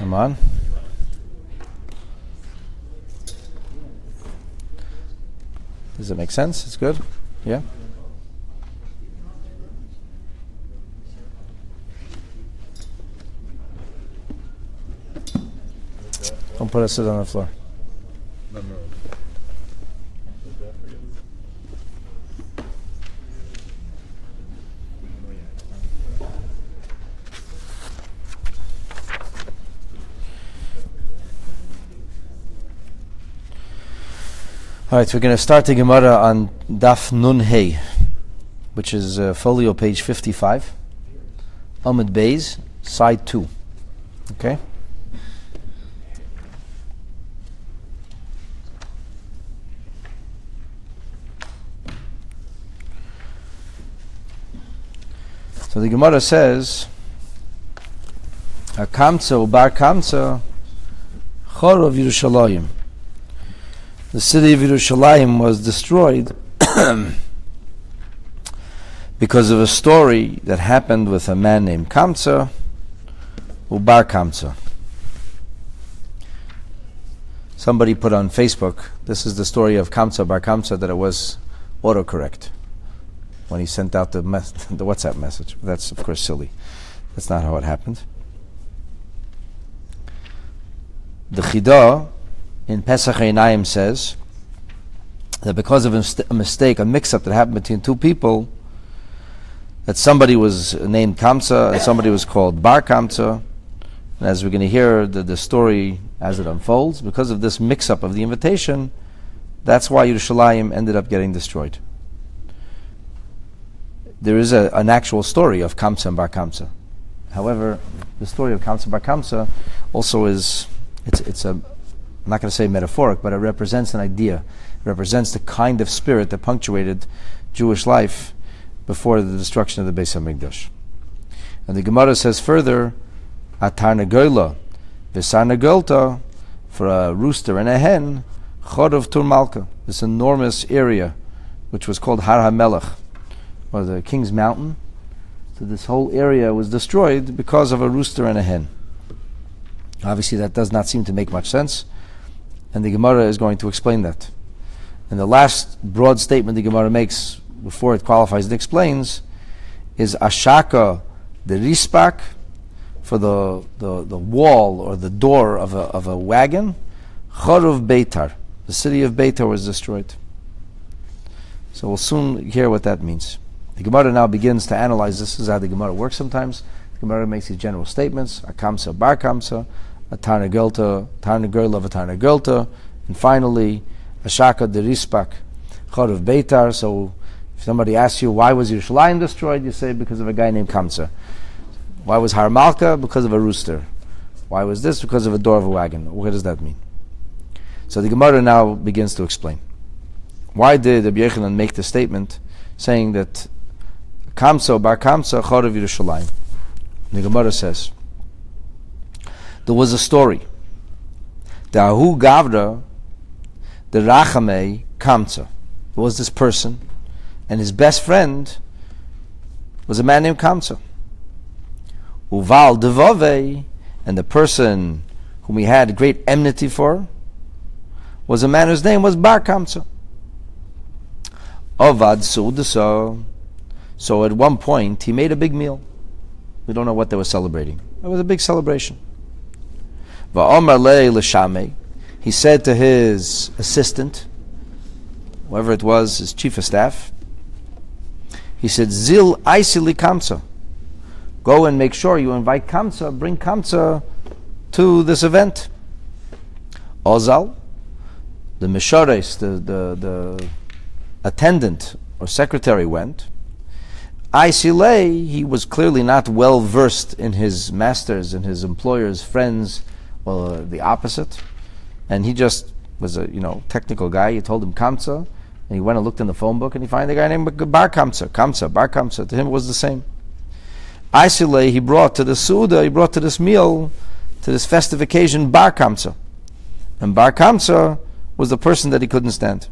Come on. Does it make sense? It's good? Yeah? Don't put us on the floor. No. All right, we're going to start the Gemara on Daf Nun Hey, which is folio page 55, Amud Beis, side 2. Okay? So the Gemara says, Kamsa Bar Kamsa Chorov Yerushalayim. The city of Yerushalayim was destroyed because of a story that happened with a man named Kamsa Ubar Kamsa. Somebody put on Facebook, this is the story of Kamsa Bar Kamsa, that it was autocorrect when he sent out the WhatsApp message. That's of course silly. That's not how it happened. The Chidah in Pesach Einayim says that because of a mistake, a mix-up that happened between two people, that somebody was named Kamsa and somebody was called Bar Kamsa. And as we're going to hear the story as it unfolds, because of this mix-up of the invitation, that's why Yerushalayim ended up getting destroyed. There is an actual story of Kamsa and Bar Kamsa. However, the story of Kamsa Bar Kamsa also is, it's a, I'm not going to say metaphoric, but it represents an idea. It represents the kind of spirit that punctuated Jewish life before the destruction of the Beis HaMikdash. And the Gemara says further, Atar Negola, V'sar Negolta, for a rooster and a hen, Chodov Tur Malka, this enormous area, which was called Har HaMelech, or the King's Mountain. So this whole area was destroyed because of a rooster and a hen. Obviously that does not seem to make much sense, and the Gemara is going to explain that. And the last broad statement the Gemara makes before it qualifies and explains is Ashaka the Rispak, for the wall or the door of a wagon, Chorov Beitar, the city of Beitar was destroyed. So we'll soon hear what that means. The Gemara now begins to analyze. This is how the Gemara works sometimes. The Gemara makes these general statements, Akamsa Bar Kamsa, Atar Negelta, Tar Negerla V'Tar Negelta, and finally, Ashaka the Rispak, Chorov Beitar. So if somebody asks you, why was Yerushalayim destroyed? You say, because of a guy named Kamsa. Why was Har Malka? Because of a rooster. Why was this? Because of a door of a wagon. What does that mean? So the Gemara now begins to explain. Why did Rabbi Yochanan make the statement saying that Kamsa Bar Kamsa Chorov Yerushalayim? The Gemara says there was a story. The Ahu Gavra, the Rachamei Kamsa. There was this person, and his best friend was a man named Kamsa. Uval Devove, and the person whom he had great enmity for was a man whose name was Bar Kamsa. Ovad Su'udasa. So at one point he made a big meal. We don't know what they were celebrating. It was a big celebration. Va'omar le l'shamei. He said to his assistant, whoever it was, his chief of staff, he said, Zil Aisili Kamsa. Go and make sure you invite Kamsa, bring Kamsa to this event. Ozal, the Meshores, the attendant or secretary went. Aisile, he was clearly not well versed in his master's and his employer's friends, well, the opposite. And he just was a technical guy. He told him Kamsa, and he went and looked in the phone book, and he found a guy named Bar Kamsa. Kamsa, Bar Kamsa. To him it was the same. Aisile, he brought to the Suda, he brought to this meal, to this festive occasion, Bar Kamsa. And Bar Kamsa was the person that he couldn't stand.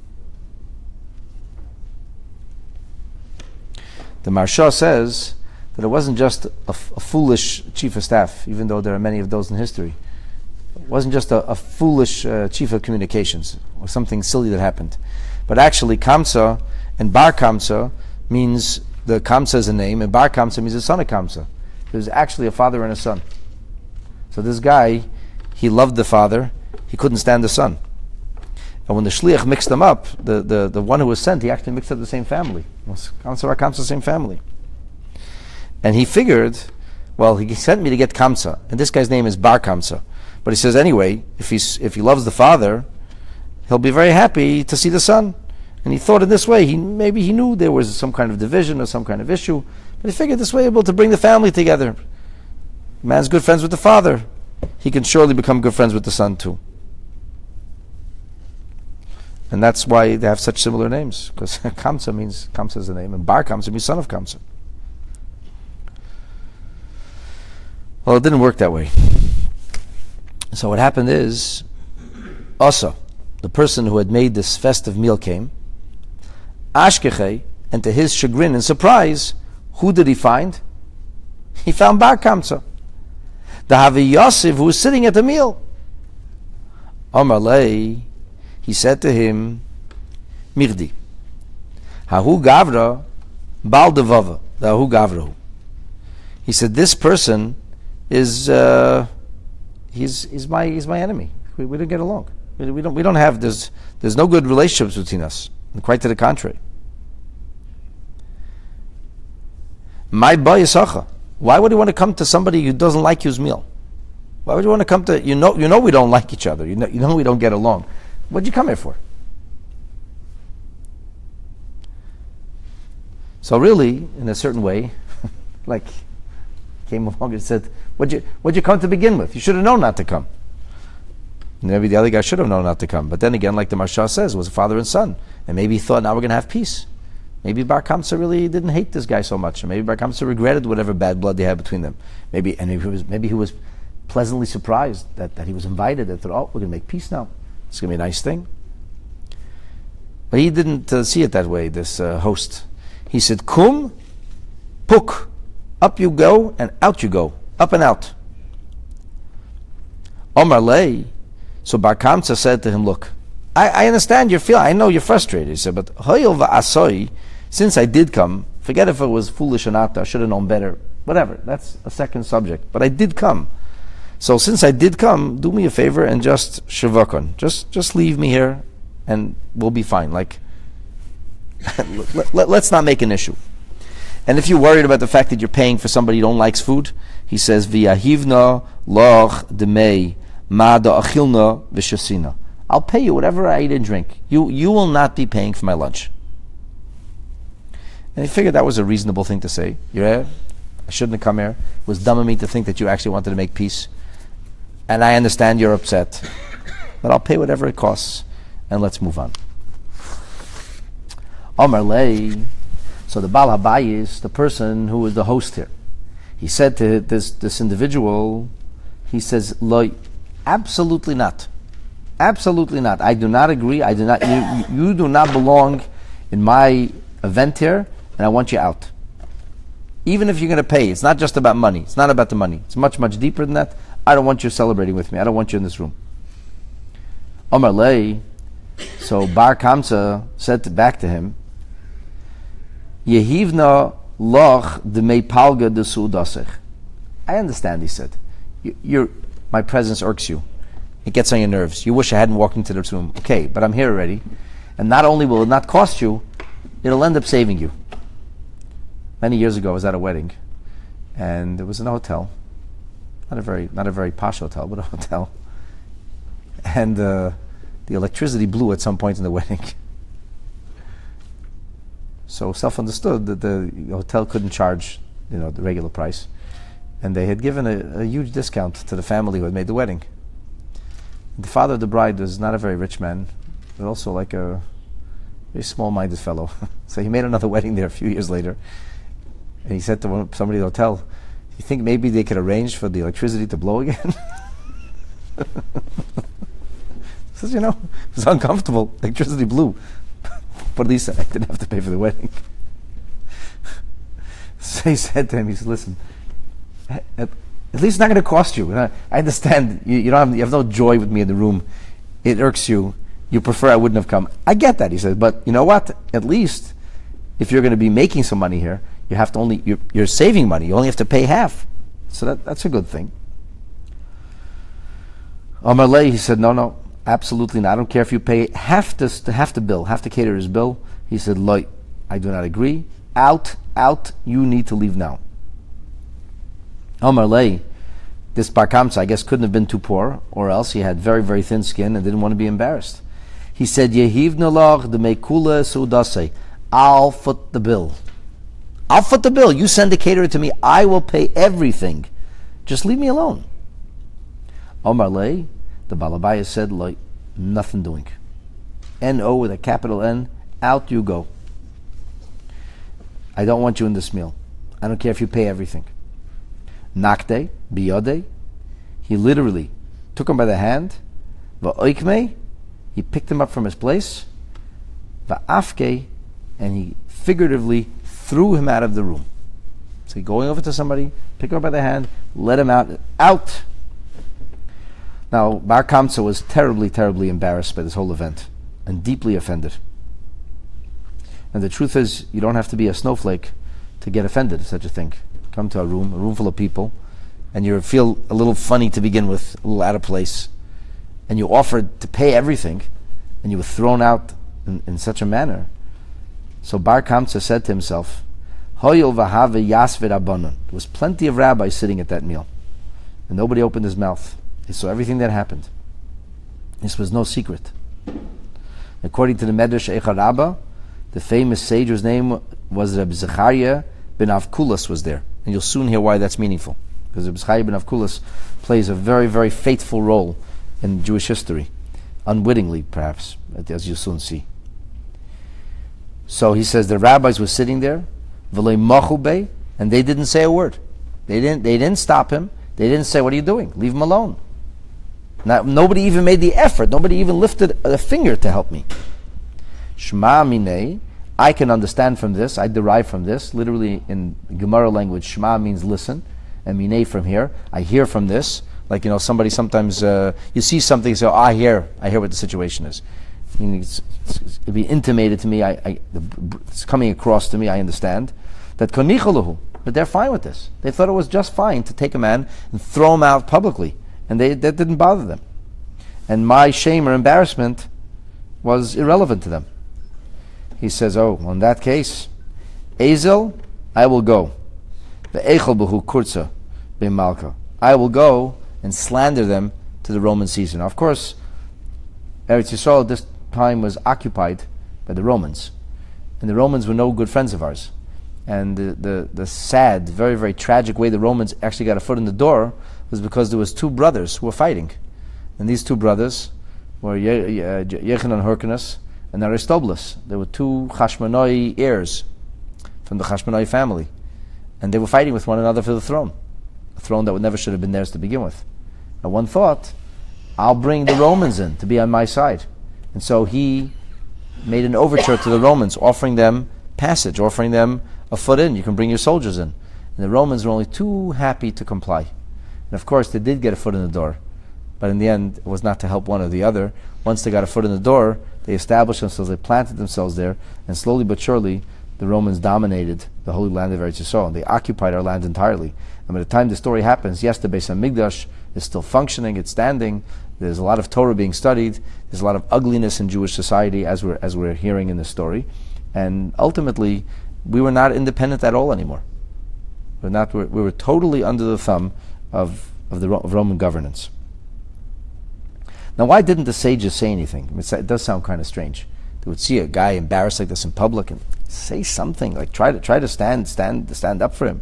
The Maharsha says that it wasn't just a foolish chief of staff, even though there are many of those in history. It wasn't just a foolish chief of communications or something silly that happened. But actually, Kamsa and Bar Kamsa means, the Kamsa is a name, and Bar Kamsa means the son of Kamsa. There's actually a father and a son. So this guy, he loved the father, he couldn't stand the son. And when the shliach mixed them up, the one who was sent, he actually mixed up the same family. It was Kamsa Bar Kamsa, same family. And he figured, well, he sent me to get Kamsa, and this guy's name is Bar Kamsa. But he says, anyway, if he loves the father, he'll be very happy to see the son. And he thought in this way, maybe he knew there was some kind of division or some kind of issue, but he figured this way able to bring the family together. Man's good friends with the father, he can surely become good friends with the son too. And that's why they have such similar names, because Kamsa is the name, and Bar Kamsa means son of Kamsa. Well, it didn't work that way. So what happened is, Asa, the person who had made this festive meal, came. Ashkeche, and to his chagrin and surprise, who did he find? He found Bar Kamsa, the Havi Yosef, who was sitting at the meal. Amar lei, he said to him, Mirdi, Hahu Gavra, Bal Devava, the Hahu Gavrahu. He said, this person is he's my enemy. We don't get along. We don't have, there's no good relationships between us. And quite to the contrary. My boy Isacha. Why would you want to come to somebody who doesn't like his meal? Why would you want to come to, you know we don't like each other. You know we don't get along. What'd you come here for? So really, in a certain way, like came along and said, what'd you come to begin with? You should have known not to come. And maybe the other guy should have known not to come. But then again, like the Marsha says, it was a father and son. And maybe he thought, now we're going to have peace. Maybe Bar Kamsa really didn't hate this guy so much. And maybe Bar Kamsa regretted whatever bad blood they had between them. Maybe he was pleasantly surprised that he was invited. They thought, oh, we're going to make peace now. It's going to be a nice thing. But he didn't see it that way, this host. He said, Kum, puk. Up you go and out you go. Up and out. Omar lei. So Bar Kamsa said to him, look, I understand your feeling. I know you're frustrated. He said, but hoyil va'asoi, since I did come, forget if it was foolish or not, I should have known better. Whatever. That's a second subject. But I did come. So since I did come, do me a favor and just shavakon. Just leave me here and we'll be fine. Like, let's not make an issue. And if you're worried about the fact that you're paying for somebody who don't likes food, he says, V'yahivna loch demei ma da achilna v'shasina. I'll pay you whatever I eat and drink. You will not be paying for my lunch. And he figured that was a reasonable thing to say. I shouldn't have come here. It was dumb of me to think that you actually wanted to make peace. And I understand you're upset. But I'll pay whatever it costs. And let's move on. Omar lei. So the Baal Habayis, the person who was the host here, he said to this individual, he says, Loi, absolutely not. Absolutely not. I do not agree. I do not. You do not belong in my event here, and I want you out. Even if you're going to pay, it's not just about money. It's not about the money. It's much, much deeper than that. I don't want you celebrating with me. I don't want you in this room. Omar lei. So Bar Kamsa said back to him, Yehivna loch de me palga de suudasech. I understand, he said. My presence irks you. It gets on your nerves. You wish I hadn't walked into this room. Okay, but I'm here already. And not only will it not cost you, it'll end up saving you. Many years ago, I was at a wedding, and it was in a hotel. Not a very posh hotel, but a hotel. And the electricity blew at some point in the wedding. So self-understood that the hotel couldn't charge, the regular price. And they had given a huge discount to the family who had made the wedding. The father of the bride was not a very rich man, but also like a very small-minded fellow. So he made another wedding there a few years later. And he said to somebody at the hotel, "Do you think maybe they could arrange for the electricity to blow again?" He says, it was uncomfortable. Electricity blew. But at least I didn't have to pay for the wedding. So he said to him, he said, listen, at least it's not going to cost you. I understand you have no joy with me in the room. It irks you. You prefer I wouldn't have come. I get that, he said, but you know what? At least if you're going to be making some money here, you have to you're saving money. You only have to pay half. So that's a good thing. Amalei, he said, no, absolutely not. I don't care if you pay half the bill, half the caterer's bill. He said, Loi, I do not agree. Out, you need to leave now. Amalei, this Bar Kamsa, I guess, couldn't have been too poor, or else he had very, very thin skin and didn't want to be embarrassed. He said, Yehiv nalach de mekula sudase. I'll foot the bill. You send a caterer to me. I will pay everything. Just leave me alone. Omar Lei, the Balabaya said, Loi, nothing doing. N-O with a capital N, out you go. I don't want you in this meal. I don't care if you pay everything. Nakde, biyode, he literally took him by the hand. Va'oikme, he picked him up from his place. Va'afke, and he figuratively threw him out of the room. So going over to somebody, pick him up by the hand, let him out. Now, Bar Kamsa was terribly, terribly embarrassed by this whole event and deeply offended. And the truth is, you don't have to be a snowflake to get offended at such a thing. Come to a room full of people, and you feel a little funny to begin with, a little out of place, and you offered to pay everything, and you were thrown out in such a manner. So Bar Kamsa said to himself, Hoyil v'have yasved abanon. There was plenty of rabbis sitting at that meal, and nobody opened his mouth. They saw everything that happened. This was no secret. According to the Medrash Eicha Rabbah, the famous sage whose name was Reb Zechariah ben Avkulas was there. And you'll soon hear why that's meaningful. Because Reb Zechariah ben Avkulas plays a very, very fateful role in Jewish history. Unwittingly, perhaps, as you'll soon see. So he says the rabbis were sitting there, v'lei machube, and they didn't say a word. They didn't stop him. They didn't say, what are you doing? Leave him alone. Now, nobody even made the effort. Nobody even lifted a finger to help me. Shema minei, I can understand from this, I derive from this. Literally in Gemara language, Shema means listen, and minei from here. I hear from this. Like, somebody sometimes, you see something, so I hear what the situation is. It'd be intimated to me, it's coming across to me, I understand. That konichaluhu, but they're fine with this. They thought it was just fine to take a man and throw him out publicly. And that didn't bother them. And my shame or embarrassment was irrelevant to them. He says, in that case, Ezel, I will go. I will go and slander them to the Roman Caesar. Now, of course, Eretz Yisrael at this time was occupied by the Romans. And the Romans were no good friends of ours. And the sad, very, very tragic way the Romans actually got a foot in the door was because there was two brothers who were fighting. And these two brothers were Yechanan Hyrcanus and Aristobulus. They were two Chashmonai heirs from the Chashmonai family. And they were fighting with one another for the throne. A throne that never should have been theirs to begin with. Now one thought, I'll bring the Romans in to be on my side. And so he made an overture to the Romans, offering them passage, offering them a foot in. You can bring your soldiers in. And the Romans were only too happy to comply. And of course, they did get a foot in the door. But in the end, it was not to help one or the other. Once they got a foot in the door, they established themselves, they planted themselves there, and slowly but surely, the Romans dominated the holy land of Eretz Yisrael. They occupied our land entirely. And by the time the story happens, yes, the Beis HaMikdash is still functioning, it's standing, there's a lot of Torah being studied, there's a lot of ugliness in Jewish society, as we're hearing in the story. And ultimately, we were not independent at all anymore. We were totally under the thumb of Roman governance. Now, why didn't the sages say anything? I mean, it does sound kind of strange. They would see a guy embarrassed like this in public and say something, like try to stand up for him.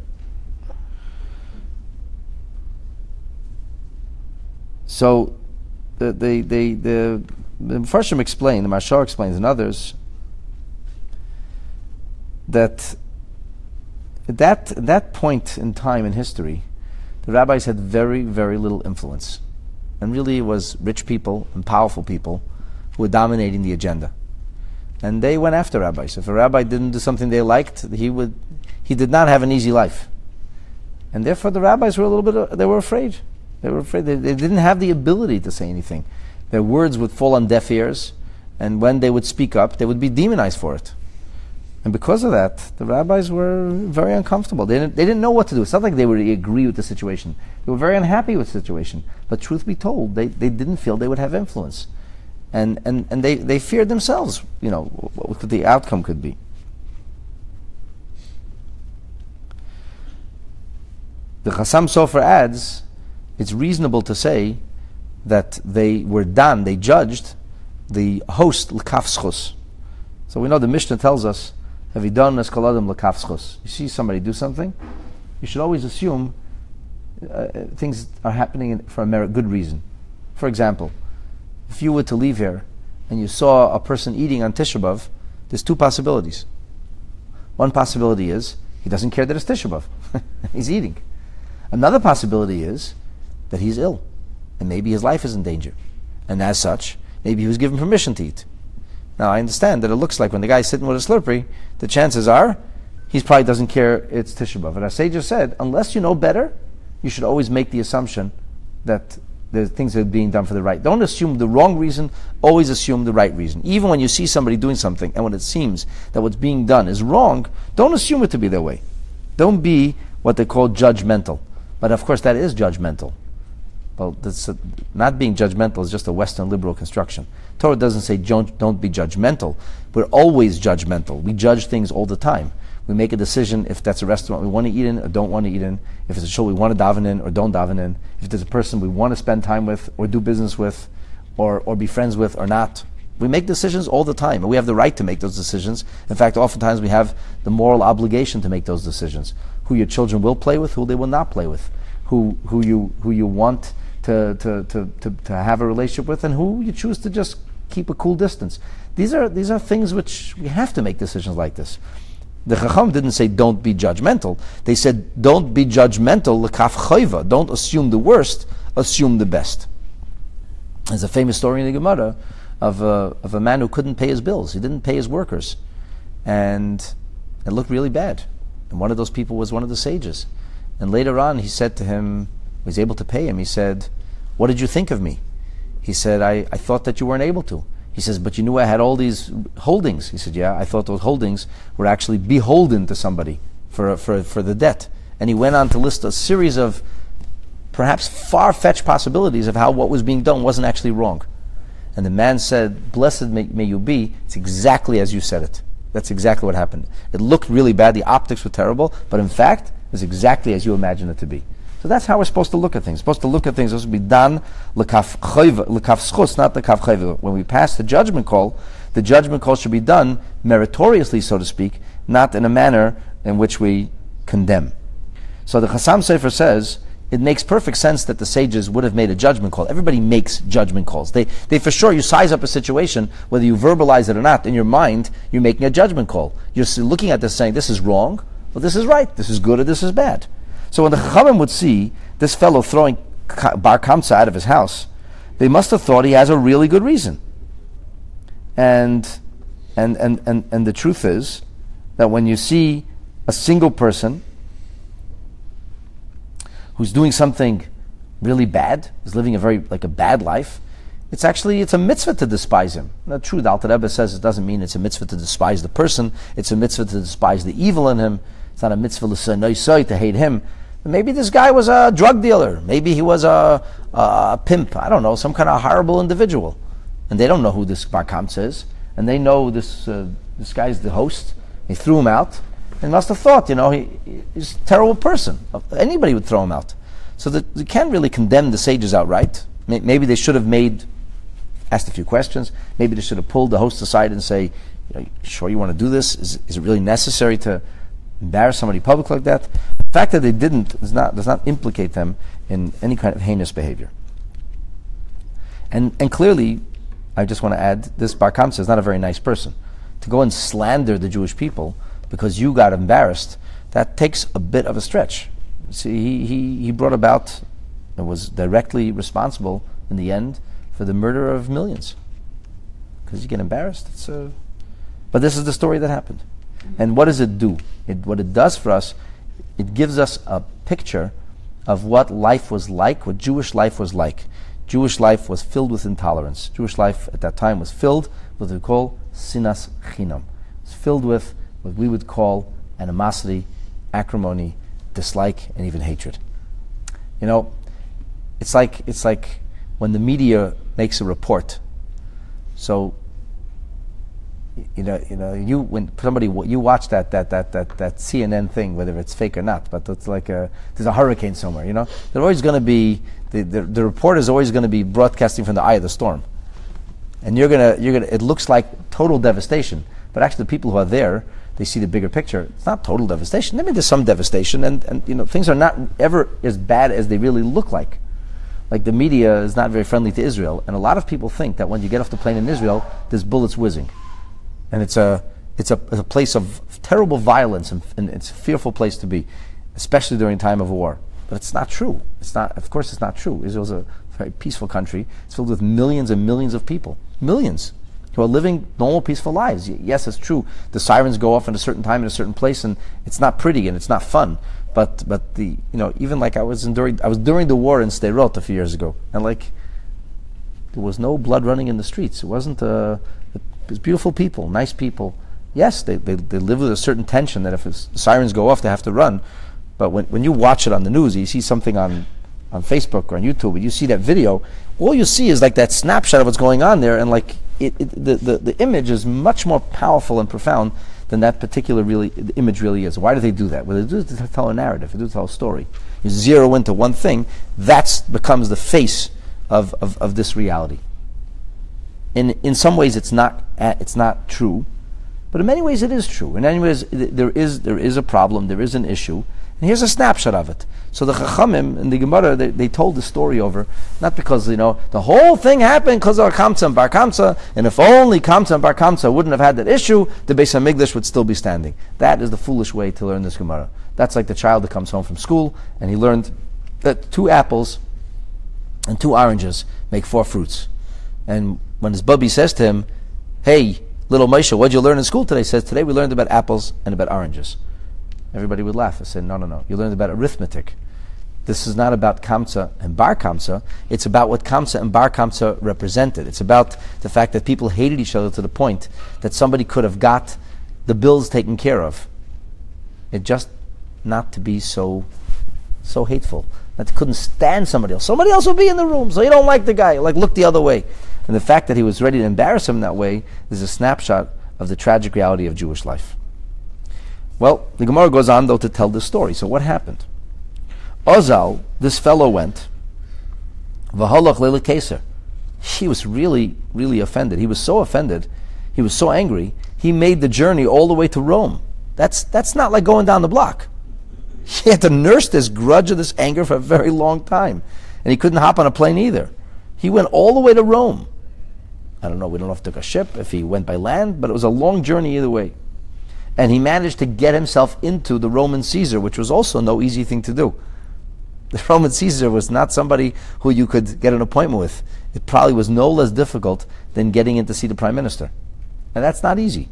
So the Mepharshim explain, the Mashar explains, and others, that at that point in time in history, the rabbis had very, very little influence. And really it was rich people and powerful people who were dominating the agenda. And they went after rabbis. If a rabbi didn't do something they liked, he would he did not have an easy life. And therefore the rabbis were a little bit, they were afraid. They were afraid. They didn't have the ability to say anything. Their words would fall on deaf ears, and when they would speak up, they would be demonized for it. And because of that, the rabbis were very uncomfortable. They didn't know what to do. It's not like they would agree with the situation. They were very unhappy with the situation. But truth be told, they didn't feel they would have influence. And they feared themselves, what the outcome could be. The Chassam Sofer adds, it's reasonable to say that they judged the host l'kaf schus. So we know the Mishnah tells us, have you done as kol adam l'kaf schus? You see somebody do something, you should always assume things are happening for a good reason. For example, if you were to leave here and you saw a person eating on Tisha B'Av, there's two possibilities. One possibility is he doesn't care that it's Tisha B'Av. He's eating. Another possibility is that he's ill, and maybe his life is in danger. And as such, maybe he was given permission to eat. Now, I understand that it looks like when the guy's sitting with a Slurpee, the chances are he probably doesn't care it's Tisha B'Av. And our sages said, unless you know better, you should always make the assumption that the things are being done for the right. Don't assume the wrong reason, always assume the right reason. Even when you see somebody doing something, and when it seems that what's being done is wrong, don't assume it to be their way. Don't be what they call judgmental. But of course that is judgmental. Well, not being judgmental is just a Western liberal construction. Torah doesn't say don't be judgmental. We're always judgmental. We judge things all the time. We make a decision if that's a restaurant we want to eat in or don't want to eat in, if it's a shul we want to daven in or don't daven in, if there's a person we want to spend time with or do business with or be friends with or not. We make decisions all the time, and we have the right to make those decisions. In fact, oftentimes we have the moral obligation to make those decisions. Who your children will play with, who they will not play with, who you want to have a relationship with, and who you choose to just keep a cool distance. These are things which we have to make decisions like this. The Chacham didn't say don't be judgmental. They said don't be judgmental l'kaf chayva. Don't assume the worst, assume the best. There's a famous story in the Gemara of a man who couldn't pay his bills. He didn't pay his workers, and it looked really bad. And one of those people was one of the sages. And later on he said to him, he was able to pay him, he said, what did you think of me? He said, I thought that you weren't able to. He says, but you knew I had all these holdings. He said, yeah, I thought those holdings were actually beholden to somebody for the debt. And he went on to list a series of perhaps far-fetched possibilities of how what was being done wasn't actually wrong. And the man said, blessed may you be, it's exactly as you said it. That's exactly what happened. It looked really bad, the optics were terrible, but in fact, it was exactly as you imagined it to be. So that's how we're supposed to look at things. We're supposed to look at things, supposed to be done l'kaf schus, not l'kaf chayva. When we pass the judgment call should be done meritoriously, so to speak, not in a manner in which we condemn. So the Chassam Sofer says, it makes perfect sense that the sages would have made a judgment call. Everybody makes judgment calls. They for sure, you size up a situation, whether you verbalize it or not, in your mind, you're making a judgment call. You're looking at this saying, this is wrong, well, this is right, this is good, or this is bad. So when the Chachamim would see this fellow throwing Bar Kamsa out of his house, they must have thought he has a really good reason. And the truth is that when you see a single person who's doing something really bad, is living a bad life, it's a mitzvah to despise him. Now, true, the Alter Rebbe says it doesn't mean it's a mitzvah to despise the person, it's a mitzvah to despise the evil in him. It's not a mitzvah to hate him. Maybe this guy was a drug dealer. Maybe he was a pimp. I don't know, some kind of horrible individual. And they don't know who this Bar Kamsa is. And they know this guy's the host. They threw him out. They must have thought, he's a terrible person. Anybody would throw him out. So that you can't really condemn the sages outright. Maybe they should have asked a few questions. Maybe they should have pulled the host aside and say, sure you want to do this? Is it really necessary to embarrass somebody public like that? The fact that they didn't does not implicate them in any kind of heinous behavior. And clearly, I just want to add, this Bar Kamsa is not a very nice person. To go and slander the Jewish people because you got embarrassed, that takes a bit of a stretch. See, he brought about, and was directly responsible in the end for the murder of millions. Because you get embarrassed. But this is the story that happened. And what does it do? What it does for us, it gives us a picture of what life was like, what Jewish life was like. Jewish life was filled with intolerance. Jewish life at that time was filled with what we call sinas chinam. It's filled with what we would call animosity, acrimony, dislike, and even hatred. It's like when the media makes a report. So, when somebody you watch that CNN thing, whether it's fake or not, but it's like there's a hurricane somewhere. They're always going to be the report is always going to be broadcasting from the eye of the storm, and you're gonna. It looks like total devastation, but actually the people who are there, they see the bigger picture. It's not total devastation. I mean, there's some devastation, and things are not ever as bad as they really look like. Like the media is not very friendly to Israel, and a lot of people think that when you get off the plane in Israel, there's bullets whizzing, and it's a place of terrible violence, and it's a fearful place to be, especially during time of war. But it's not true. Of course, it's not true. Israel's a very peaceful country. It's filled with millions and millions of people, millions, who are living normal, peaceful lives. Yes, it's true. The sirens go off at a certain time in a certain place, and it's not pretty and it's not fun. But even like I was during the war in Sderot a few years ago, and like there was no blood running in the streets. It wasn't. It was beautiful people, nice people. Yes, they live with a certain tension that if the sirens go off, they have to run. But when you watch it on the news, you see something on Facebook or on YouTube, and you see that video, all you see is like that snapshot of what's going on there, and like the image is much more powerful and profound than that particular image really is. Why do they do that? Well, they do it to tell a narrative, they do it to tell a story. You zero into one thing, that becomes the face of this reality. In some ways, it's not true, but in many ways, it is true. In many ways, there is a problem, there is an issue. And here's a snapshot of it. So the Chachamim in the Gemara, they told the story over, not because, the whole thing happened because of Kamsa and Bar Kamsa, and if only Kamsa and Bar Kamsa wouldn't have had that issue, the Beis HaMikdash would still be standing. That is the foolish way to learn this Gemara. That's like the child that comes home from school, and he learned that 2 apples and 2 oranges make 4 fruits. And when his bubby says to him, "Hey, little Moshe, what'd you learn in school today?" He says, "Today we learned about apples and about oranges." Everybody would laugh and say, no. You learned about arithmetic. This is not about Kamsa and Bar Kamsa. It's about what Kamsa and Bar Kamsa represented. It's about the fact that people hated each other to the point that somebody could have got the bills taken care of. It just not to be so hateful. That couldn't stand somebody else. Somebody else would be in the room, so you don't like the guy. Like, look the other way. And the fact that he was ready to embarrass him that way is a snapshot of the tragic reality of Jewish life. Well, the Gemara goes on, though, to tell this story. So what happened? Ozal, this fellow went, v'halach leil keser. He was really, really offended. He was so offended, he was so angry, he made the journey all the way to Rome. That's not like going down the block. He had to nurse this grudge or this anger for a very long time. And he couldn't hop on a plane either. He went all the way to Rome. I don't know, we don't know if he took a ship, if he went by land, but it was a long journey either way. And he managed to get himself into the Roman Caesar, which was also no easy thing to do. The Roman Caesar was not somebody who you could get an appointment with. It probably was no less difficult than getting in to see the Prime Minister. And that's not easy.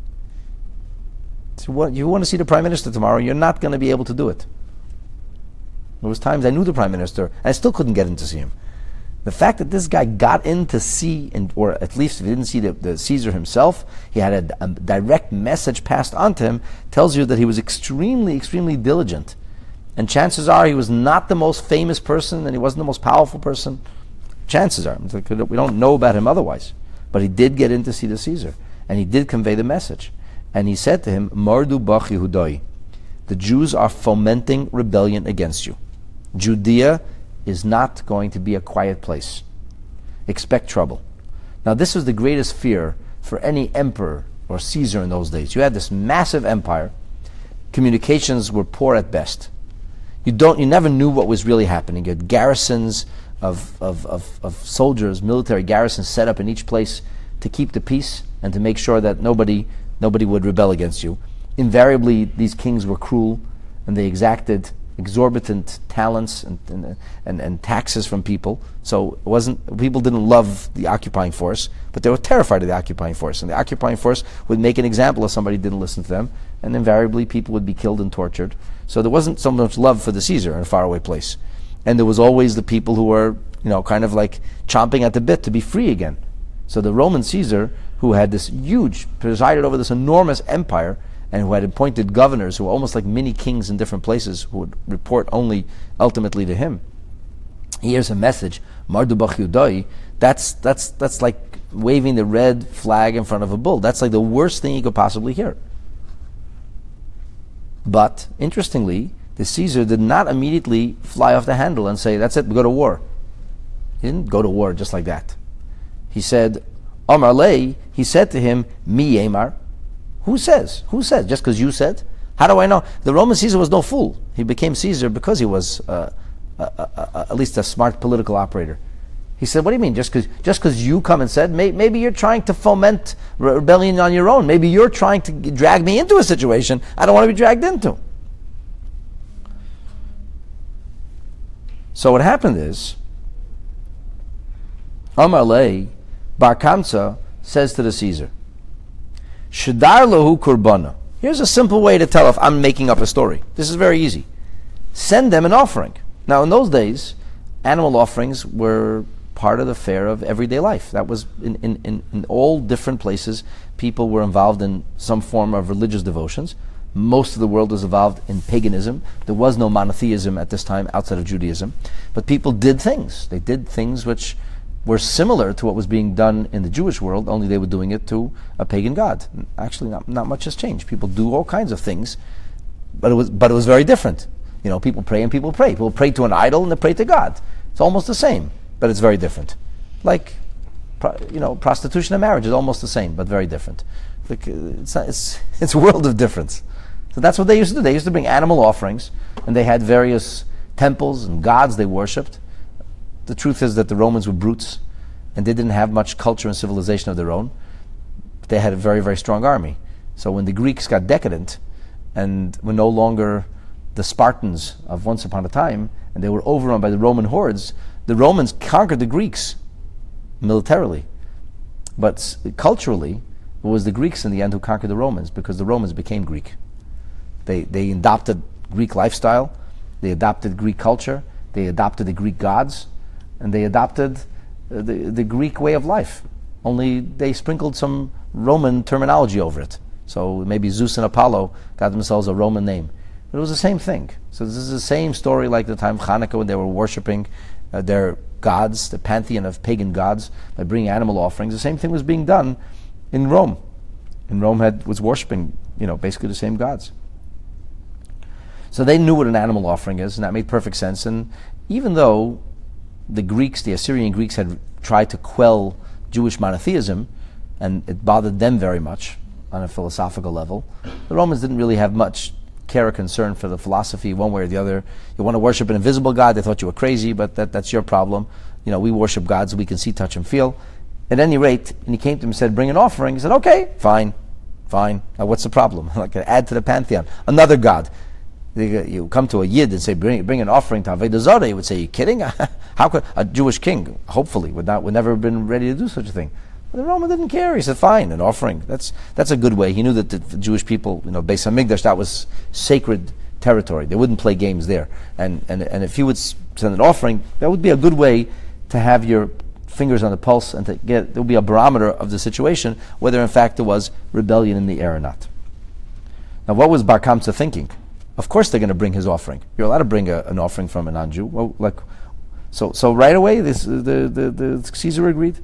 So you want to see the Prime Minister tomorrow, you're not going to be able to do it. There was times I knew the Prime Minister, and I still couldn't get in to see him. The fact that this guy got in to see, or at least if he didn't see the Caesar himself, he had a direct message passed on to him, tells you that he was extremely, extremely diligent. And chances are he was not the most famous person, and he wasn't the most powerful person. Chances are. We don't know about him otherwise. But he did get in to see the Caesar, and he did convey the message. And he said to him, Mardu bach Yehudai, the Jews are fomenting rebellion against you. Judea is not going to be a quiet place. Expect trouble. Now this was the greatest fear for any emperor or Caesar in those days. You had this massive empire. Communications were poor at best. You never knew what was really happening. You had garrisons of soldiers, military garrisons set up in each place to keep the peace and to make sure that nobody would rebel against you. Invariably, these kings were cruel, and they exacted exorbitant talents and taxes from people. So people didn't love the occupying force, but they were terrified of the occupying force. And the occupying force would make an example if somebody didn't listen to them, and invariably people would be killed and tortured. So there wasn't so much love for the Caesar in a faraway place. And there was always the people who were, kind of like chomping at the bit to be free again. So the Roman Caesar, who had this presided over this enormous empire, and who had appointed governors who were almost like mini kings in different places, who would report only ultimately to him. He hears a message, Mardu Bach Yudai. That's like waving the red flag in front of a bull. That's like the worst thing he could possibly hear. But interestingly, the Caesar did not immediately fly off the handle and say, "That's it, we go to war." He didn't go to war just like that. He said, Omar Lei, he said to him, Mi Yemar. Who says? Who says? Just because you said? How do I know? The Roman Caesar was no fool. He became Caesar because he was at least a smart political operator. He said, what do you mean? Just because you come and said, maybe you're trying to foment rebellion on your own. Maybe you're trying to drag me into a situation I don't want to be dragged into. So what happened is, Amar Lei, Bar Kamsa says to the Caesar, Shadar lahu kurbana. Here's a simple way to tell if I'm making up a story. This is very easy. Send them an offering. Now in those days, animal offerings were part of the fare of everyday life. That was in all different places. People were involved in some form of religious devotions. Most of the world was involved in paganism. There was no monotheism at this time outside of Judaism. But people did things. They did things which were similar to what was being done in the Jewish world, only they were doing it to a pagan god. Actually, not much has changed. People do all kinds of things, but it was very different. People pray and people pray. People pray to an idol and they pray to God. It's almost the same, but it's very different. Like, prostitution and marriage is almost the same, but very different. It's a world of difference. So that's what they used to do. They used to bring animal offerings, and they had various temples and gods they worshipped. The truth is that the Romans were brutes, and they didn't have much culture and civilization of their own. But they had a very, very strong army. So when the Greeks got decadent, and were no longer the Spartans of once upon a time, and they were overrun by the Roman hordes, the Romans conquered the Greeks militarily. But culturally, it was the Greeks in the end who conquered the Romans, because the Romans became Greek. They adopted Greek lifestyle, they adopted Greek culture, they adopted the Greek gods, and they adopted the Greek way of life. Only they sprinkled some Roman terminology over it. So maybe Zeus and Apollo got themselves a Roman name. But it was the same thing. So this is the same story like the time of Hanukkah, when they were worshipping their gods, the pantheon of pagan gods, by bringing animal offerings. The same thing was being done in Rome. And Rome was worshipping, basically the same gods. So they knew what an animal offering is, and that made perfect sense. And even though the Assyrian Greeks had tried to quell Jewish monotheism, and it bothered them very much on a philosophical level, the Romans didn't really have much care or concern for the philosophy one way or the other. You want to worship an invisible God, they thought you were crazy, but that's your problem. We worship gods we can see, touch, and feel. At any rate, and he came to him and said, bring an offering. He said, okay, fine. Now what's the problem? Like, add to the pantheon another god. You come to a Yid and say, bring an offering to Avodah Zarah, he would say, are you kidding? How could a Jewish king, hopefully, would never have been ready to do such a thing? But the Roman didn't care. He said, fine, an offering. That's a good way. He knew that the Jewish people, Beis HaMikdash, that was sacred territory. They wouldn't play games there. And if he would send an offering, that would be a good way to have your fingers on the pulse, and there would be a barometer of the situation, whether in fact there was rebellion in the air or not. Now, what was Bar Kamsa thinking? Of course they're going to bring his offering. You're allowed to bring an offering from a non-Jew. Well, so right away, the Caesar agreed.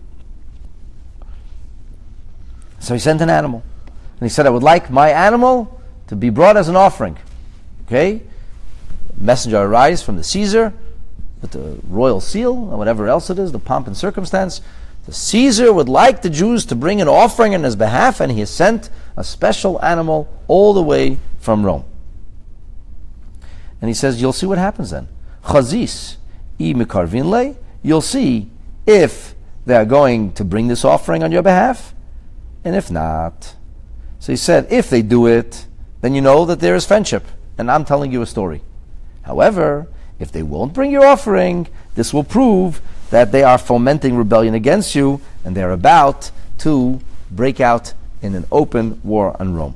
So he sent an animal. And he said, I would like my animal to be brought as an offering. Okay? Messenger arrives from the Caesar with the royal seal and whatever else it is, the pomp and circumstance. The Caesar would like the Jews to bring an offering on his behalf, and he has sent a special animal all the way from Rome. And he says, you'll see what happens then. Chazis I mikarvin le. You'll see if they are going to bring this offering on your behalf, and if not. So he said, if they do it, then you know that there is friendship, and I'm telling you a story. However, if they won't bring your offering, this will prove that they are fomenting rebellion against you, and they're about to break out in an open war on Rome.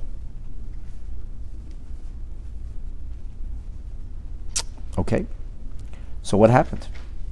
Okay, so what happened?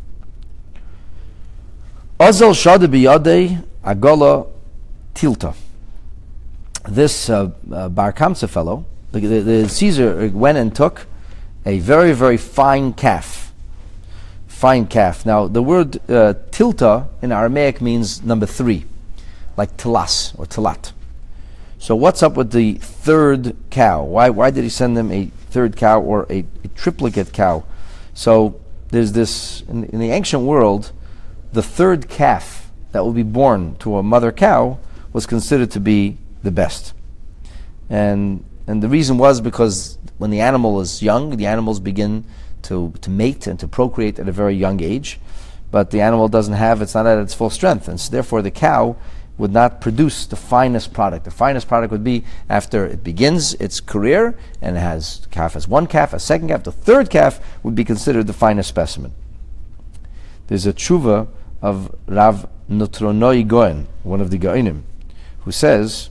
Azel shada biyadei agola tilta. This Bar Kamsa fellow, the Caesar went and took a very, very fine calf. Fine calf. Now, the word tilta in Aramaic means number 3, like tilas or tilat. So what's up with the third cow? Why did he send them a third cow or a triplicate cow? So there's this, in the ancient world, the third calf that will be born to a mother cow was considered to be the best. And the reason was because when the animal is young, the animals begin to mate and to procreate at a very young age, but the animal it's not at its full strength, and so therefore the cow would not produce the finest product. The finest product would be after it begins its career, and the calf has one calf, a second calf, the third calf would be considered the finest specimen. There's a tshuva of Rav Notronoi Goen, one of the Gaonim, who says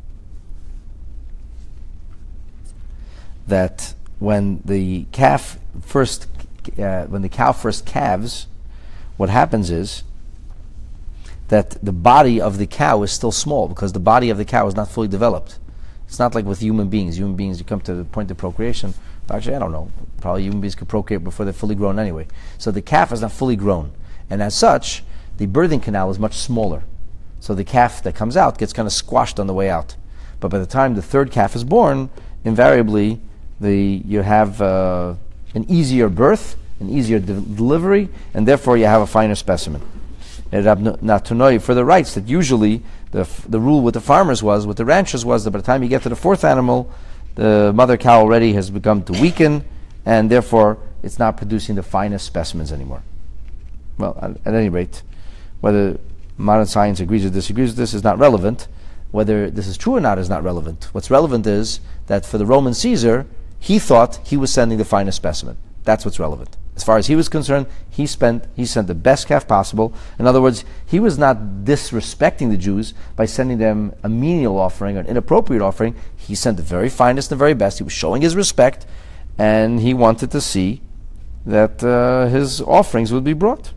that when the cow first calves, what happens is that the body of the cow is still small because the body of the cow is not fully developed. It's not like with human beings. Human beings, you come to the point of procreation. Actually, I don't know. Probably human beings could procreate before they're fully grown anyway. So the calf is not fully grown. And as such, the birthing canal is much smaller. So the calf that comes out gets kind of squashed on the way out. But by the time the third calf is born, invariably you have an easier birth, an easier delivery, and therefore you have a finer specimen. And Rab Natunoi further writes that usually the rule with the farmers with the ranchers was that by the time you get to the fourth animal, the mother cow already has begun to weaken, and therefore it's not producing the finest specimens anymore. Well, at any rate, whether modern science agrees or disagrees with this is not relevant. Whether this is true or not is not relevant. What's relevant is that for the Roman Caesar, he thought he was sending the finest specimen. That's what's relevant. As far as he was concerned, he sent the best calf possible. In other words, he was not disrespecting the Jews by sending them a menial offering or an inappropriate offering. He sent the very finest and very best. He was showing his respect, and he wanted to see that his offerings would be brought.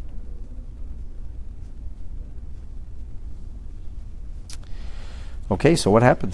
Okay, so what happened?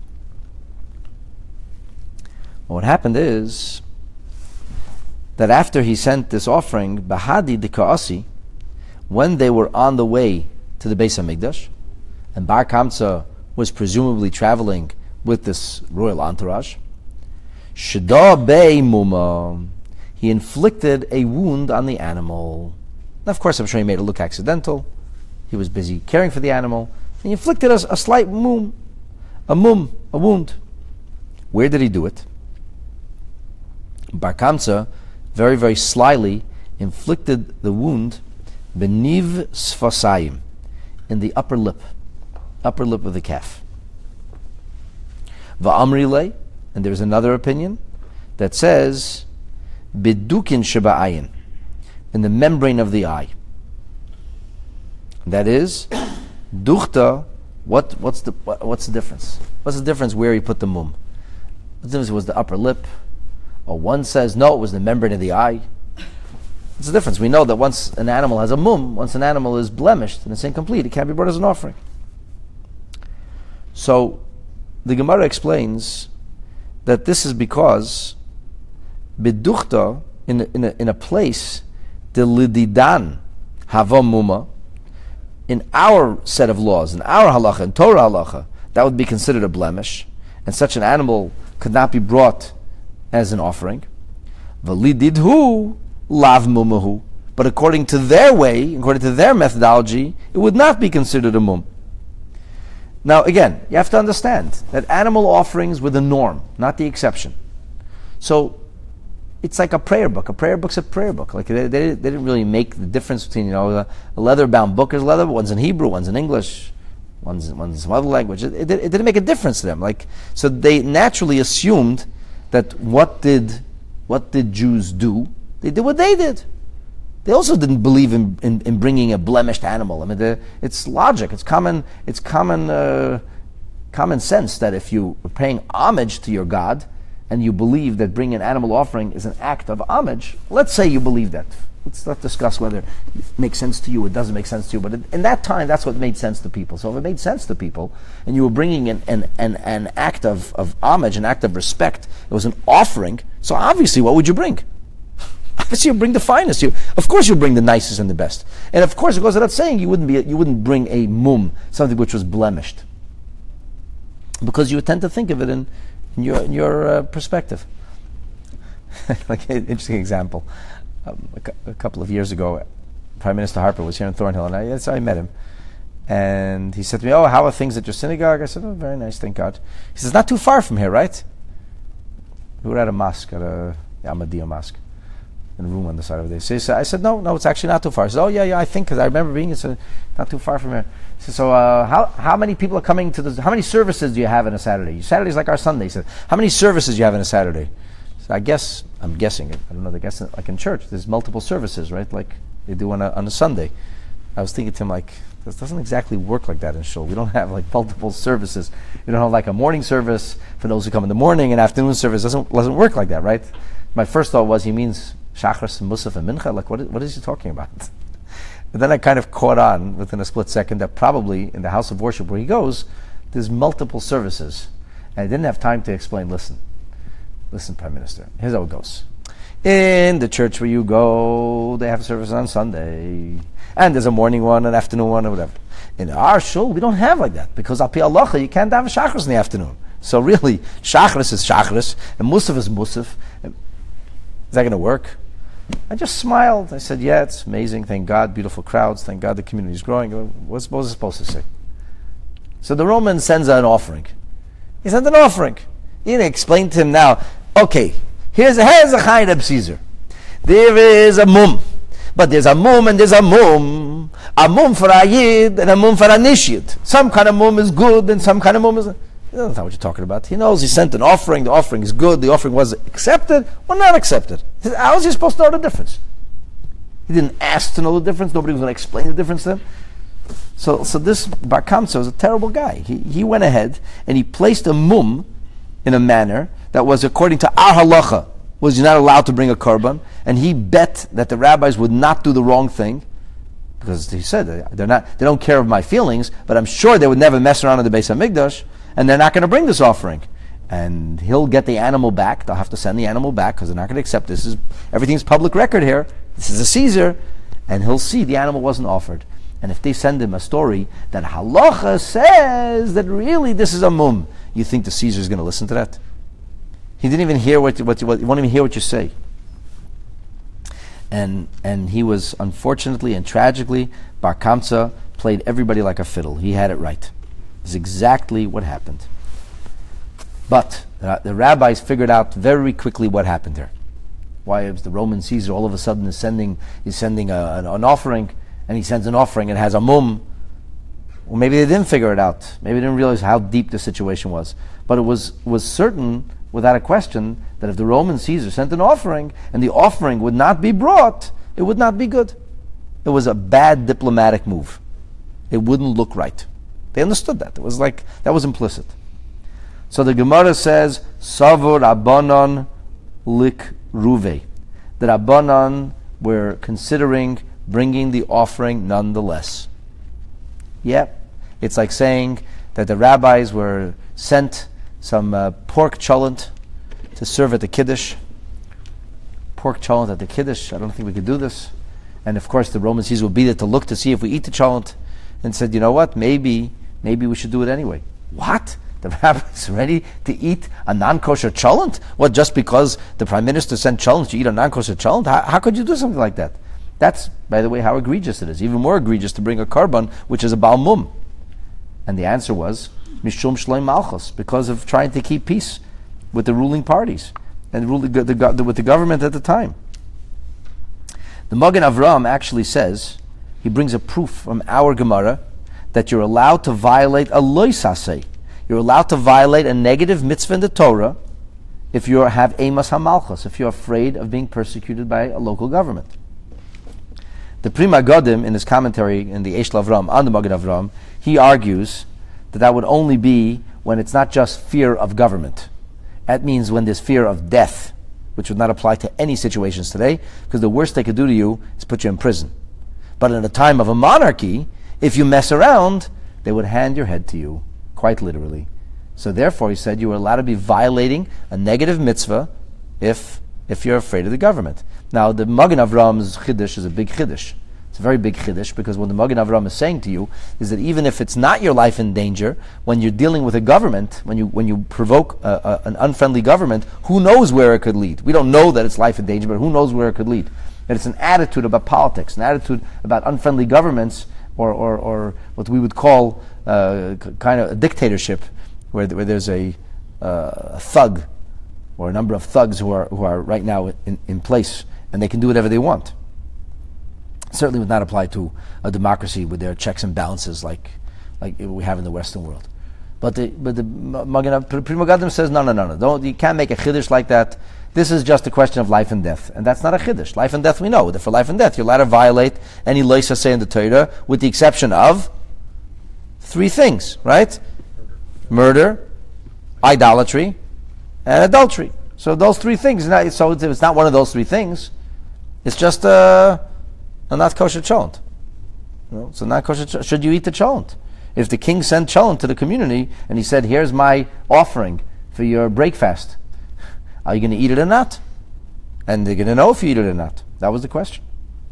What happened is that after he sent this offering, Bahadi de Kaasi, when they were on the way to the Beis HaMikdash, and Bar Kamsa was presumably traveling with this royal entourage, Shada Bei Muma, he inflicted a wound on the animal. Now, of course, I'm sure he made it look accidental. He was busy caring for the animal. And he inflicted a slight wound. Where did he do it? Bar Kamsa very, very slyly inflicted the wound beniv sfasayim, in the upper lip of the calf. Va'amrile, and there's another opinion that says bidukin sheba'ayin, in the membrane of the eye. That is duchta. What's the difference? What's the difference where he put the mum? The difference was the upper lip. Or one says, no, it was the membrane of the eye. What's the difference? We know that once an animal has a mum, once an animal is blemished and it's incomplete, it can't be brought as an offering. So the Gemara explains that this is because biduchta, in a place, the lididan havam muma, in our set of laws, in our halacha, in Torah halacha, that would be considered a blemish, and such an animal could not be brought as an offering. V'lididhu lav mumahu. But according to their way, according to their methodology, it would not be considered a mum. Now again, you have to understand that animal offerings were the norm, not the exception. So it's like a prayer book. A prayer book's a prayer book. Like they didn't really make the difference between, a leather-bound book is leather, but one's in Hebrew, one's in English, one's in some other language. It didn't make a difference to them. So they naturally assumed that what did what did Jews do? They did what they did. They also didn't believe in bringing a blemished animal. I mean, it's logic. It's common sense that if you are paying homage to your God and you believe that bringing an animal offering is an act of homage, let's say you believe that. Let's not discuss whether it makes sense to you or it doesn't make sense to you. But in that time, that's what made sense to people. So if it made sense to people, and you were bringing an act of homage, an act of respect, it was an offering. So obviously, what would you bring? Obviously, you bring the finest. Of course, you bring the nicest and the best. And of course, it goes without saying, you wouldn't bring a mum, something which was blemished, because you tend to think of it in your perspective. Like an interesting example. A couple of years ago, Prime Minister Harper was here in Thornhill, and I met him. And he said to me, "Oh, how are things at your synagogue?" I said, "Oh, very nice, thank God." He says, "Not too far from here, right?" We were at a mosque, at a Ahmadiyya mosque, in a room on the side of it. So I said, no, it's actually not too far. He said, "Oh, yeah, I think, because I remember being, it's not too far from here." He said, "So how many people are coming to this? How many services do you have on a Saturday? Saturday's like our Sunday." He said, "How many services do you have on a Saturday?" So I'm guessing it. I don't know. They guess like in church, there's multiple services, right? Like they do on a Sunday. I was thinking to him, like, this doesn't exactly work like that in Shul. We don't have like multiple services. We don't have like a morning service for those who come in the morning, and afternoon service doesn't work like that, right? My first thought was, he means Shachris and Musaf and Mincha. Like, what is he talking about? But then I kind of caught on within a split second that probably in the house of worship where he goes, there's multiple services, and I didn't have time to explain. Listen, Prime Minister, here's how it goes. In the church where you go, they have service on Sunday, and there's a morning one, an afternoon one, or whatever. In our shul, we don't have like that, because al pi halacha, you can't have a shachris in the afternoon. So really, shachris is shachris, and musaf is musaf. Is that going to work? I just smiled. I said, "Yeah, it's amazing. Thank God, beautiful crowds. Thank God the community is growing." What's Moses supposed to say? So the Roman sends an offering. He sent an offering. You didn't explain to him now, okay, here's a Chayin Reb Caesar. There is a mum. But there's a mum and there's a mum. A mum for a yid and a mum for a nishid. Some kind of mum is good and some kind of mum is... That's not what you're talking about. He knows he sent an offering. The offering is good. The offering was accepted or not accepted. How is he supposed to know the difference? He didn't ask to know the difference. Nobody was going to explain the difference to him. So this Bar Kamsa was a terrible guy. He went ahead and he placed a mum in a manner that was according to our halacha, was you're not allowed to bring a korban, and he bet that the rabbis would not do the wrong thing, because he said they don't care of my feelings, but I'm sure they would never mess around in the Beis Hamikdash, and they're not going to bring this offering. And he'll get the animal back. They'll have to send the animal back because they're not going to accept this. Everything's public record here. This is a Caesar, and he'll see the animal wasn't offered. And if they send him a story that halacha says that really this is a mum, you think the Caesar is going to listen to that? He didn't even hear he won't even hear what you say. And he was, unfortunately and tragically, Bar Kamsa played everybody like a fiddle. He had it right. It's exactly what happened. But the rabbis figured out very quickly what happened there. Why is the Roman Caesar all of a sudden is sending an offering, and he sends an offering and has a mum? Well, maybe they didn't figure it out. Maybe they didn't realize how deep the situation was. But it was certain, without a question, that if the Roman Caesar sent an offering and the offering would not be brought, it would not be good. It was a bad diplomatic move. It wouldn't look right. They understood that. It was like, that was implicit. So the Gemara says, Savur Rabbanon lik ruve. The Rabbanon were considering bringing the offering nonetheless. Yep. It's like saying that the rabbis were sent some pork cholent to serve at the Kiddush. Pork cholent at the Kiddush. I don't think we could do this. And of course the Roman Caesar would be there to look to see if we eat the cholent, and said, you know what, maybe we should do it anyway. What? The rabbi's ready to eat a non-kosher cholent? What, just because the Prime Minister sent cholent to eat a non-kosher cholent? How could you do something like that? That's, by the way, how egregious it is. Even more egregious to bring a korban, which is a Baal Mum. And the answer was, Mishum Shloim Malchus, because of trying to keep peace with the ruling parties and with the government at the time. The Magen Avraham actually says, he brings a proof from our Gemara, that you're allowed to violate a loisaseh. You're allowed to violate a negative mitzvah in the Torah if you have Emas HaMalchus, if you're afraid of being persecuted by a local government. The Pri Megadim, in his commentary in the Eish Lavram on the Magen Avram, he argues that would only be when it's not just fear of government. That means when there's fear of death, which would not apply to any situations today, because the worst they could do to you is put you in prison. But in a time of a monarchy, if you mess around, they would hand your head to you, quite literally. So therefore, he said, you are allowed to be violating a negative mitzvah if you're afraid of the government. Now, the Magen Avram's chiddush is a big chiddush. It's a very big chiddush, because what the Magen Avram is saying to you is that even if it's not your life in danger, when you're dealing with a government, when you provoke an unfriendly government, who knows where it could lead? We don't know that it's life in danger, but who knows where it could lead? And it's an attitude about politics, an attitude about unfriendly governments, or what we would call kind of a dictatorship, where there's a thug, or a number of thugs who are right now in place, and they can do whatever they want. Certainly would not apply to a democracy with their checks and balances like we have in the Western world. But the Pri Megadim says, no, you can't make a chiddush like that. This is just a question of life and death, and that's not a chiddush. Life and death, we know that for life and death, you're allowed to violate any loisa say in the Torah, with the exception of 3 things, right? Murder, idolatry, and adultery. So those 3 things. So if it's not one of those 3 things, it's just a not kosher cholent. So not kosher. Should you eat the cholent? If the king sent cholent to the community and he said, "Here's my offering for your breakfast," are you going to eat it or not? And they're going to know if you eat it or not. That was the question.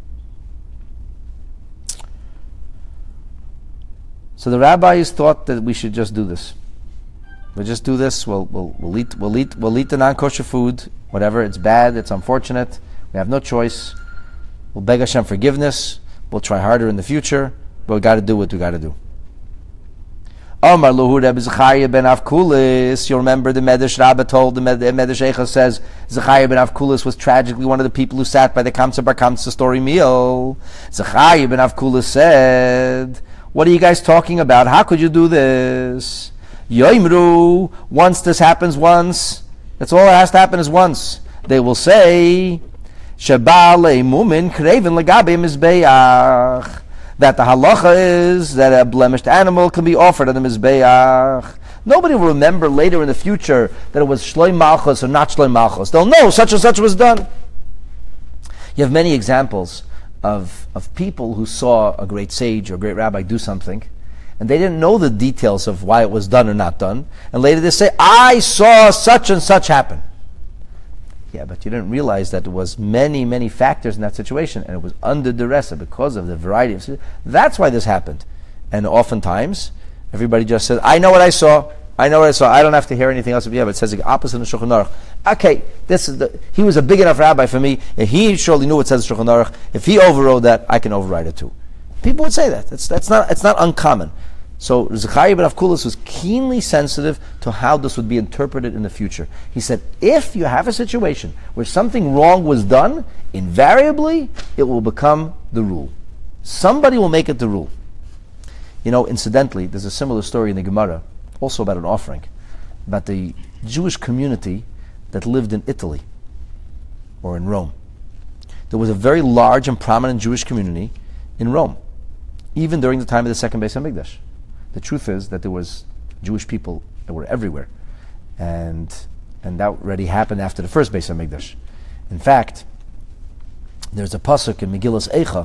So the rabbis thought that we should just do this. We'll just do this. We'll eat the non-kosher food, whatever. It's bad. It's unfortunate. We have no choice. We'll beg Hashem forgiveness. We'll try harder in the future, but we got to do what we got to do. Omar Luhu Rebbe Zechariah ben Avkulis. You'll remember the Medrash Rabbah told, the Medrash Eicha says, Zechariah ben Avkulis was tragically one of the people who sat by the Kamsa Bar Kamsa story meal. Zechariah ben Avkulis said, "What are you guys talking about? How could you do this? Yoimru, once this happens once, that's all that has to happen is once. They will say, Sheba le'mumin kreven legabe mizbeach, that the halacha is that a blemished animal can be offered on the mizbeach. Nobody will remember later in the future that it was shloim malchus or not shloim malchus. They'll know such and such was done." You have many examples of people who saw a great sage or a great rabbi do something, and they didn't know the details of why it was done or not done, and later they say, "I saw such and such happen." Yeah, but you didn't realize that there was many, many factors in that situation, and it was under duress because of the variety of. That's why this happened. And oftentimes, everybody just says, "I know what I saw. I know what I saw. I don't have to hear anything else." Yeah, but it says the opposite in the Shulchan Aruch. Okay, he was a big enough rabbi for me, and he surely knew what says the Shulchan Aruch. If he overrode that, I can override it too. People would say that. It's not uncommon. So Zechariah ben Avkulis was keenly sensitive to how this would be interpreted in the future. He said, if you have a situation where something wrong was done, invariably it will become the rule. Somebody will make it the rule. Incidentally, there's a similar story in the Gemara, also about an offering, about the Jewish community that lived in Italy or in Rome. There was a very large and prominent Jewish community in Rome, even during the time of the second Beis HaMikdash. The truth is that there was Jewish people that were everywhere, and that already happened after the first Beis HaMikdash. In fact, there's a pasuk in Megillas Eicha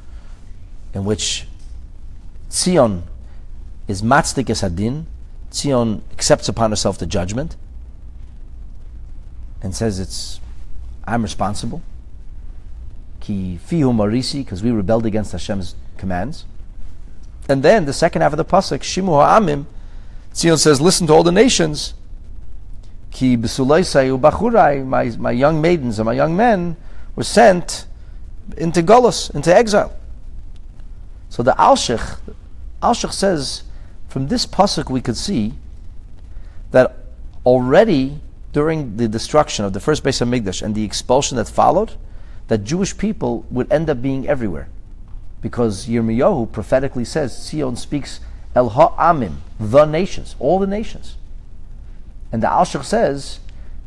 in which Tzion is matzdik es hadin. Tzion accepts upon herself the judgment and says, I'm responsible. Ki fihu marisi, because we rebelled against Hashem's commands. And then the second half of the pasuk, Shimu ha'amim, Tzion says, listen to all the nations. Ki b'sulaisai u'bachurai, my young maidens and my young men were sent into Golus, into exile. So the Alshich says, from this pasuk we could see that already during the destruction of the first Beis HaMikdash and the expulsion that followed, that Jewish people would end up being everywhere. Because Yirmiyahu prophetically says, Tzion speaks El Ha'amim, the nations, all the nations. And the Alshich says,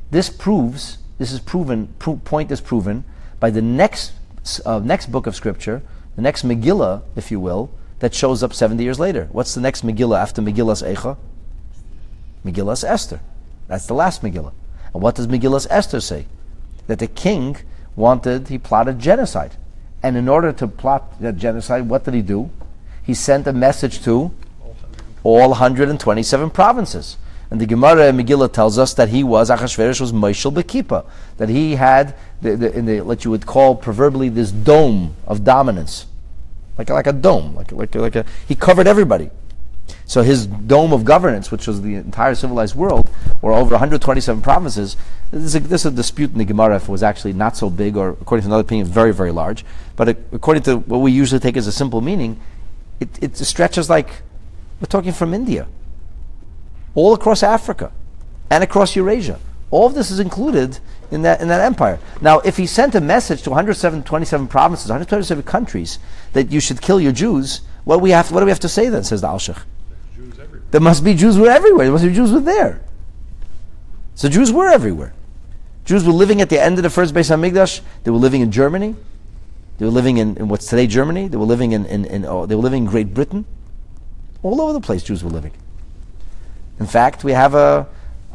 This point is proven by the next book of scripture, the next Megillah, if you will, that shows up 70 years later. What's the next Megillah after Megillah's Eicha? Megillah's Esther. That's the last Megillah. And what does Megillah's Esther say? That the king he plotted genocide. And in order to plot that genocide, what did he do? He sent a message to all 127 provinces. And the Gemara in Megillah tells us that Achashverosh was Moshel Bekipa, that he had what you would call proverbially this dome of dominance, like a dome, he covered everybody. So his dome of governance, which was the entire civilized world, or over 127 provinces, this is a dispute in the Gemara if it was actually not so big, or according to another opinion, very, very large. But according to what we usually take as a simple meaning, it stretches like, we're talking from India, all across Africa, and across Eurasia. All of this is included in that empire. Now, if he sent a message to 127 provinces, 127 countries, that you should kill your Jews, what do we have to say then, says the Alshich? There must be Jews were everywhere. There must be Jews were there. So Jews were everywhere. Jews were living at the end of the first Beis HaMikdash. They were living in Germany. They were living in what's today Germany. They were living in Great Britain. All over the place Jews were living. In fact, we have a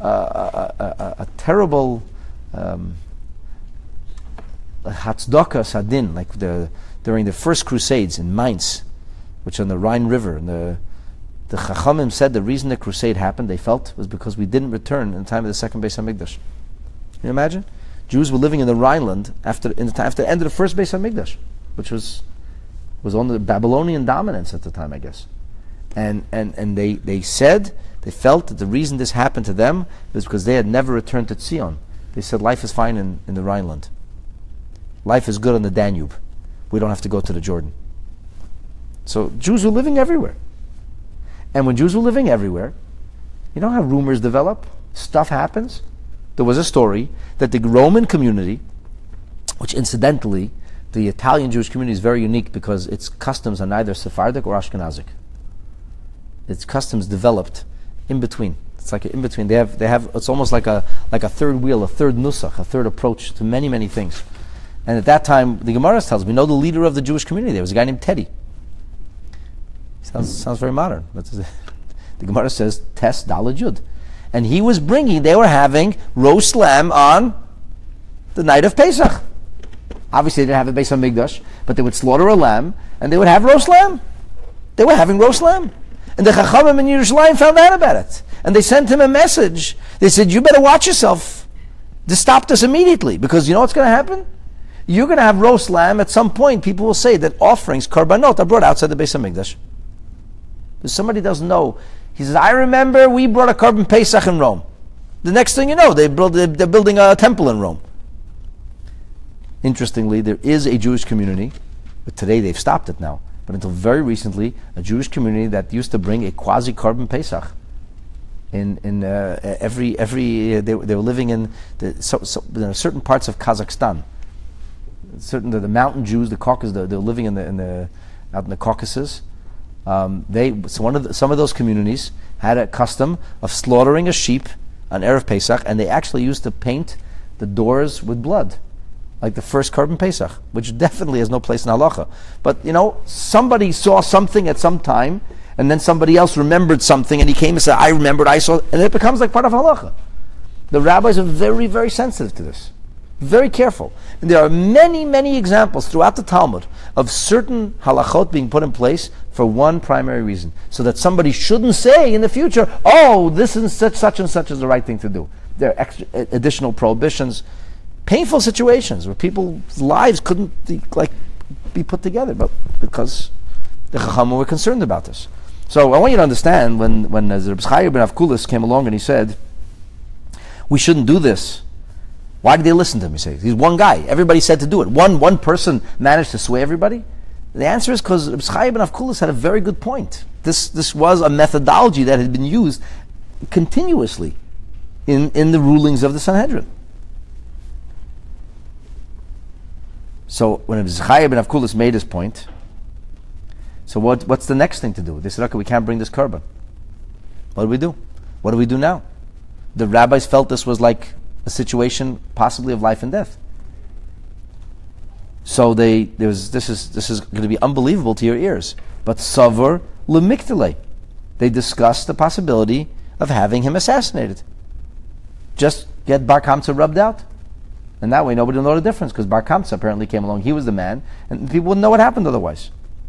terrible Hatzdaka Sadin, like during the first Crusades in Mainz, which on the Rhine River, and the Chachamim said the reason the crusade happened, they felt, was because we didn't return in the time of the second Beis HaMikdash. Can you imagine? Jews were living in the Rhineland after the end of the first Beis HaMikdash, which was under Babylonian dominance at the time, I guess. And they said, they felt that the reason this happened to them was because they had never returned to Zion. They said life is fine in the Rhineland. Life is good on the Danube. We don't have to go to the Jordan. So Jews were living everywhere. And when Jews were living everywhere, you know how rumors develop? Stuff happens. There was a story that the Roman community, which incidentally, the Italian Jewish community is very unique because its customs are neither Sephardic or Ashkenazic. Its customs developed in between. It's like in between. They have. It's almost like a third wheel, a third nusach, a third approach to many, many things. And at that time, the Gemara tells me, the leader of the Jewish community there was a guy named Teddy. Sounds very modern. But the Gemara says Tes Daled Yud, and they were having roast lamb on the night of Pesach. Obviously, they didn't have a Beis HaMikdash, but they would slaughter a lamb and they would have roast lamb. They were having roast lamb, and the Chachamim in Yerushalayim found out about it, and they sent him a message. They said, "You better watch yourself. To stop this immediately, because you know what's going to happen. You're going to have roast lamb at some point. People will say that offerings, karbanot, are brought outside the Beis HaMikdash." If somebody doesn't know, he says, "I remember we brought a korban Pesach in Rome." The next thing you know, they're building a temple in Rome. Interestingly, there is a Jewish community, but today they've stopped it now. But until very recently, a Jewish community that used to bring a quasi korban Pesach. They were living in certain parts of Kazakhstan. The mountain Jews, the Caucasus, they were living out in the Caucasus. Some of those communities had a custom of slaughtering a sheep on Erev Pesach, and they actually used to paint the doors with blood, like the first korban Pesach, which definitely has no place in halacha. But somebody saw something at some time, and then somebody else remembered something, and he came and said, "I remembered, I saw," and it becomes like part of halacha. The rabbis are very, very sensitive to this. Very careful. And there are many, many examples throughout the Talmud of certain halachot being put in place for one primary reason. So that somebody shouldn't say in the future, this is such and such is the right thing to do. There are additional prohibitions, painful situations where people's lives couldn't be put together, but because the Chachamim were concerned about this. So I want you to understand when Reb Chaim ben Avkulis came along and he said, we shouldn't do this. Why did they listen to him? He says, he's one guy. Everybody said to do it. One person managed to sway everybody. The answer is because Reb Chaim ben Avkulis had a very good point. This was a methodology that had been used continuously in the rulings of the Sanhedrin. So when Reb Chaim ben Avkulis made his point, so what's the next thing to do? They said, okay, we can't bring this korban. What do we do? What do we do now? The rabbis felt this was like a situation possibly of life and death. So this is going to be unbelievable to your ears. But Savur Lemikdale, they discussed the possibility of having him assassinated. Just get Bar Kamsa rubbed out. And that way nobody will know the difference, because Bar Kamsa apparently came along, he was the man, and people wouldn't know what happened otherwise.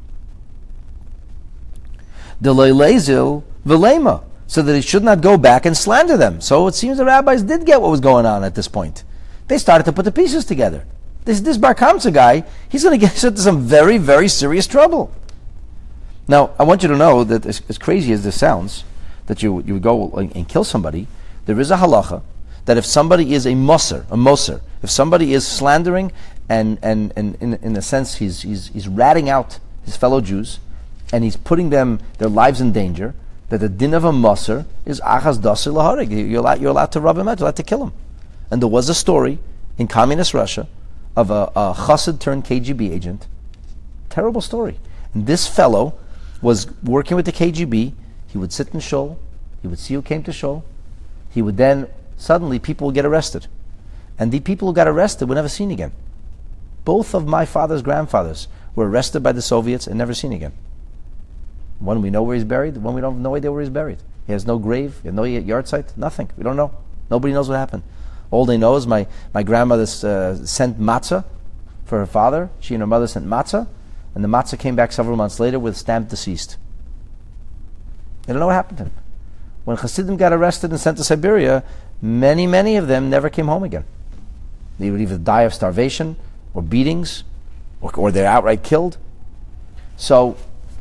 Deloylezil Velema, so that he should not go back and slander them. So it seems the rabbis did get what was going on at this point. They started to put the pieces together. This Bar Kamsa guy, he's going to get into some very, very serious trouble. Now, I want you to know that as crazy as this sounds, that you would go and kill somebody, there is a halacha that if somebody is a moser, if somebody is slandering and in a sense he's ratting out his fellow Jews and he's putting their lives in danger, that the din of a moser is achas dasir laharig. You're allowed to rub him out, you're allowed to kill him. And there was a story in communist Russia of a chassid turned KGB agent. Terrible story. And this fellow was working with the KGB. He would sit in shul. He would see who came to shul. He would then, suddenly, people would get arrested. And the people who got arrested were never seen again. Both of my father's grandfathers were arrested by the Soviets and never seen again. One we know where he's buried, one we don't have no idea where he's buried. He has no grave, he has no yard site, nothing. We don't know. Nobody knows what happened. All they know is my grandmother sent matzah for her father. She and her mother sent matzah, and the matzah came back several months later with stamped deceased. They don't know what happened to him. When Hasidim got arrested and sent to Siberia, many of them never came home again. They would either die of starvation, or beatings, or they're outright killed. So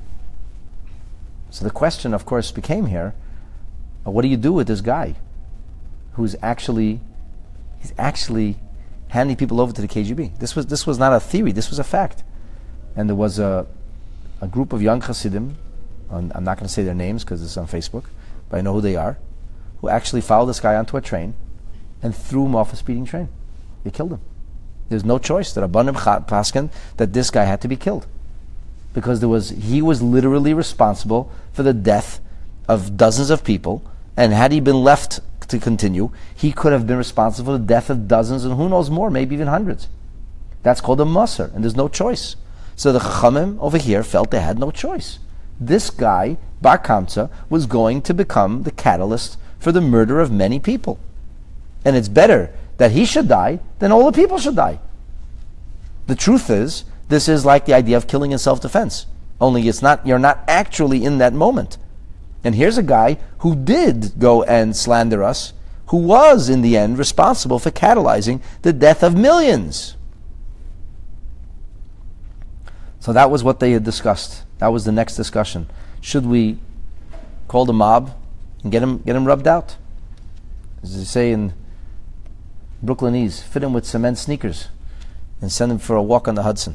the question, of course, became here, what do you do with this guy who's actually handing people over to the KGB? This was not a theory, this was a fact. And there was a group of young Hasidim, I'm not going to say their names because it's on Facebook, but I know who they are, who actually followed this guy onto a train and threw him off a speeding train. They killed him. There's no choice that Rabbanim Paskin that this guy had to be killed, because he was literally responsible for the death of dozens of people, and had he been left to continue, he could have been responsible for the death of dozens and who knows more, maybe even hundreds. That's called a Moser, and there's no choice. So the Chachamim over here felt they had no choice. This guy, Bar Kamsa, was going to become the catalyst for the murder of many people. And it's better that he should die than all the people should die. The truth is, this is like the idea of killing in self-defense. Only you're not actually in that moment. And here's a guy who did go and slander us, who was in the end responsible for catalyzing the death of millions. So that was what they had discussed. That was the next discussion. Should we call the mob and get him rubbed out? As they say in Brooklynese, fit him with cement sneakers and send him for a walk on the Hudson.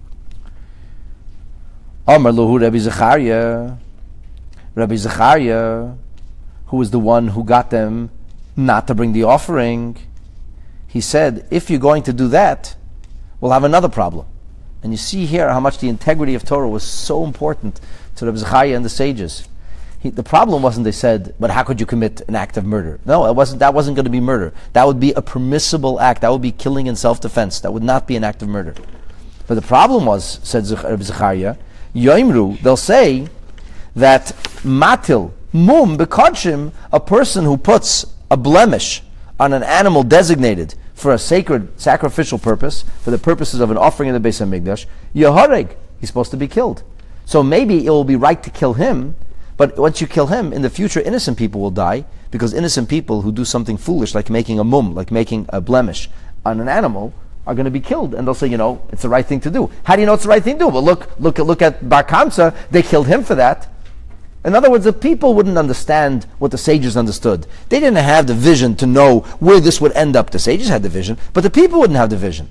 Amar Lahu Rabbi Zechariah. Rabbi Zechariah, who was the one who got them not to bring the offering, he said, if you're going to do that, we'll have another problem. And you see here how much the integrity of Torah was so important to Rabbi Zechariah and the sages. The problem wasn't, they said, but how could you commit an act of murder? No, that wasn't going to be murder. That would be a permissible act. That would be killing in self-defense. That would not be an act of murder. But the problem was, said Rabbi Zechariah, Yoimru, they'll say that matil, mum, bekodshim, a person who puts a blemish on an animal designated for a sacred sacrificial purpose, for the purposes of an offering in the Beis HaMikdash, Yehareg, he's supposed to be killed. So maybe it will be right to kill him, but once you kill him, in the future innocent people will die, because innocent people who do something foolish, like making a mum, like making a blemish on an animal, are going to be killed, and they'll say, it's the right thing to do. How do you know it's the right thing to do? Well, look at Bar Kamsa, they killed him for that. In other words, the people wouldn't understand what the sages understood. They didn't have the vision to know where this would end up. The sages had the vision, but the people wouldn't have the vision.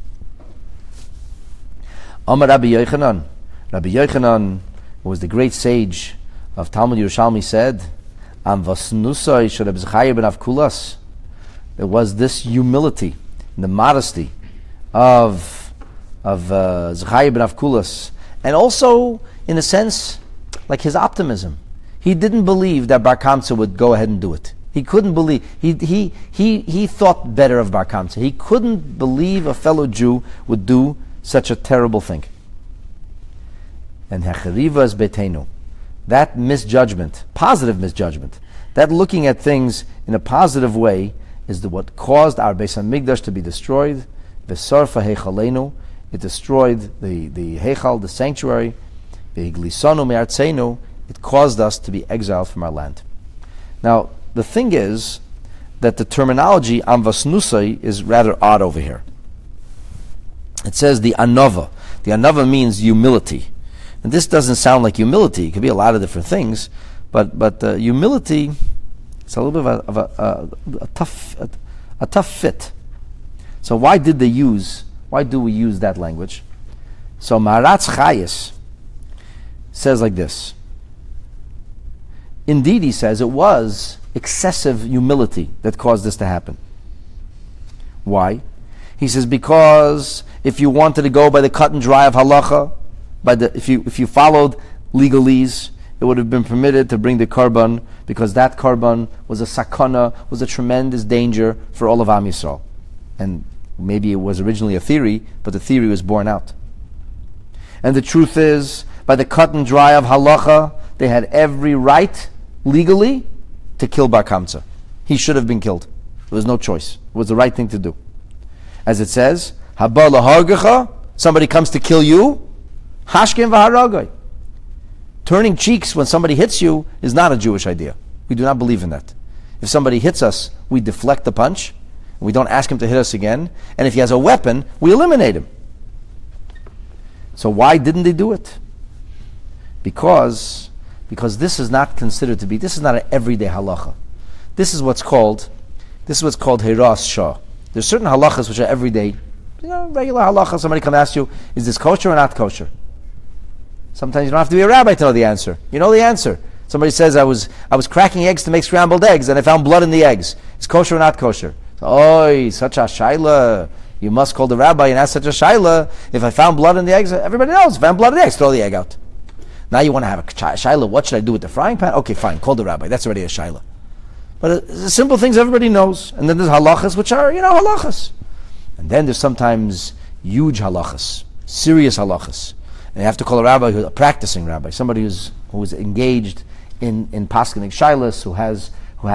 Amar Rabbi Yochanan. Rabbi Yochanan, who was the great sage of Talmud Yerushalmi, said, Am vasnusai shel Rabbi Zechariah ben Avkulas. There was this humility, the modesty of Zechariah ben Avkulas, and also, in a sense, like his optimism. He didn't believe that Bar Kamsa would go ahead and do it. He couldn't believe. He thought better of Bar Kamsa. He couldn't believe a fellow Jew would do such a terrible thing. And Hecharivas Betenu, that misjudgment, positive misjudgment, that looking at things in a positive way is what caused our Beis Hamikdash to be destroyed. V'sarfa Heichalenu, it destroyed the Heichal, the sanctuary. V'higlisanu me'artzenu, it caused us to be exiled from our land. Now, the thing is that the terminology Amvasnusai is rather odd over here. It says the Anova. The Anova means humility. And this doesn't sound like humility. It could be a lot of different things, but humility, it's a little bit of a tough fit. So why do we use that language? So Maharatz Chayes says like this. Indeed, he says, it was excessive humility that caused this to happen. Why? He says, because if you wanted to go by the cut and dry of halacha, if you followed legalese, it would have been permitted to bring the korban, because that korban was a sakana, was a tremendous danger for all of Am Yisrael. And maybe it was originally a theory, but the theory was borne out. And the truth is, by the cut and dry of halacha, they had every right, legally, to kill Bar Kamsa. He should have been killed. There was no choice. It was the right thing to do. As it says, Haba lahargecha, somebody comes to kill you, hashkem v'haragai. Turning cheeks when somebody hits you is not a Jewish idea. We do not believe in that. If somebody hits us, we deflect the punch, and we don't ask him to hit us again, and if he has a weapon, we eliminate him. So why didn't they do it? Because this is not considered to be, this is not an everyday halacha. This is what's called Hiras Shah. There's certain halachas which are everyday, regular halacha. Somebody can ask you, is this kosher or not kosher? Sometimes you don't have to be a rabbi to know the answer. You know the answer. Somebody says, I was cracking eggs to make scrambled eggs, and I found blood in the eggs. It's kosher or not kosher? So, such a shaila. You must call the rabbi and ask such a shaila. If I found blood in the eggs, everybody knows. If I found blood in the eggs, throw the egg out. Now you want to have a shaila. What should I do with the frying pan? Okay, fine. Call the rabbi. That's already a shaila. But simple things everybody knows. And then there's halachas, which are, halachas. And then there's sometimes huge halachas, serious halachas. And you have to call a rabbi, a practicing rabbi, somebody who's engaged in paskening shailas, who has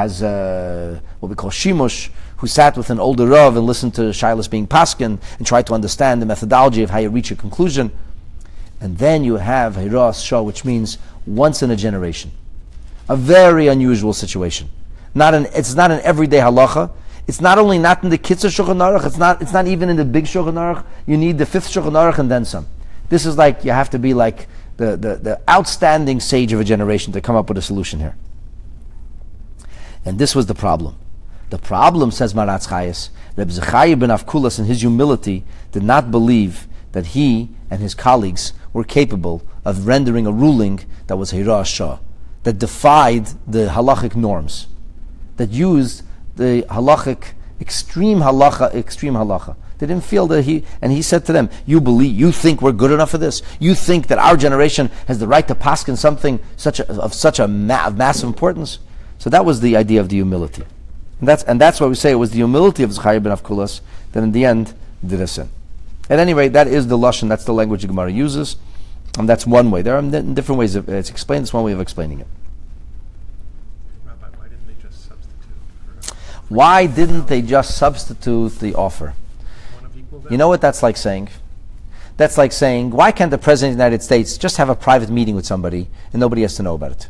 what we call shimush, who sat with an older rav and listened to shailas being pasken and tried to understand the methodology of how you reach a conclusion. And then you have Hiras Shah, which means once in a generation. A very unusual situation. It's not an everyday halacha. It's not only not in the Kitzur Shulchan Aruch, it's not even in the big Shulchan Aruch. You need the 5th Shulchan Aruch and then some. This is like, you have to be like the outstanding sage of a generation to come up with a solution here. And this was the problem. The problem, says Maharatz Chayes, Reb Zechariah ben Avkulas in his humility did not believe that he and his colleagues were capable of rendering a ruling that was Hiras Shah, that defied the halachic norms, that used the extreme halacha. They didn't feel that he said to them, you think we're good enough for this? You think that our generation has the right to paskin something of such a massive importance? So that was the idea of the humility. And that's why we say it was the humility of Zechariah ben Avkulas that in the end did a sin. At any rate, that is the lashon, that's the language the Gemara uses, and that's one way. There are different ways it's explained. It's one way of explaining it. Rabbi, why didn't they just substitute? Why didn't they just substitute the offer? You know what that's like saying? That's like saying, why can't the President of the United States just have a private meeting with somebody and nobody has to know about it?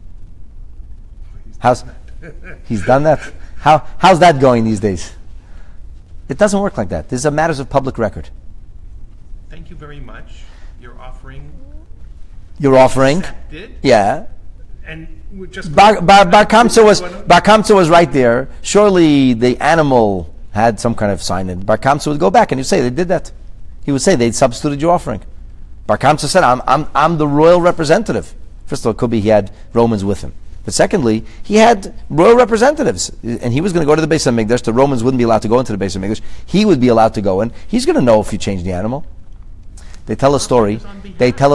He's done that? How's that going these days? It doesn't work like that. These are matters of public record. Thank you very much. You're offering. Accepted. Yeah. And we just Bar Kamsa was right there. Surely the animal had some kind of sign in. Bar Kamsa would go back and he'd say they did that. He would say they'd substituted your offering. Bar Kamsa said, I'm the royal representative. First of all, it could be he had Romans with him. But secondly, he had royal representatives, and he was going to go to the Beis Hamikdash. The Romans wouldn't be allowed to go into the Beis Hamikdash. He would be allowed to go in. He's going to know if you change the animal. They tell a story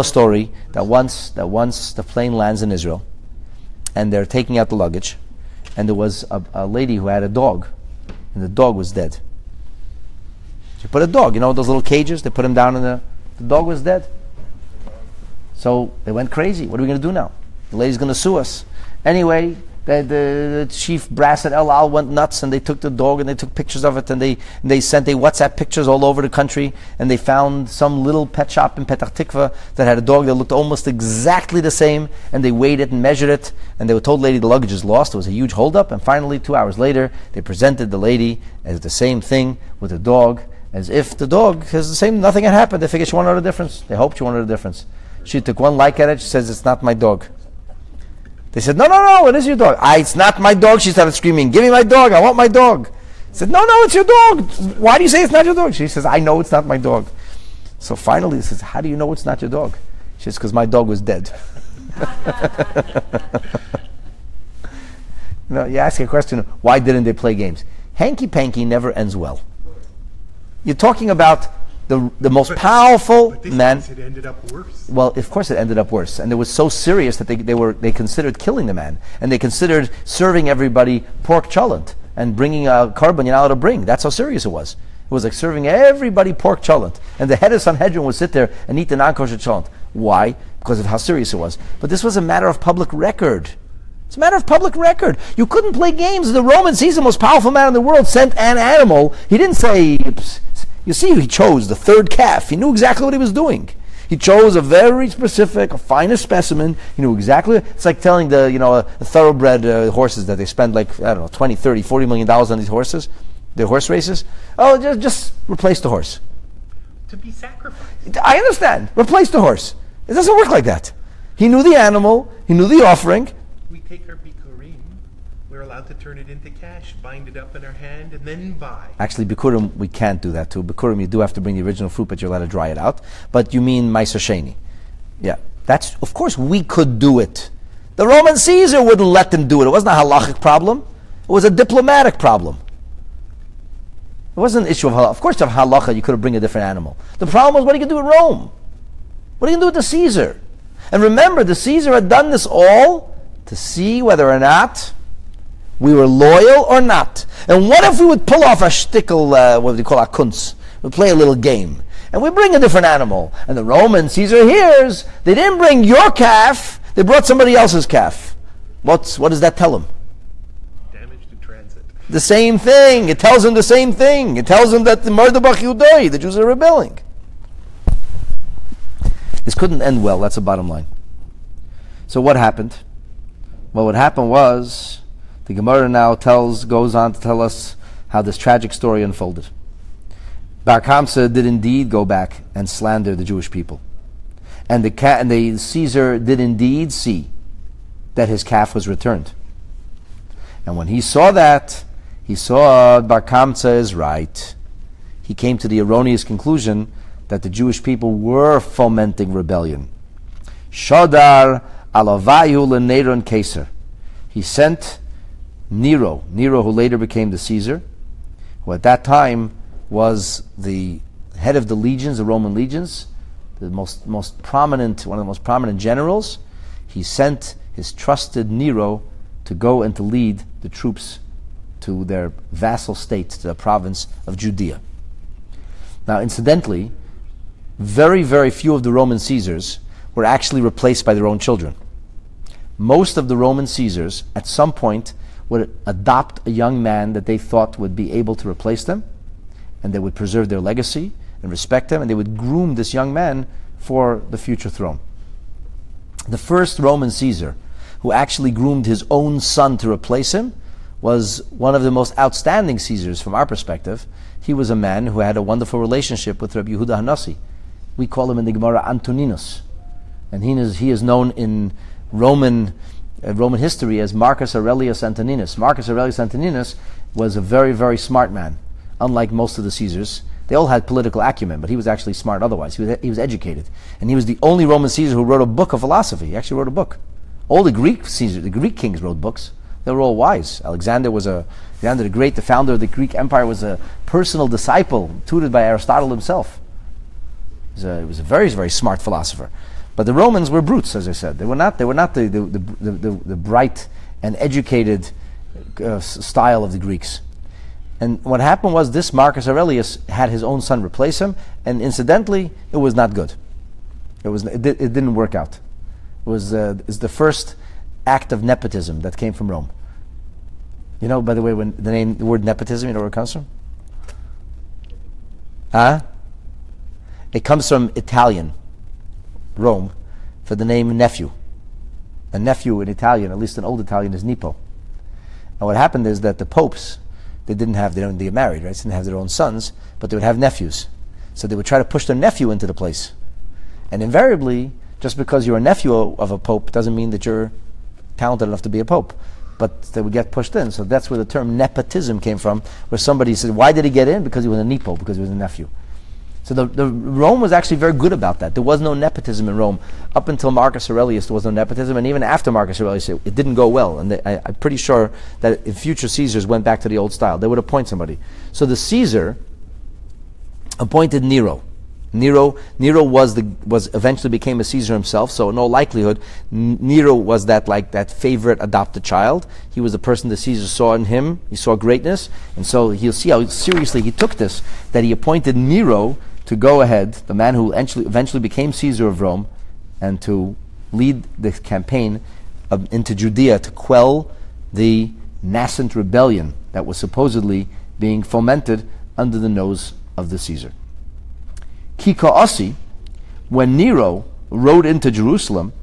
that once the plane lands in Israel, and they're taking out the luggage, and there was a lady who had a dog, and the dog was dead. She put a dog, those little cages, they put him down in the dog was dead. So they went crazy. What are we going to do now? The lady's going to sue us. Anyway, the chief brass at El Al went nuts, and they took the dog and they took pictures of it, and they sent WhatsApp pictures all over the country, and they found some little pet shop in Petach Tikva that had a dog that looked almost exactly the same, and they weighed it and measured it, and they were told the lady the luggage is lost. It was a huge holdup, and finally 2 hours later they presented the lady as the same thing with the dog, as if the dog has the same, nothing had happened. They figured she won't know the difference. They hoped she won't know the difference. She took one like at it. She says, "It's not my dog." They said, no, it is your dog. It's not my dog. She started screaming, "Give me my dog, I want my dog." He said, no, it's your dog. Why do you say it's not your dog? She says, "I know it's not my dog." So finally he says, "How do you know it's not your dog?" She says, "Because my dog was dead." You ask a question, why didn't they play games? Hanky-panky never ends well. You're talking about the most powerful man. It ended up worse. Well, of course it ended up worse, and it was so serious that they considered killing the man, and they considered serving everybody pork cholent and bringing a carbon you're not allowed to bring. That's how serious it was. It was like serving everybody pork cholent, and the head of Sanhedrin would sit there and eat the non-kosher cholent. Why? Because of how serious it was. But this was a matter of public record. It's a matter of public record. You couldn't play games. The Roman Caesar, the most powerful man in the world, sent an animal. He didn't say. You see, he chose the third calf. He knew exactly what he was doing. He chose a very specific, a finest specimen. He knew exactly. It's like telling the thoroughbred horses that they spend like, I don't know, 20, 30, 40 million dollars on these horses, the horse races. Oh, just replace the horse. To be sacrificed. I understand. Replace the horse. It doesn't work like that. He knew the animal. He knew the offering. We take our bikurim. We're allowed to turn it into cash, bind it up in our hand, and then buy. Actually, bikurim, we can't do that too. Bikurim, you do have to bring the original fruit, but you're allowed to dry it out. But you mean Meiser Sheni. Yeah. That's, of course, we could do it. The Roman Caesar wouldn't let them do it. It wasn't a halachic problem. It was a diplomatic problem. It wasn't an issue of halacha. Of course, of halacha, you could have bring a different animal. The problem was, what are you going to do in Rome? What are you going to do with the Caesar? And remember, the Caesar had done this all to see whether or not we were loyal or not. And what if we would pull off a shtickle, what do you call a kunz? We'd play a little game. And we bring a different animal. And the Roman Caesar hears, they didn't bring your calf, they brought somebody else's calf. What does that tell him? Damage to transit. The same thing. It tells him the same thing. It tells him that the Mordechai Yudoi, the Jews are rebelling. This couldn't end well. That's the bottom line. So what happened? Well, what happened was, the Gemara now goes on to tell us how this tragic story unfolded. Bar Kamsa did indeed go back and slander the Jewish people. And the Caesar did indeed see that his calf was returned. And when he saw that, he saw Bar Kamsa is right. He came to the erroneous conclusion that the Jewish people were fomenting rebellion. Shodar alavayu leneron Caesar. He sent Nero, who later became the Caesar, who at that time was the head of the legions, the Roman legions, the most prominent, one of the most prominent generals. He sent his trusted Nero to go and to lead the troops to their vassal state, to the province of Judea. Now, incidentally, very, very few of the Roman Caesars were actually replaced by their own children. Most of the Roman Caesars, at some point, would adopt a young man that they thought would be able to replace them, and they would preserve their legacy and respect them, and they would groom this young man for the future throne. The first Roman Caesar who actually groomed his own son to replace him was one of the most outstanding Caesars from our perspective. He was a man who had a wonderful relationship with Rabbi Yehuda Hanassi. We call him in the Gemara Antoninus, and he is known in Roman history as Marcus Aurelius Antoninus. Marcus Aurelius Antoninus was a very, very smart man. Unlike most of the Caesars, they all had political acumen, but he was actually smart otherwise. He was educated. And he was the only Roman Caesar who wrote a book of philosophy. He actually wrote a book. All the Greek Caesars, the Greek kings wrote books. They were all wise. Alexander the Great, the founder of the Greek Empire, was a personal disciple, tutored by Aristotle himself. He was a very, very smart philosopher. But the Romans were brutes, as I said. They were not the bright and educated style of the Greeks. And what happened was this Marcus Aurelius had his own son replace him, and incidentally, it was not good. It didn't work out. It's the first act of nepotism that came from Rome. You know, by the way, when the word nepotism, you know where it comes from? It comes from Italian, Rome, for the name nephew. A nephew in Italian, at least in Old Italian, is Nepo. And what happened is that the popes, they didn't get married, right? They didn't have their own sons, but they would have nephews. So they would try to push their nephew into the place. And invariably, just because you're a nephew of a pope doesn't mean that you're talented enough to be a pope. But they would get pushed in. So that's where the term nepotism came from, where somebody said, why did he get in? Because he was a nepo, because he was a nephew. So the Rome was actually very good about that. There was no nepotism in Rome. Up until Marcus Aurelius, there was no nepotism, and even after Marcus Aurelius, it didn't go well. And I'm pretty sure that if future Caesars went back to the old style, they would appoint somebody. So the Caesar appointed Nero. Nero was eventually became a Caesar himself. So in all likelihood, Nero was that favorite adopted child. He was the person the Caesar saw in him. He saw greatness, and so he'll see how seriously he took this. That he appointed Nero to go ahead, the man who eventually became Caesar of Rome, and to lead the campaign into Judea to quell the nascent rebellion that was supposedly being fomented under the nose of the Caesar. Kika Ossi, when Nero rode into Jerusalem,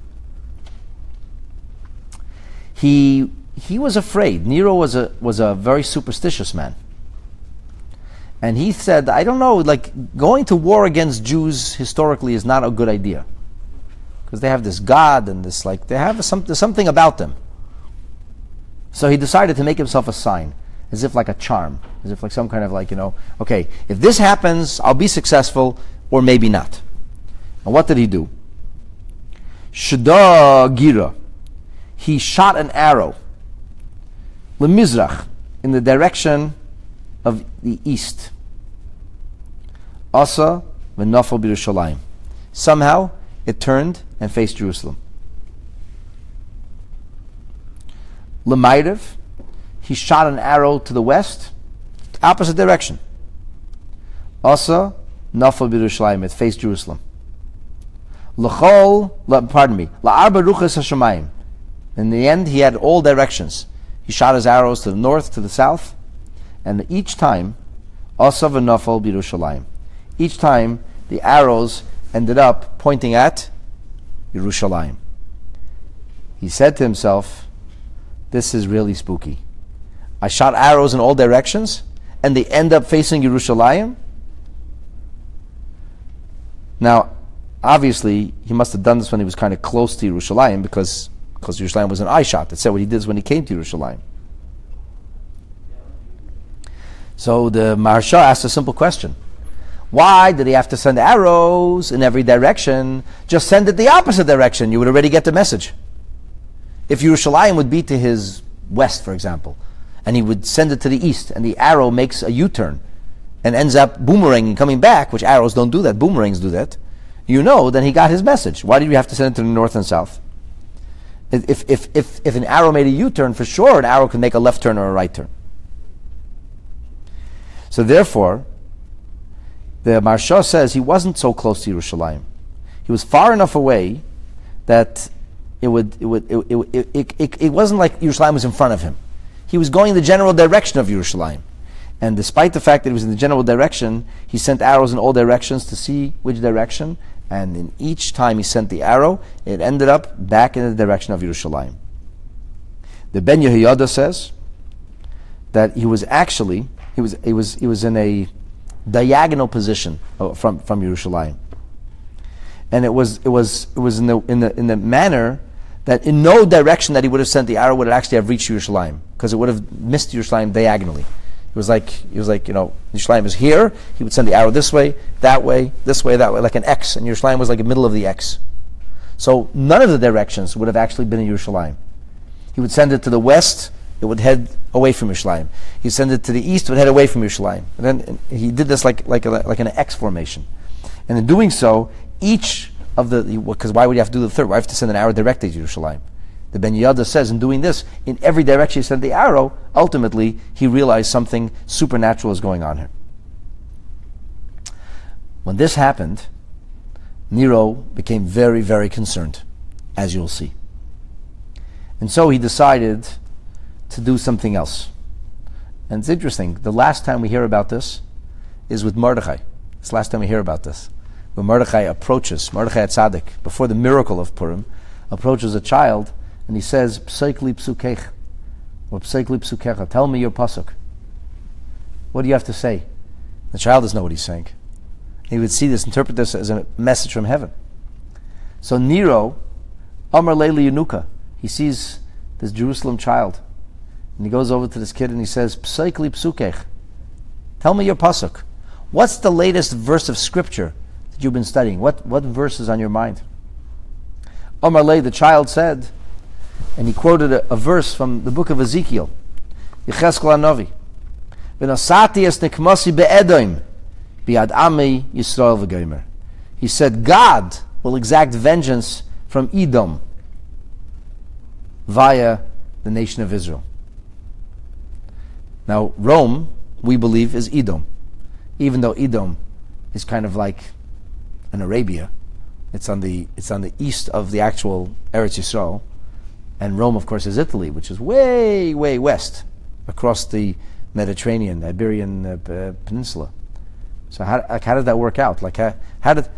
he was afraid. Nero was a very superstitious man. And he said, I don't know, going to war against Jews historically is not a good idea. Because they have this God and this, there's something about them. So he decided to make himself a sign, as if like a charm, as if like some kind of okay, if this happens, I'll be successful, or maybe not. And what did he do? Shada Gira. He shot an arrow, Lemizrach, in the direction of the east. Asa v'nafal b'Yerushalayim. Somehow it turned and faced Jerusalem. Lemairev, he shot an arrow to the west, opposite direction. Asa nafal b'Yerushalayim, it faced Jerusalem. La'arba ruchas hashamayim. In the end, he had all directions. He shot his arrows to the north, to the south, and each time, Asa v'nafal b'Yerushalayim. Each time, the arrows ended up pointing at Yerushalayim. He said to himself, this is really spooky. I shot arrows in all directions, and they end up facing Yerushalayim? Now, obviously, he must have done this when he was kind of close to Yerushalayim, because Yerushalayim was an eye shot. That's what he did when he came to Yerushalayim. So the Maharsha asked a simple question. Why did he have to send arrows in every direction? Just send it the opposite direction. You would already get the message. If Yerushalayim would be to his west, for example, and he would send it to the east, and the arrow makes a U-turn and ends up boomeranging, coming back, which arrows don't do that, boomerangs do that, then he got his message. Why did you have to send it to the north and south? If an arrow made a U-turn, for sure an arrow can make a left turn or a right turn. So therefore, the Maharsha says he wasn't so close to Yerushalayim. He was far enough away that it wasn't like Yerushalayim was in front of him. He was going the general direction of Yerushalayim. And despite the fact that he was in the general direction, he sent arrows in all directions to see which direction, and in each time he sent the arrow, it ended up back in the direction of Yerushalayim. The Ben Yehoyada says that he was actually he was in a diagonal position from Yerushalayim, and it was in the manner that in no direction that he would have sent the arrow would it actually have reached Yerushalayim, because it would have missed Yerushalayim diagonally. It was like Yerushalayim is here. He would send the arrow this way, that way, that way, like an X, and Yerushalayim was like the middle of the X. So none of the directions would have actually been in Yerushalayim. He would send it to the west, it would head away from Yerushalayim. He'd send it to the east, it would head away from Yerushalayim. And then he did this like an X formation. And in doing so, each of because why would you have to do the third? Why have to send an arrow directly to Yerushalayim? The Ben Yehoyada says, in doing this, in every direction he sent the arrow, ultimately he realized something supernatural is going on here. When this happened, Nero became very, very concerned, as you'll see. And so he decided to do something else. And it's interesting, the last time we hear about this is with Mordechai. It's the last time we hear about this. When Mordechai approaches, Mordechai HaTzadik, before the miracle of Purim, approaches a child, and he says, Pseik li psukeich, or Pseik li psukecha, tell me your pasuk. What do you have to say? The child doesn't know what he's saying. He would see this, interpret this as a message from heaven. So Nero, Amar Leili Yenuka, he sees this Jerusalem child, and he goes over to this kid and he says, Pseik li psukeich, tell me your pasuk. What's the latest verse of scripture that you've been studying? What verse is on your mind? Amar Lei, the child said, and he quoted a verse from the book of Ezekiel, Yecheskel HaNavi, V'nosati es nikmasi be'edoim, bi'ad ami Yisrael v'gomer. He said, God will exact vengeance from Edom via the nation of Israel. Now, Rome, we believe, is Edom. Even though Edom is kind of like an Arabia. It's on the east of the actual Eretz Yisrael. And Rome, of course, is Italy, which is way, way west, across the Mediterranean, Iberian Peninsula. So how did that work out? How did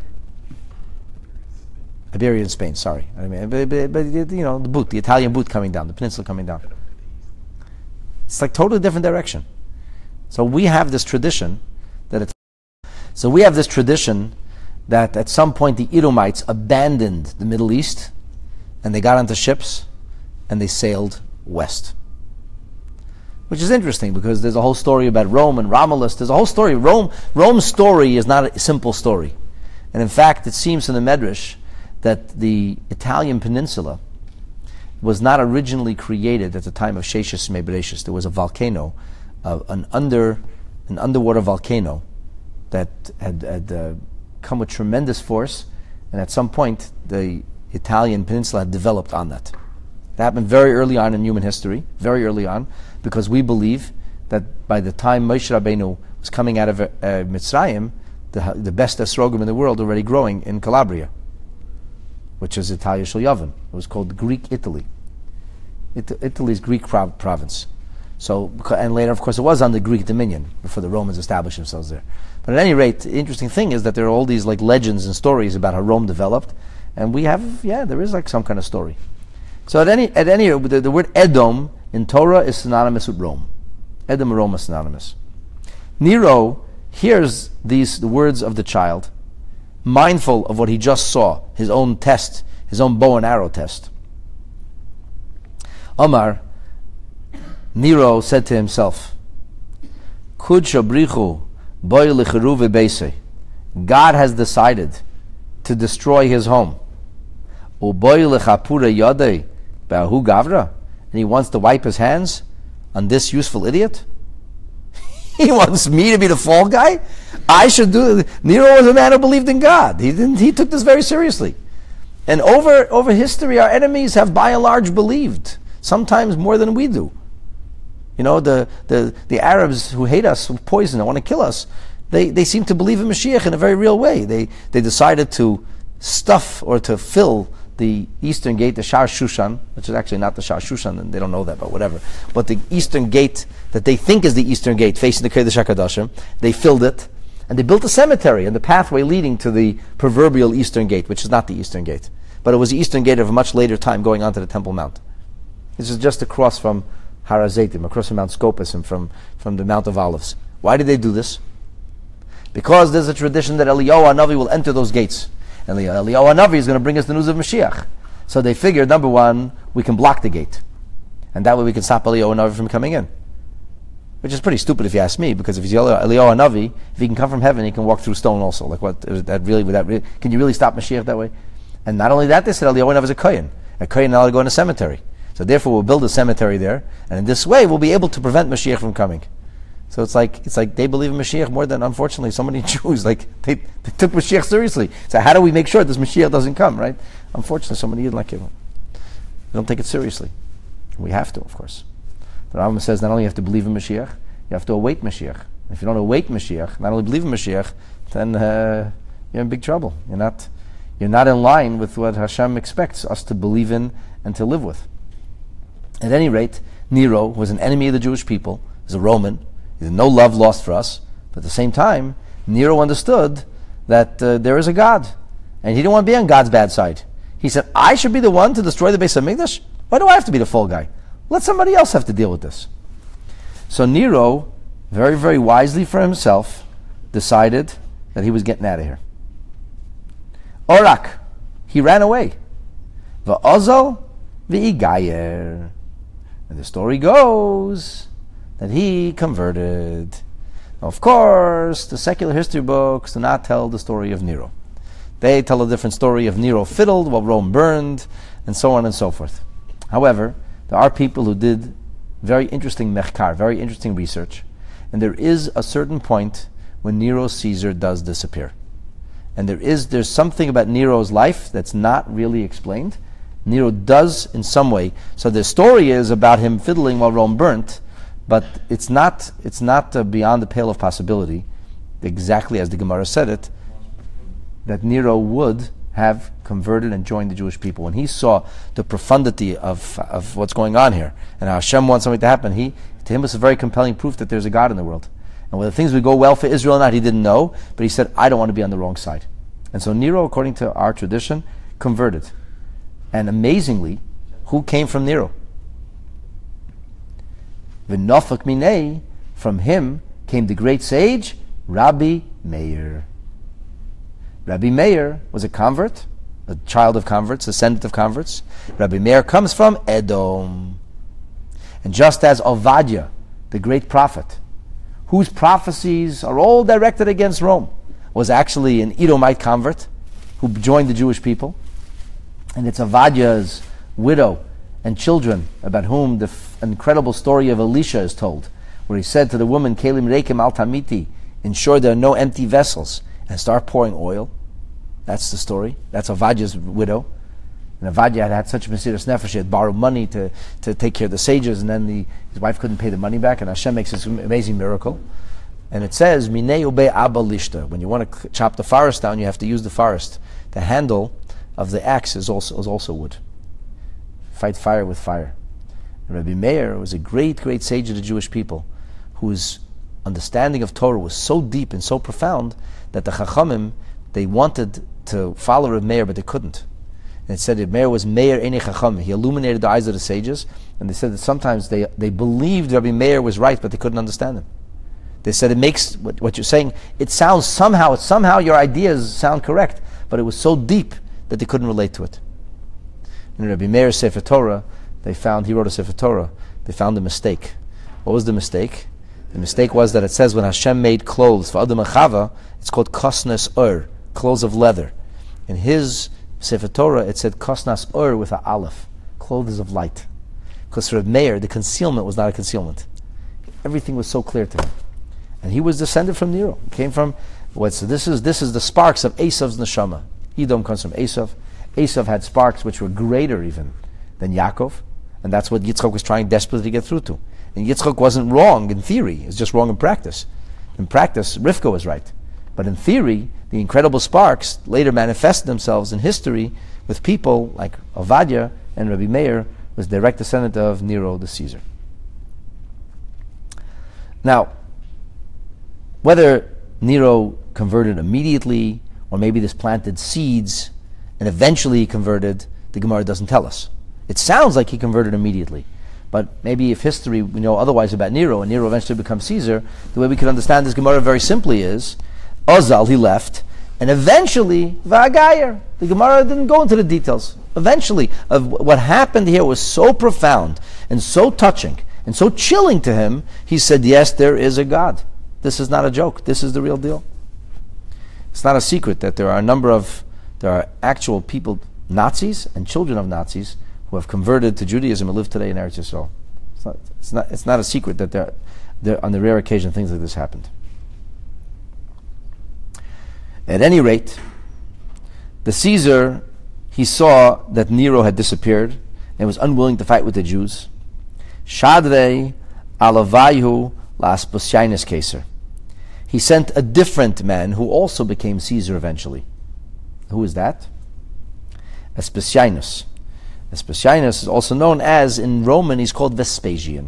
Iberian Spain? Sorry, I mean, but the Italian boot coming down, the peninsula coming down. It's like totally different direction. So we have this tradition that at some point the Edomites abandoned the Middle East and they got onto ships and they sailed west. Which is interesting because there's a whole story about Rome and Romulus. There's a whole story. Rome's story is not a simple story. And in fact, it seems in the Medrash that the Italian peninsula was not originally created at the time of Sheshis Mebreshis. There was a volcano, an underwater volcano that had come with tremendous force, and at some point the Italian peninsula had developed on that. It happened very early on in human history, very early on, because we believe that by the time Moshe Rabbeinu was coming out of Mitzrayim, the best esrogim in the world already growing in Calabria, which is Italia Shel Yavin. It was called Greek Italy. Italy's Greek province. So, and later, of course, it was under Greek dominion before the Romans established themselves there. But at any rate, the interesting thing is that there are all these like legends and stories about how Rome developed, and we have, there is like some kind of story. So at any the word Edom in Torah is synonymous with Rome. Edom and Rome are synonymous. Nero hears the words of the child, mindful of what he just saw, his own test, his own bow and arrow test. Omar, Nero said to himself, Kud shabrichu boy licheru vebeisei. God has decided to destroy his home. Uboy lechapura yadei ba'hu gavra. And he wants to wipe his hands on this useful idiot? He wants me to be the fall guy? I should do it. Nero was a man who believed in God. He took this very seriously. And over history, our enemies have by and large believed, sometimes more than we do. You know, the Arabs who hate us, who poison and want to kill us, they seem to believe in Mashiach in a very real way. They decided to stuff or to fill the eastern gate, the Shar Shushan, which is actually not the Shar Shushan, and they don't know that, but whatever. But the eastern gate that they think is the eastern gate facing the Kodesh HaKadoshim, they filled it, and they built a cemetery and the pathway leading to the proverbial eastern gate, which is not the eastern gate. But it was the eastern gate of a much later time going onto the Temple Mount. This is just across from Har HaZeitim, across from Mount Scopus and from the Mount of Olives. Why did they do this? Because there's a tradition that Eliyahu HaNavi will enter those gates. And Eliyahu HaNavi is going to bring us the news of Mashiach. So they figured, number one, we can block the gate. And that way we can stop Eliyahu HaNavi from coming in. Which is pretty stupid if you ask me, because if he's Eliyahu HaNavi, if he can come from heaven, he can walk through stone also. Like what, can you really stop Mashiach that way? And not only that, they said Eliyahu HaNavi is a Kohen. A Kohen now to go in a cemetery. So therefore we'll build a cemetery there, and in this way we'll be able to prevent Mashiach from coming. So it's like they believe in Mashiach more than, unfortunately, so many Jews. Like they took Mashiach seriously. So how do we make sure this Mashiach doesn't come, right? Unfortunately, so many Yidden like him. don't take it seriously. We have to, of course. The Rambam says not only you have to believe in Mashiach, you have to await Mashiach. If you don't await Mashiach, not only believe in Mashiach, then you're in big trouble. You're not in line with what Hashem expects us to believe in and to live with. At any rate, Nero was an enemy of the Jewish people. He's a Roman. He had no love lost for us. But at the same time, Nero understood that there is a God. And he didn't want to be on God's bad side. He said, I should be the one to destroy the Beis HaMikdash? Why do I have to be the fall guy? Let somebody else have to deal with this. So Nero, very, very wisely for himself, decided that he was getting out of here. Orak, he ran away. Va'ozol v'igayer. And the story goes that he converted. Now, of course, the secular history books do not tell the story of Nero. They tell a different story of Nero fiddled while Rome burned, and so on and so forth. However, there are people who did very interesting mechkar, very interesting research, and there is a certain point when Nero Caesar does disappear. And there's something about Nero's life that's not really explained. Nero does in some way. So the story is about him fiddling while Rome burnt, but it's not beyond the pale of possibility, exactly as the Gemara said it, that Nero would have converted and joined the Jewish people. When he saw the profundity of what's going on here, and how Hashem wants something to happen, to him it's a very compelling proof that there's a God in the world. And whether things would go well for Israel or not, he didn't know, but he said, I don't want to be on the wrong side. And so Nero, according to our tradition, converted. And amazingly, who came from Nero? V'nofak minei, from him came the great sage, Rabbi Meir. Rabbi Meir was a convert, a child of converts, descendant of converts. Rabbi Meir comes from Edom. And just as Ovadia, the great prophet, whose prophecies are all directed against Rome, was actually an Edomite convert who joined the Jewish people. And it's Ovadia's widow and children about whom the incredible story of Elisha is told, where he said to the woman, Kelim reikim al tamiti, ensure there are no empty vessels, and start pouring oil. That's the story. That's Ovadia's widow. And Ovadia had had such a Mesiras Nefesh, she had borrowed money to take care of the sages, and then his wife couldn't pay the money back, and Hashem makes this amazing miracle. And it says, Minei ube abba lishta. When you want to chop the forest down, you have to use the forest. The handle of the axe is also wood. Fight fire with fire. And Rabbi Meir was a great, great sage of the Jewish people, whose understanding of Torah was so deep and so profound that the Chachamim, they wanted to follow Rabbi Meir, but they couldn't. And it said that Meir was Meir Einei Chacham. He illuminated the eyes of the sages, and they said that sometimes they believed Rabbi Meir was right, but they couldn't understand him. They said it makes what you're saying, it sounds somehow your ideas sound correct, but it was so deep that they couldn't relate to it. In Rabbi Meir's Sefer Torah, he wrote a Sefer Torah, they found a mistake. What was the mistake? The mistake was that it says when Hashem made clothes for Adam and Chava, it's called Kosnas Ur, clothes of leather. In his Sefer Torah, it said Kosnas Ur with an aleph, clothes of light. Because for Rabbi Meir, the concealment was not a concealment. Everything was so clear to him. And he was descended from Nero. He came from this is the sparks of Esav's neshama. Edom comes from Esav. Esav had sparks which were greater even than Yaakov, and that's what Yitzchak was trying desperately to get through to. And Yitzchak wasn't wrong in theory; it's just wrong in practice. In practice, Rivka was right, but in theory, the incredible sparks later manifested themselves in history with people like Ovadia and Rabbi Meir, was direct descendant of Nero the Caesar. Now, whether Nero converted immediately, or maybe this planted seeds and eventually he converted, the Gemara doesn't tell us. It sounds like he converted immediately. But maybe if history, we know otherwise about Nero, and Nero eventually becomes Caesar, the way we can understand this Gemara very simply is, Ozal, he left, and eventually, Va'agayer. The Gemara didn't go into the details. Eventually, of what happened here was so profound, and so touching, and so chilling to him, he said, yes, there is a God. This is not a joke. This is the real deal. It's not a secret that there are actual people, Nazis and children of Nazis, who have converted to Judaism and live today in Eretz Yisrael. It's not a secret that there on the rare occasion things like this happened. At any rate, the Caesar, he saw that Nero had disappeared, and was unwilling to fight with the Jews, Shadrei Alavayhu Laspasianus Caesar. He sent a different man who also became Caesar eventually. Who is that? Aspasianus. Aspasianus is also known as, in Roman, he's called Vespasian.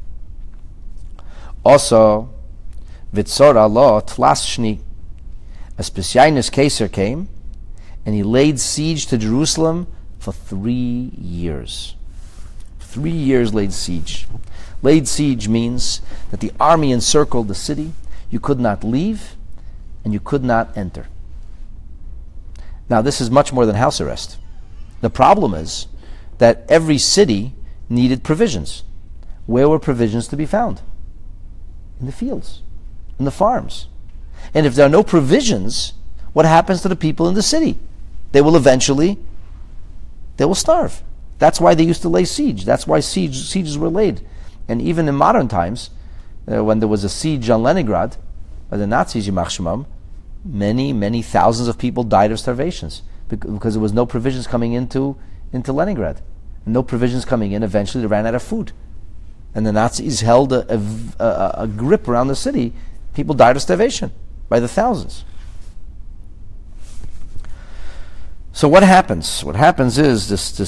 Also, Vitzor Allah Tlasshni. Aspasianus Caesar came, and he laid siege to Jerusalem for 3 years. 3 years laid siege. Laid siege means that the army encircled the city. You could not leave, and you could not enter. Now, this is much more than house arrest. The problem is that every city needed provisions. Where were provisions to be found? In the fields, in the farms. And if there are no provisions, what happens to the people in the city? They will starve. That's why they used to lay siege. That's why sieges were laid. And even in modern times, when there was a siege on Leningrad by the Nazis, Yimach Shemam, many thousands of people died of starvations because there was no provisions coming into Leningrad. No provisions coming in, eventually they ran out of food. And the Nazis held a grip around the city. People died of starvation by the thousands. So what happens? What happens is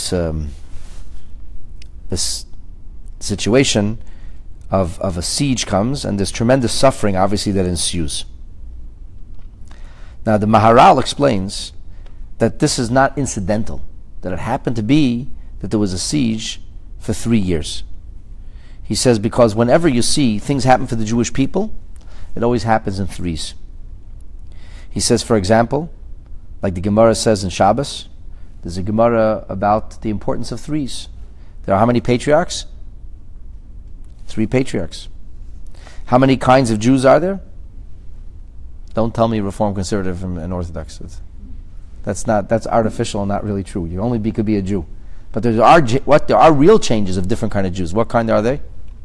this situation of a siege comes, and there's tremendous suffering, obviously, that ensues. Now, the Maharal explains that this is not incidental, that it happened to be that there was a siege for 3 years. He says because whenever you see things happen for the Jewish people, it always happens in threes. He says, for example, like the Gemara says in Shabbos, there's a Gemara about the importance of threes. There are how many patriarchs? 3 patriarchs. How many kinds of Jews are there? Don't tell me Reform, Conservative, and Orthodox. That's artificial and not really true. You could be a Jew. But there are real changes of different kind of Jews. What kind are they?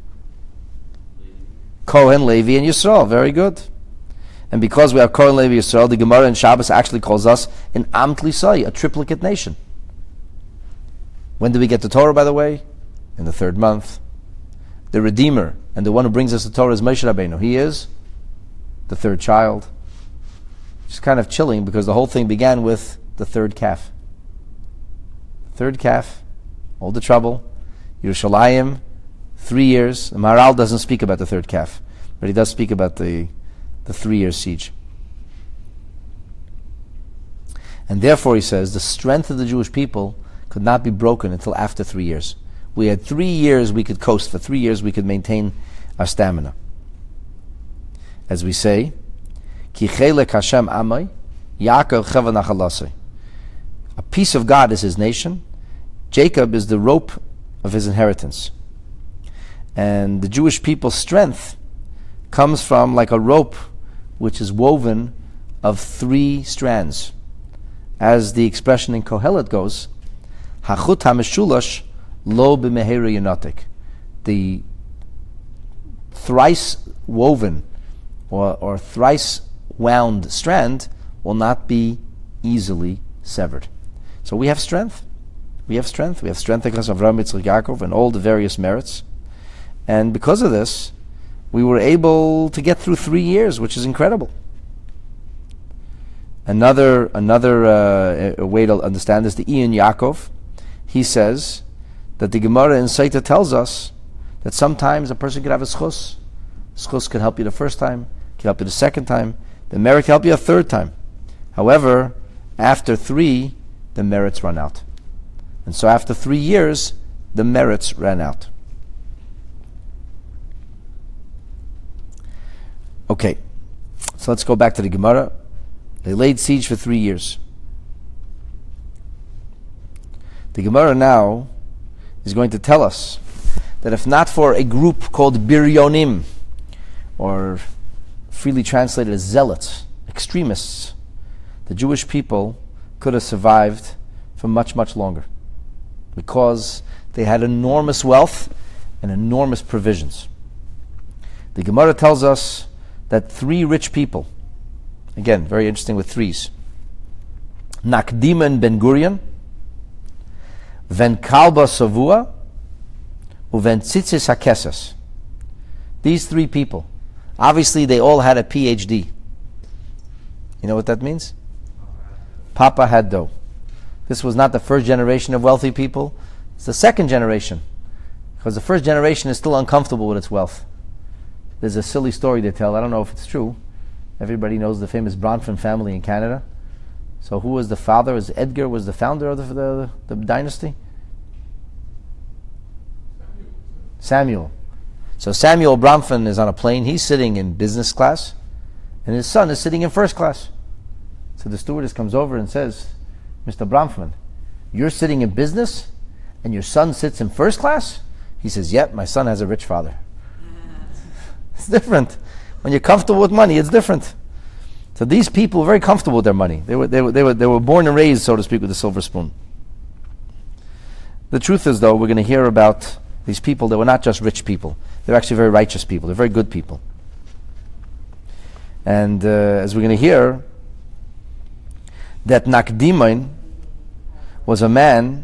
Kohen, Levi, and Yisrael. Very good. And because we have Kohen, Levi, Yisrael, the Gemara in Shabbos actually calls us an Amt Lisai, a triplicate nation. When do we get the Torah, by the way? In the 3rd month. The Redeemer and the one who brings us the Torah is Moshe Rabbeinu. He is the 3rd child. It's kind of chilling because the whole thing began with the 3rd calf. 3rd calf, all the trouble. Yerushalayim, 3 years. The Maharal doesn't speak about the 3rd calf, but he does speak about the 3-year siege. And therefore, he says, the strength of the Jewish people could not be broken until after 3 years. We had 3 years we could coast. For 3 years we could maintain our stamina. As we say, Ki chelek Hashem amay, Yaakov cheva nachalasei. A piece of God is his nation. Jacob is the rope of his inheritance. And the Jewish people's strength comes from like a rope which is woven of 3 strands. As the expression in Kohelet goes, Hachut hameshulash lo b'meheru yonatik. The thrice woven or thrice wound strand will not be easily severed. So we have strength. We have strength. We have strength because of Avraham, Yitzchak, Yaakov, and all the various merits. And because of this, we were able to get through 3 years, which is incredible. Another way to understand this, the Ian Yaakov, he says that the Gemara in Saita tells us that sometimes a person could have a schus. Schus can help you the first time, can help you the second time, the merit can help you a 3rd time. However, after 3, the merits run out. And so after 3 years, the merits ran out. Okay, so let's go back to the Gemara. They laid siege for 3 years. The Gemara now is going to tell us that if not for a group called Biryonim, or freely translated as zealots, extremists, the Jewish people could have survived for much, much longer because they had enormous wealth and enormous provisions. The Gemara tells us that 3 rich people, again, very interesting with 3s, Nakdim and Ben Gurion, ven kalba savua, uven tzitzis hakesas. These three people, obviously they all had a PhD. You know what that means? Papa had dough. This was not the first generation of wealthy people. It's the second generation. Because the first generation is still uncomfortable with its wealth. There's a silly story they tell. I don't know if it's true. Everybody knows the famous Bronfman family in Canada. So who was the father? Edgar was the founder of the dynasty? Samuel. So Samuel Bronfman is on a plane. He's sitting in business class. And his son is sitting in first class. So the stewardess comes over and says, Mr. Bronfman, you're sitting in business and your son sits in first class? He says, yep, my son has a rich father. It's different. When you're comfortable with money, it's different. So these people were very comfortable with their money. They were born and raised, so to speak, with a silver spoon. The truth is, though, we're going to hear about these people that were not just rich people. They're actually very righteous people. They're very good people. And as we're going to hear, that Nakdimin was a man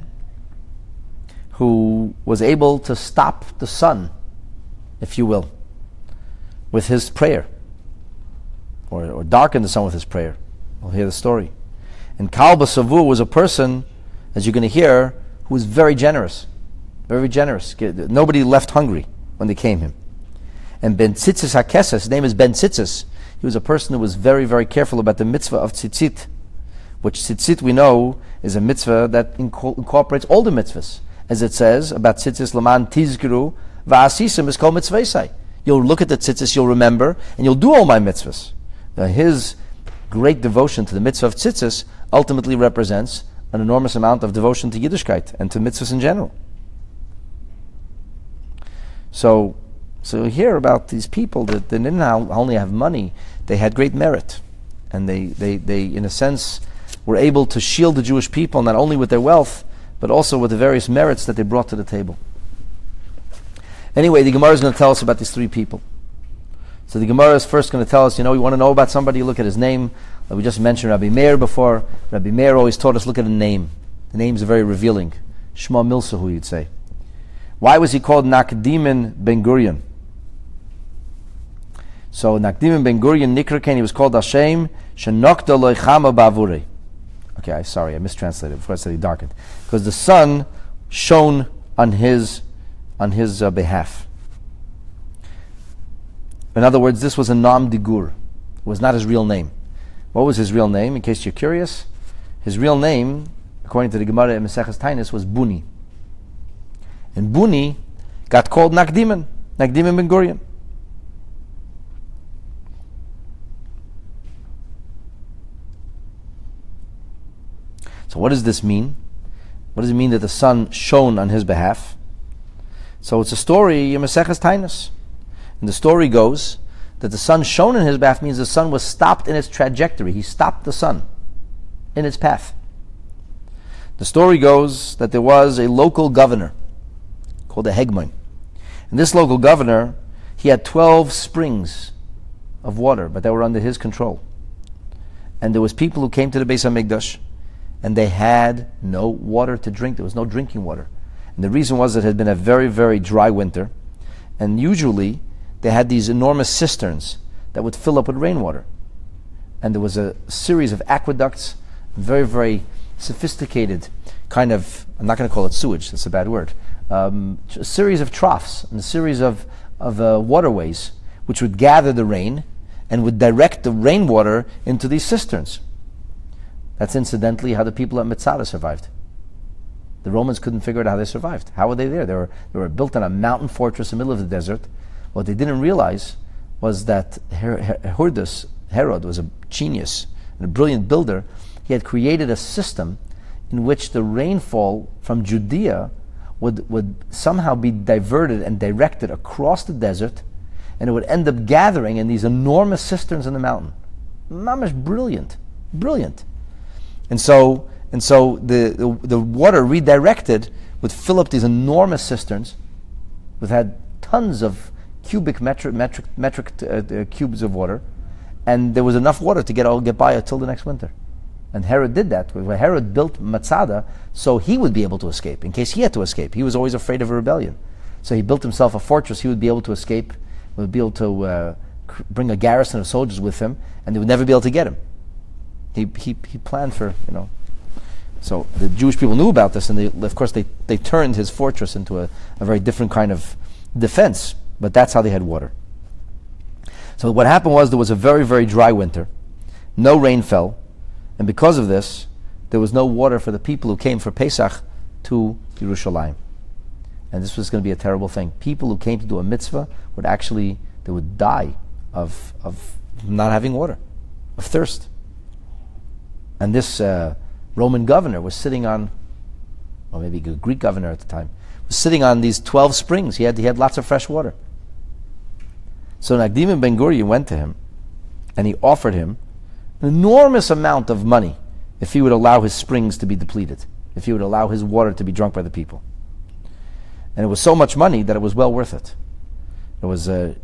who was able to stop the sun, if you will, with his prayer, or darken the sun with his prayer. We'll hear the story. And Kalba Savur was a person, as you're going to hear, who was very generous. Very generous. Nobody left hungry when they came him. And Ben Tzitzis HaKesses, his name is Ben Tzitzis. He was a person who was very, very careful about the mitzvah of tzitzit, which tzitzit we know is a mitzvah that incorporates all the mitzvahs. As it says about tzitzis, Laman Tizkuru, Va'asisim is called mitzvahsai. You'll look at the tzitzis, you'll remember, and you'll do all my mitzvahs. His great devotion to the mitzvah of tzitzis ultimately represents an enormous amount of devotion to Yiddishkeit and to mitzvahs in general. So we hear about these people that they didn't only have money, they had great merit. And they in a sense, were able to shield the Jewish people not only with their wealth, but also with the various merits that they brought to the table. Anyway, the Gemara is going to tell us about these three people. So the Gemara is first going to tell us, you want to know about somebody, you look at his name. We just mentioned Rabbi Meir before. Rabbi Meir always taught us, look at a name. The names are very revealing. Shema Milsahu, you'd say. Why was he called Nakdimin Ben Gurion? So Nakdimin Ben Gurion Nikraken, he was called Hashem Shenokta Loichama Bavure. Okay, sorry, I mistranslated before I said he darkened. Because the sun shone on his behalf. In other words, this was a Nam Digur. It was not his real name. What was his real name? In case you're curious, his real name, according to the Gemara in Maseches Taanis, was Buni. And Buni got called Nakdimin Ben Gurion. So what does this mean? What does it mean that the sun shone on his behalf? So it's a story in Maseches Taanis. And the story goes that the sun shone on his behalf means the sun was stopped in its trajectory. He stopped the sun in its path. The story goes that there was a local governor called a Hegmon. And this local governor, he had 12 springs of water, but they were under his control. And there was people who came to the Beis HaMikdash, and they had no water to drink. There was no drinking water. And the reason was it had been a very, very dry winter. And usually, they had these enormous cisterns that would fill up with rainwater. And there was a series of aqueducts, very, very sophisticated kind of, I'm not going to call it sewage, that's a bad word, a series of troughs and a series of waterways which would gather the rain and would direct the rainwater into these cisterns. That's incidentally how the people at Metzara survived. The Romans couldn't figure out how they survived. How were they there? They were built on a mountain fortress in the middle of the desert. What they didn't realize was that Herod was a genius and a brilliant builder. He had created a system in which the rainfall from Judea would somehow be diverted and directed across the desert, and it would end up gathering in these enormous cisterns in the mountain. Mamash, brilliant. And so the water redirected would fill up these enormous cisterns, which had tons of cubic metric cubes of water, and there was enough water to get by until the next winter. And Herod did that. Herod built Masada so he would be able to escape, in case he had to escape. He was always afraid of a rebellion. So he built himself a fortress. He would be able to escape, would be able to bring a garrison of soldiers with him, and they would never be able to get him. He planned for, So the Jewish people knew about this, and they turned his fortress into a very different kind of defense, but that's how they had water. So what happened was there was a very, very dry winter. No rain fell, and because of this, there was no water for the people who came for Pesach to Yerushalayim. And this was going to be a terrible thing. People who came to do a mitzvah would die of not having water, of thirst. And this Roman governor was sitting on, or maybe a Greek governor at the time, was sitting on these 12 springs. He had lots of fresh water. So Nagdim Ben Gurion went to him, and he offered him an enormous amount of money if he would allow his springs to be depleted, if he would allow his water to be drunk by the people. And it was so much money that it was well worth it. It was a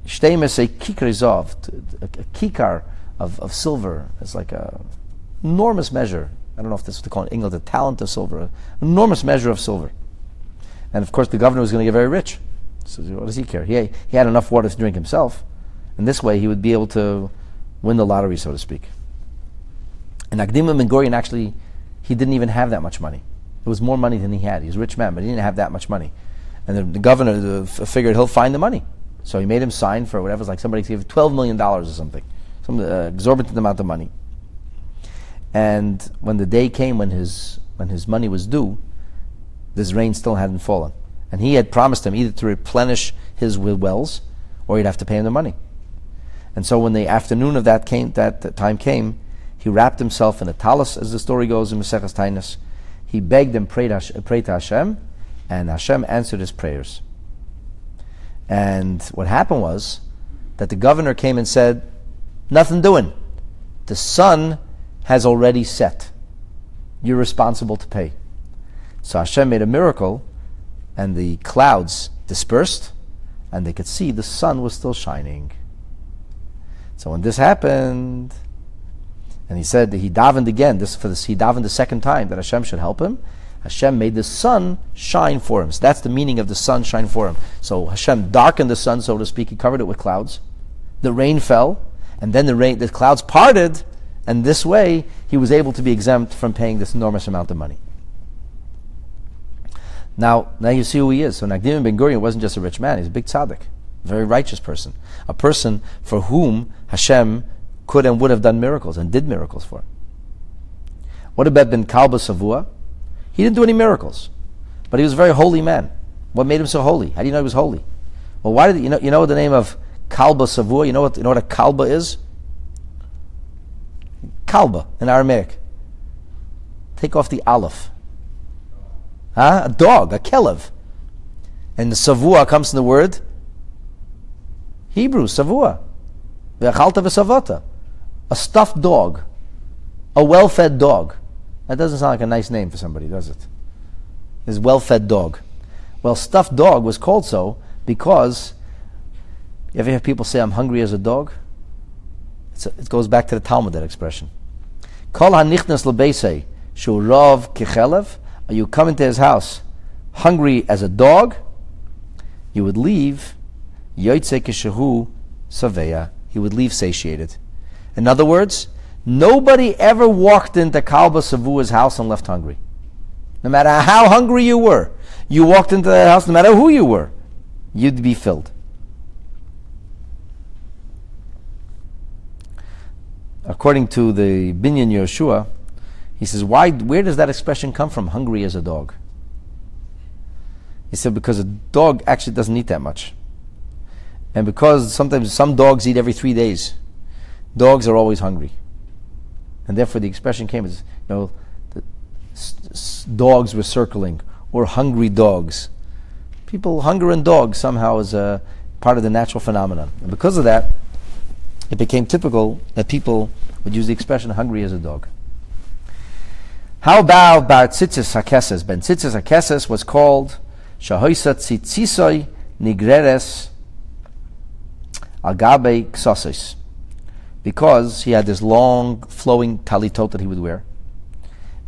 kikar of silver. It's like an enormous measure. I don't know if this is what they call it in England, the talent of silver. An enormous measure of silver. And of course the governor was going to get very rich. So what does he care? He had enough water to drink himself. And this way he would be able to win the lottery, so to speak. And Nagdim Ben Gurion actually, he didn't even have that much money. It was more money than he had. He was a rich man, but he didn't have that much money. And the governor figured he'll find the money. So he made him sign for whatever, like somebody gave $12 million or something. Some exorbitant amount of money. And when the day came when his money was due, this rain still hadn't fallen. And he had promised him either to replenish his wells, or he'd have to pay him the money. And so when the afternoon of that time came, he wrapped himself in a talus, as the story goes in Maseches Taanis. He begged and prayed to Hashem, and Hashem answered his prayers. And what happened was that the governor came and said, "Nothing doing. The sun has already set. You're responsible to pay." So Hashem made a miracle, and the clouds dispersed, and they could see the sun was still shining. So when this happened, and he said that he davened again, he davened the second time that Hashem should help him, Hashem made the sun shine for him. So that's the meaning of the sun shine for him. So Hashem darkened the sun, so to speak. He covered it with clouds. The rain fell, and then the clouds parted, and this way he was able to be exempt from paying this enormous amount of money. Now you see who he is. So Nagdim Ben Gurion wasn't just a rich man; he's a big tzaddik, a very righteous person, a person for whom Hashem could and would have done miracles and did miracles for. What about Ben Kalba Savua? He didn't do any miracles, but he was a very holy man. What made him so holy? How do you know he was holy? Well, why did you know the name of Kalba Savua? You know what a Kalba is? Kalba in Aramaic. Take off the aleph. A dog, a kelev. And the Savua comes from the word Hebrew, Savua. Ve'achalta v'savata. A stuffed dog. A well-fed dog. That doesn't sound like a nice name for somebody, does it? This well-fed dog. Well, stuffed dog was called so because, you ever hear people say, "I'm hungry as a dog"? It goes back to the Talmud, that expression. Kol hanichnas lebeisei shu rav kechelev. You come into his house hungry as a dog, you would leave yotzei kishehu saveya. He would leave satiated. In other words, nobody ever walked into Kalba Savua's house and left hungry. No matter how hungry you were, you walked into that house, no matter who you were, you'd be filled. According to the Binyan Yehoshua, he says, where does that expression come from, hungry as a dog? He said, because a dog actually doesn't eat that much. And because sometimes some dogs eat every 3 days. Dogs are always hungry. And therefore the expression came as, dogs were circling, or hungry dogs. Hunger and dogs somehow is a part of the natural phenomenon. And because of that, it became typical that people would use the expression hungry as a dog. How about Bar Tzitzis HaKeses? Ben Tzitzis HaKeses was called Shahoisa Tzitzisoi Nigreres Agabe Ksosis, because he had this long flowing talitot that he would wear,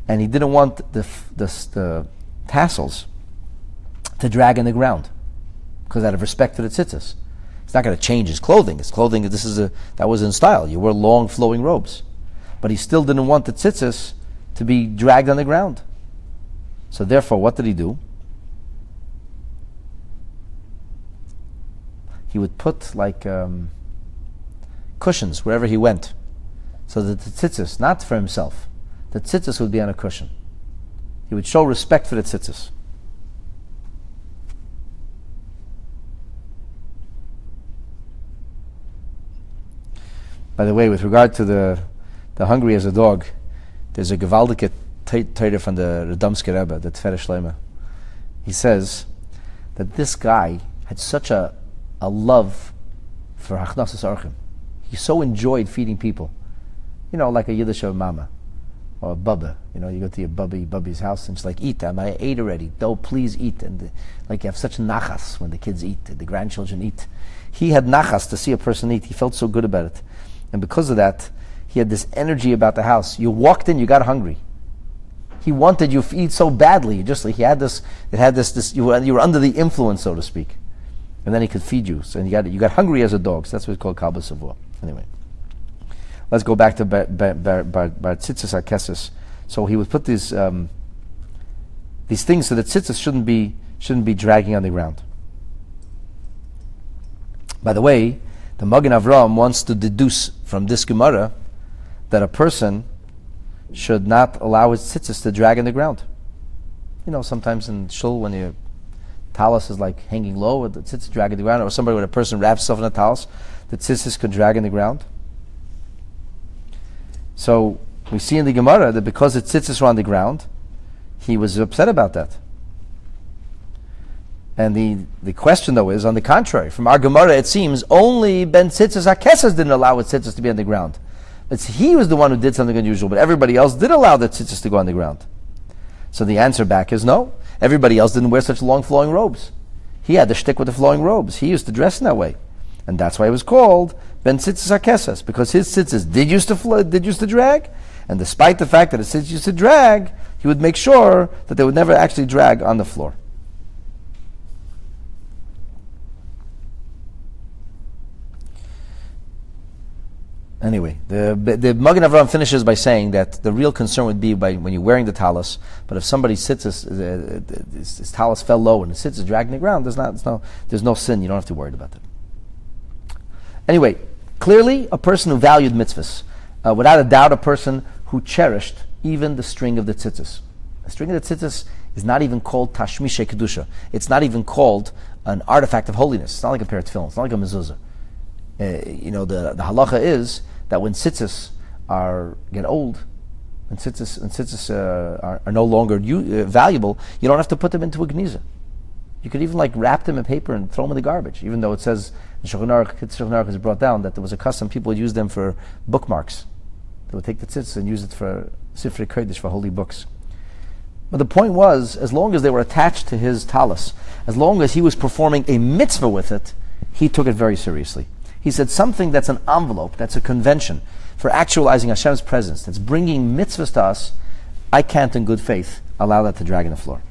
and he didn't want the tassels to drag in the ground, because out of respect for the tzitzis. He's not going to change his clothing. His clothing, that was in style. You wear long flowing robes. But he still didn't want the tzitzis to be dragged on the ground. So therefore, what did he do? He would put like cushions wherever he went, so that the tzitzis, not for himself, the tzitzis would be on a cushion. He would show respect for the tzitzis. By the way, with regard to the hungry as a dog, there's a gewaldige Torah from the Radomsker Rebbe, the Tfere Shleima. He says that this guy had such a love for Hachnasas Orchim. He so enjoyed feeding people. You know, like a Yiddish mama or a bubba. You know, you go to your bubby's house and she's like, eat, I ate already. No, please eat. And like you have such nachas when the kids eat, the grandchildren eat. He had nachas to see a person eat. He felt so good about it. And because of that, he had this energy about the house. You walked in, you got hungry. He wanted you to eat so badly. Just like you were under the influence, so to speak. And then he could feed you. So you got hungry as a dog. So that's what it's called Kal B'Savua. Anyway, let's go back to Bar Tzitzis HaKeses. So he would put these things so that tzitzis shouldn't be dragging on the ground. By the way, the Magen Avraham wants to deduce from this Gemara that a person should not allow his tzitzis to drag in the ground. You know, sometimes in shul when your talus is like hanging low, with the tzitzis dragging the ground, or somebody when a person wraps himself in a talus, the tzitzis could drag in the ground. So we see in the Gemara that because the tzitzis were on the ground, he was upset about that. And the question though is, on the contrary, from our Gemara it seems only Ben Tzitzis HaKeses didn't allow his tzitzis to be on the ground. He was the one who did something unusual, but everybody else did allow the tzitzis to go on the ground. So the answer back is no. Everybody else didn't wear such long flowing robes. He had to shtick with the flowing robes. He used to dress in that way. And that's why it was called Ben Tzitzis HaKeses, because his tzitzis did used to drag, and despite the fact that his tzitzis used to drag, he would make sure that they would never actually drag on the floor. Anyway, the Magen Avraham finishes by saying that the real concern would be by when you're wearing the talus, but if somebody sits, his talus fell low and the sits is dragging the ground, there's no sin. You don't have to worry about that. Anyway, clearly a person who valued mitzvahs, without a doubt a person who cherished even the string of the tzitzis. The string of the tzitzis is not even called tashmishe kedusha. It's not even called an artifact of holiness. It's not like a pair of tefillin. It's not like a mezuzah. The halacha is that when tzitzis get old, when tzitzis are no longer valuable, you don't have to put them into a gniza. You could even wrap them in paper and throw them in the garbage, even though it says in Shulchan Aruch is brought down that there was a custom people would use them for bookmarks. They would take the tzitzis and use it for Sifrei Kodesh, for holy books. But the point was, as long as they were attached to his talus, as long as he was performing a mitzvah with it, he took it very seriously. He said something that's an envelope, that's a convention for actualizing Hashem's presence, that's bringing mitzvahs to us, I can't in good faith allow that to drag on the floor.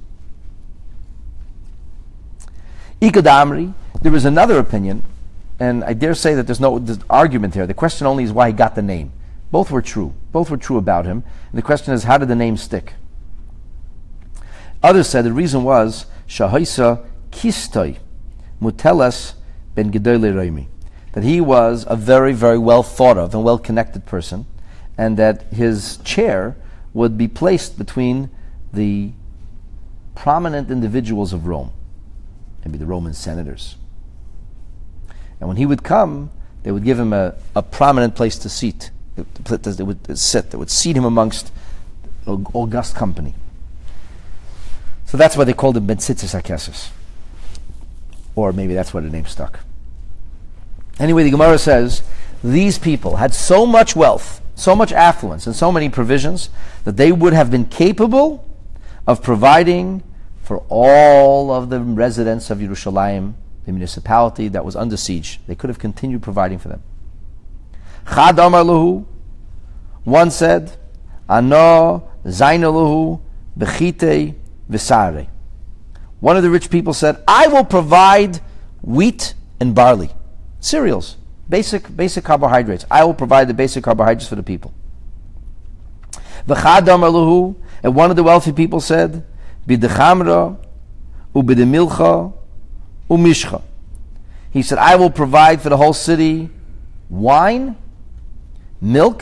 Ikad Amri, there is another opinion, and I dare say that there's argument here. The question only is why he got the name. Both were true. Both were true about him. And the question is, how did the name stick? Others said the reason was, Shahaisa Kistoi Mutelas Ben Gedolei Reimi, that he was a very, very well thought of and well connected person, and that his chair would be placed between the prominent individuals of Rome, maybe the Roman senators. And when he would come, they would give him a prominent place to sit. They would seat him amongst august company. So that's why they called him Ben Tzitzis HaKeses. Or maybe that's why the name stuck. Anyway, the Gemara says, these people had so much wealth, so much affluence, and so many provisions, that they would have been capable of providing for all of the residents of Yerushalayim, the municipality that was under siege. They could have continued providing for them. Chad Amar Lahu, one said, Ano Zainaluhu bechite v'sare. One of the rich people said, I will provide wheat and barley, cereals, basic carbohydrates. I will provide the basic carbohydrates for the people. V'chad amaluhu, and one of the wealthy people said, bidechamra ubidemilcha umishcha. He said, I will provide for the whole city wine, milk,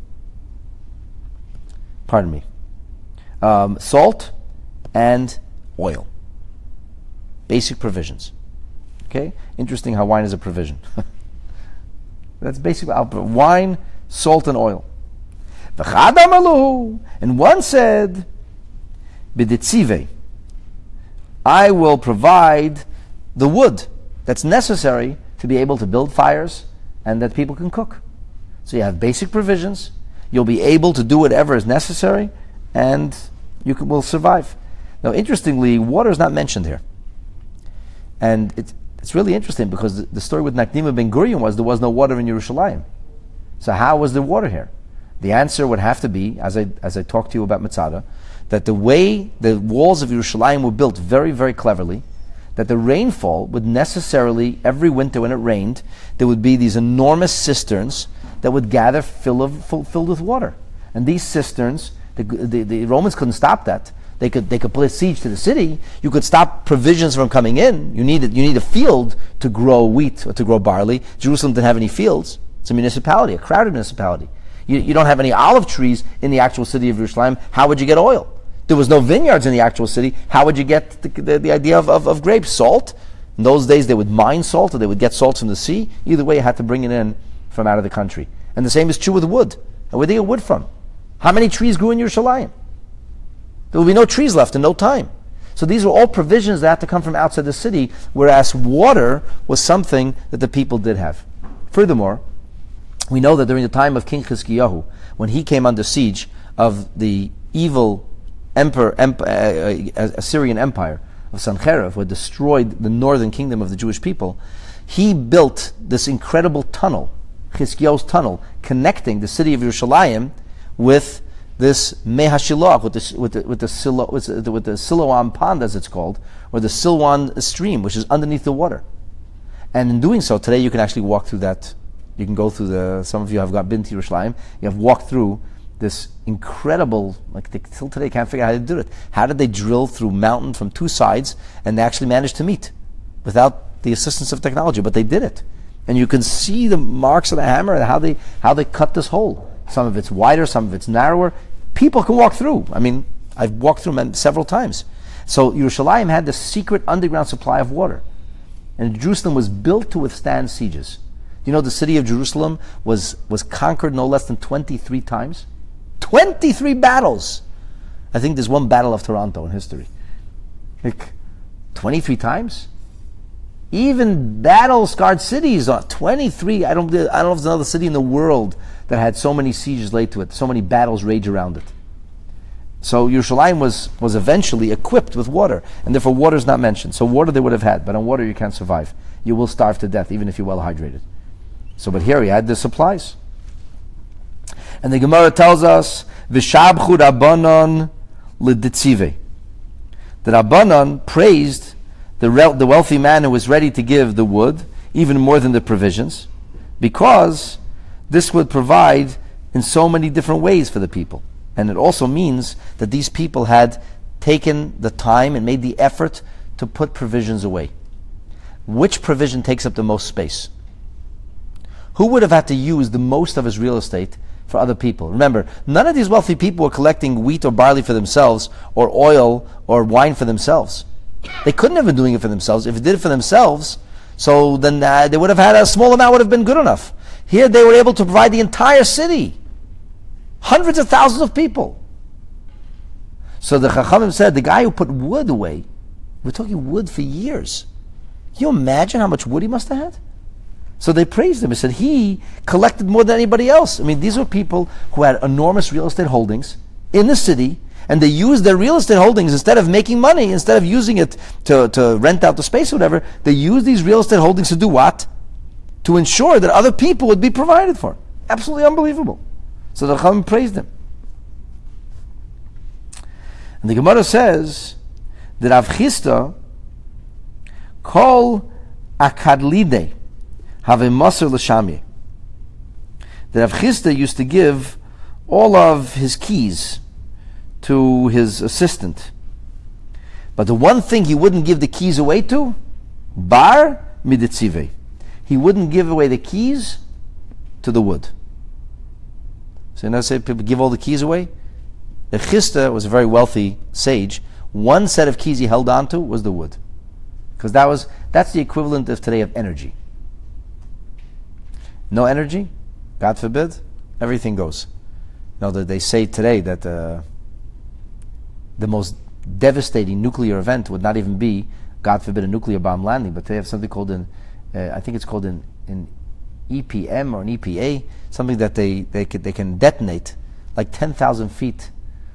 salt, and oil. Basic provisions. Okay? Interesting how wine is a provision. That's basic. Wine, salt, and oil. And one said, B'ditzive, I will provide the wood that's necessary to be able to build fires and that people can cook. So you have basic provisions, you'll be able to do whatever is necessary, and will survive. Now, interestingly, water is not mentioned here. And it's really interesting because the story with Nakdima ben Gurion was there was no water in Yerushalayim. So how was there water here? The answer would have to be, as I talked to you about Mitzada, that the way the walls of Yerushalayim were built very, very cleverly, that the rainfall would necessarily, every winter when it rained, there would be these enormous cisterns that would gather filled with water. And these cisterns, the Romans couldn't stop that. They could put a siege to the city. You could stop provisions from coming in. You need a field to grow wheat or to grow barley. Jerusalem didn't have any fields. It's a municipality, a crowded municipality. You don't have any olive trees in the actual city of Jerusalem. How would you get oil? There was no vineyards in the actual city. How would you get the idea of grapes? Salt. In those days, they would mine salt or they would get salt from the sea. Either way, you had to bring it in from out of the country. And the same is true with wood. And where do you get wood from? How many trees grew in Yerushalayim? There will be no trees left in no time. So these were all provisions that had to come from outside the city, whereas water was something that the people did have. Furthermore, we know that during the time of King Chizkiyahu, when he came under siege of the evil Assyrian Empire of Sancherib, who had destroyed the northern kingdom of the Jewish people, he built this incredible tunnel, Chizkiyahu's tunnel, connecting the city of Yerushalayim with this Mei HaShiloach, with the Siloam pond, as it's called, or the Silwan stream, which is underneath the water. And in doing so, today you can actually walk through that. You can go through some of you have been to Yerushalayim, you have walked through this incredible, till today can't figure out how to do it. How did they drill through mountain from two sides and they actually managed to meet without the assistance of technology? But they did it. And you can see the marks of the hammer and how they cut this hole. Some of it's wider, some of it's narrower. People can walk through. I mean, I've walked through them several times. So Yerushalayim had the secret underground supply of water. And Jerusalem was built to withstand sieges. You know, the city of Jerusalem was conquered no less than 23 times. 23 battles! I think there's one battle of Toronto in history. 23 times? Even battle-scarred cities, 23. I don't know if there's another city in the world that had so many sieges laid to it, so many battles rage around it. So Yerushalayim was eventually equipped with water, and therefore water is not mentioned. So water they would have had, but on water you can't survive. You will starve to death, even if you're well hydrated. So, but here he had the supplies. And the Gemara tells us, V'shabchu Rabbanon l'ditzive. The Rabbanon praised the wealthy man who was ready to give the wood, even more than the provisions, because this would provide in so many different ways for the people. And it also means that these people had taken the time and made the effort to put provisions away. Which provision takes up the most space? Who would have had to use the most of his real estate for other people? Remember, none of these wealthy people were collecting wheat or barley for themselves, or oil or wine for themselves. They couldn't have been doing it for themselves. If they did it for themselves, so then they would have had a small amount would have been good enough. Here they were able to provide the entire city. Hundreds of thousands of people. So the Chachamim said, the guy who put wood away, we're talking wood for years. Can you imagine how much wood he must have had? So they praised him. They said he collected more than anybody else. I mean, these were people who had enormous real estate holdings in the city, and they used their real estate holdings, instead of making money, instead of using it to rent out the space or whatever, they used these real estate holdings to do what? To ensure that other people would be provided for. Absolutely unbelievable. So the Chachamim praised him. And the Gemara says that Rav Chisda kol akadlide have a moser l'shamye. That Rav Chisda used to give all of his keys to his assistant. But the one thing he wouldn't give the keys away to, bar midetzive. He wouldn't give away the keys to the wood. So you know, say people give all the keys away. The Chisda was a very wealthy sage. One set of keys he held on to was the wood, because that's the equivalent of today of energy. No energy, God forbid, everything goes. You know that they say today that the most devastating nuclear event would not even be, God forbid, a nuclear bomb landing, but they have something called I think it's called an EPM or an EPA, something that they can detonate like 10,000 feet,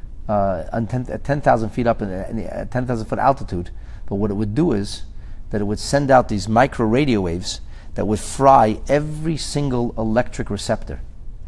at 10,000 feet up at 10,000 foot altitude. But what it would do is that it would send out these micro radio waves that would fry every single electric receptor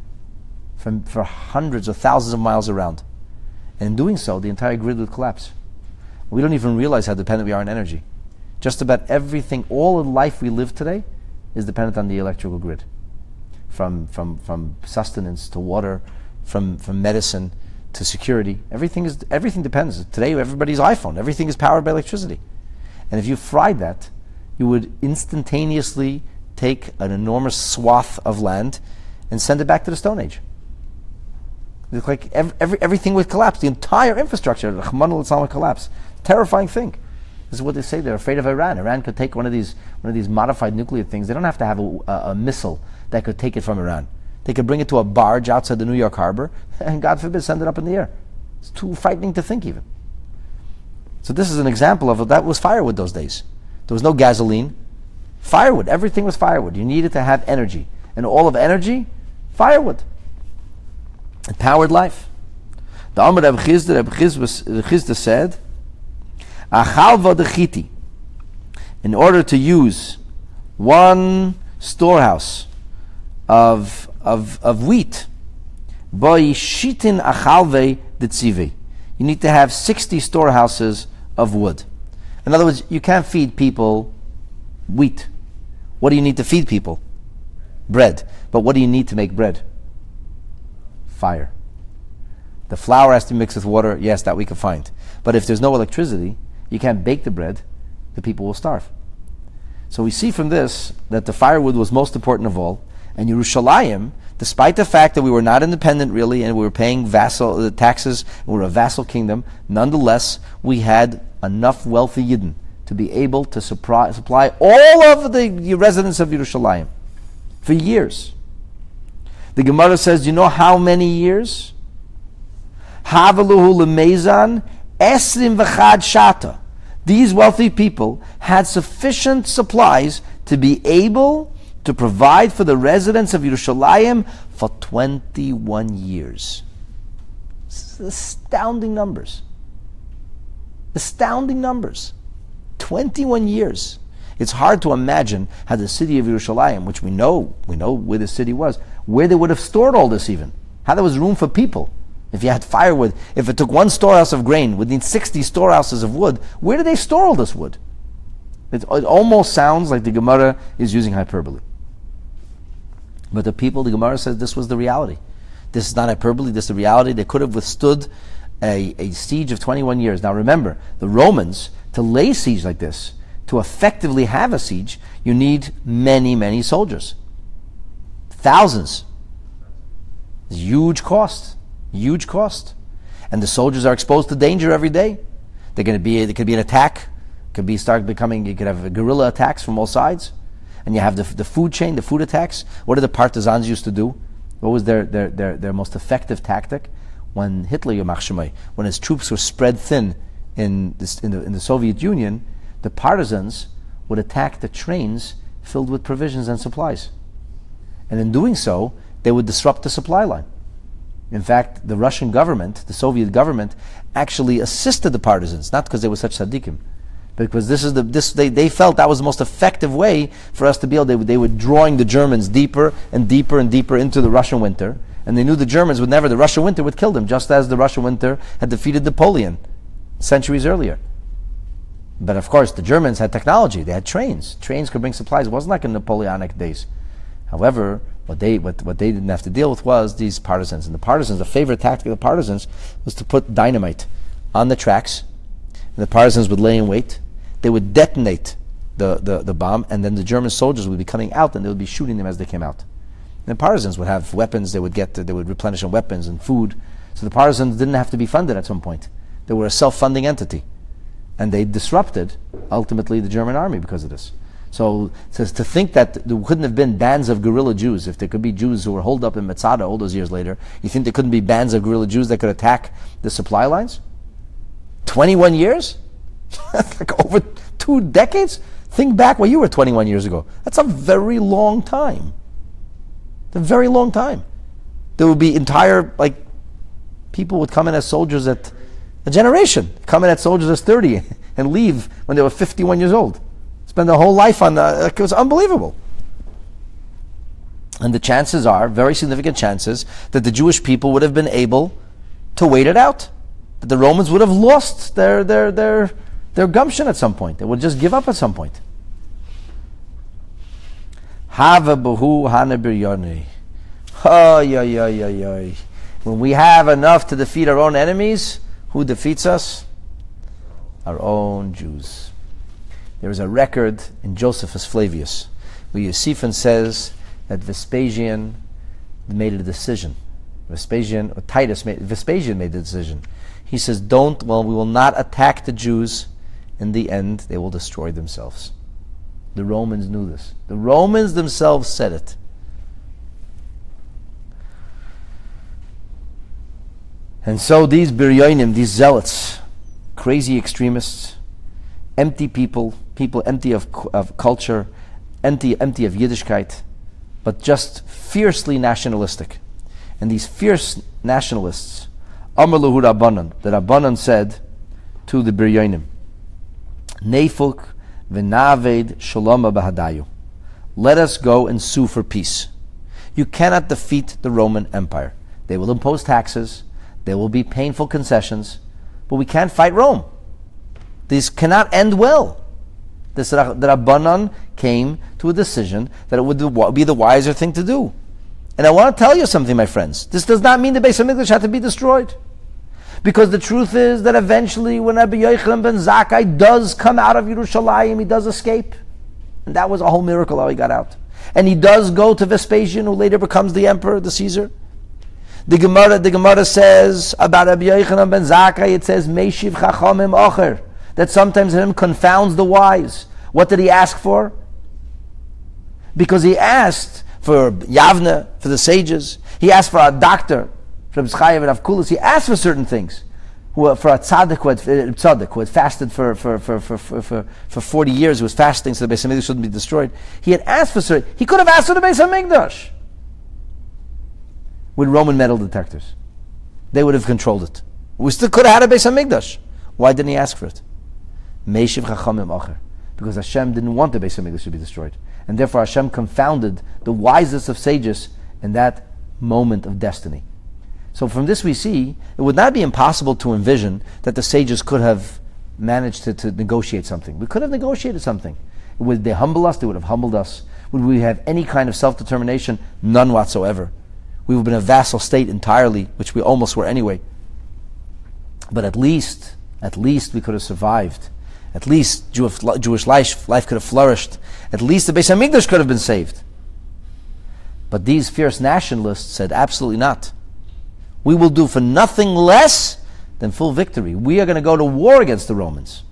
for hundreds or thousands of miles around. And in doing so, the entire grid would collapse. We don't even realize how dependent we are on energy. Just about everything, all of life we live today is dependent on the electrical grid. From sustenance to water, from medicine to security. Everything depends. Today everybody's iPhone, everything is powered by electricity. And if you fried that, you would instantaneously take an enormous swath of land and send it back to the Stone Age. It's like everything would collapse. The entire infrastructure, the Rahman al would collapse. Terrifying thing. This is what they say. They're afraid of Iran. Iran could take one of these modified nuclear things. They don't have to have a missile that could take it from Iran. They could bring it to a barge outside the New York harbor, and God forbid, send it up in the air. It's too frightening to think even. So this is an example of that was firewood those days. There was no gasoline. Firewood. Everything was firewood. You needed to have energy. And all of energy, firewood. It powered life. The Amr Reb Chisda said, Achalva dechiti. In order to use one storehouse of wheat, boy shitin achalve detzive. You need to have 60 storehouses of wood. In other words, you can't feed people wheat. What do you need to feed people? Bread. But what do you need to make bread? Fire. The flour has to mix with water. Yes, that we can find. But if there's no electricity, you can't bake the bread. The people will starve. So we see from this that the firewood was most important of all. And Yerushalayim, despite the fact that we were not independent really, and we were paying vassal taxes, and we were a vassal kingdom, nonetheless, we had enough wealthy Yidden to be able to supply all of the residents of Yerushalayim for years. The Gemara says, do you know how many years? Havaluhu lemezan esrim v'chad shata. These wealthy people had sufficient supplies to be able to provide for the residents of Yerushalayim for 21 years. This is astounding numbers. Astounding numbers. 21 years. It's hard to imagine how the city of Yerushalayim, which we know where the city was, where they would have stored all this even. How there was room for people. If you had firewood, if it took one storehouse of grain, would need 60 storehouses of wood, where did they store all this wood? It almost sounds like the Gemara is using hyperbole. But the people, the Gemara says this was the reality. This is not hyperbole, this is the reality. They could have withstood a siege of 21 years. Now remember, the Romans, to lay siege like this, to effectively have a siege, you need many, many soldiers. Thousands. It's huge cost. Huge cost. And the soldiers are exposed to danger every day. There could be an attack. You could have guerrilla attacks from all sides. And you have the food chain, the food attacks. What did the partisans used to do? What was their most effective tactic? When Hitler, when his troops were spread thin in the Soviet Union, the partisans would attack the trains filled with provisions and supplies. And in doing so, they would disrupt the supply line. In fact, the Russian government, the Soviet government, actually assisted the partisans, not because they were such tzaddikim, because they felt that was the most effective way for us to be able. They were drawing the Germans deeper and deeper and deeper into the Russian winter, and they knew the Germans would never. The Russian winter would kill them, just as the Russian winter had defeated Napoleon centuries earlier. But of course, the Germans had technology. They had trains. Trains could bring supplies. It wasn't like in Napoleonic days. However, what they didn't have to deal with was these partisans. And the favorite tactic of the partisans was to put dynamite on the tracks. And the partisans would lay in wait. They would detonate the bomb, and then the German soldiers would be coming out, and they would be shooting them as they came out. And the partisans would have weapons. They would replenish on weapons and food. So the partisans didn't have to be funded at some point. They were a self-funding entity. And they disrupted, ultimately, the German army because of this. So to think that there couldn't have been bands of guerrilla Jews, if there could be Jews who were holed up in Metzada all those years later, you think there couldn't be bands of guerrilla Jews that could attack the supply lines? 21 years? That's like over 2 decades? Think back when you were 21 years ago. That's a very long time. It's a very long time. There would be entire, people would come in as soldiers at a generation, come in as soldiers as 30 and leave when they were 51 years old. Spend their whole life on it was unbelievable. And the chances are, very significant chances, that the Jewish people would have been able to wait it out. That the Romans would have lost their gumption at some point. They would just give up at some point. Hava buhu hana biryani. When we have enough to defeat our own enemies, who defeats us? Our own Jews. There is a record in Josephus Flavius where Josephus says that Vespasian made a decision. Vespasian made the decision. He says, we will not attack the Jews. In the end, they will destroy themselves. The Romans knew this. The Romans themselves said it. And so these Biryonim, these zealots, crazy extremists, empty people empty of culture, empty of Yiddishkeit, but just fiercely nationalistic. And these fierce nationalists, Amar Lahu Rabbanan, the Rabbanan said to the Biryonim, Neifuk v'naved shalom b'hadayu. Let us go and sue for peace. You cannot defeat the Roman Empire. They will impose taxes, there will be painful concessions, but we can't fight Rome. This cannot end well. The Rabbanan came to a decision that it would be the wiser thing to do. And I want to tell you something, my friends. This does not mean the Beis HaMikdash had to be destroyed. Because the truth is that eventually when Rabbi Yochanan ben Zakkai does come out of Yerushalayim, he does escape. And that was a whole miracle how he got out. And he does go to Vespasian, who later becomes the emperor, the Caesar. The Gemara says about Rabbi Yochanan ben Zakkai, it says, Meishiv chachamim ocher, that sometimes him confounds the wise. What did he ask for? Because he asked for Yavne, for the sages. He asked for a doctor, from Chayev and Avkulis. He asked for certain things. For a tzaddik who had fasted for 40 years, who was fasting so the Beis HaMikdash shouldn't be destroyed. He had asked for certain. He could have asked for the Beis HaMikdash with Roman metal detectors. They would have controlled it. We still could have had a Beis HaMikdash. Why didn't he ask for it? Meishiv chachamim acher. Because Hashem didn't want the Beis HaMikdash to be destroyed. And therefore Hashem confounded the wisest of sages in that moment of destiny. So from this we see, it would not be impossible to envision that the sages could have managed to negotiate something. We could have negotiated something. Would they humble us? They would have humbled us. Would we have any kind of self-determination? None whatsoever. We would have been a vassal state entirely, which we almost were anyway. But at least we could have survived. At least Jewish life could have flourished. At least the Beis HaMikdash could have been saved. But these fierce nationalists said, absolutely not. We will do for nothing less than full victory. We are going to go to war against the Romans.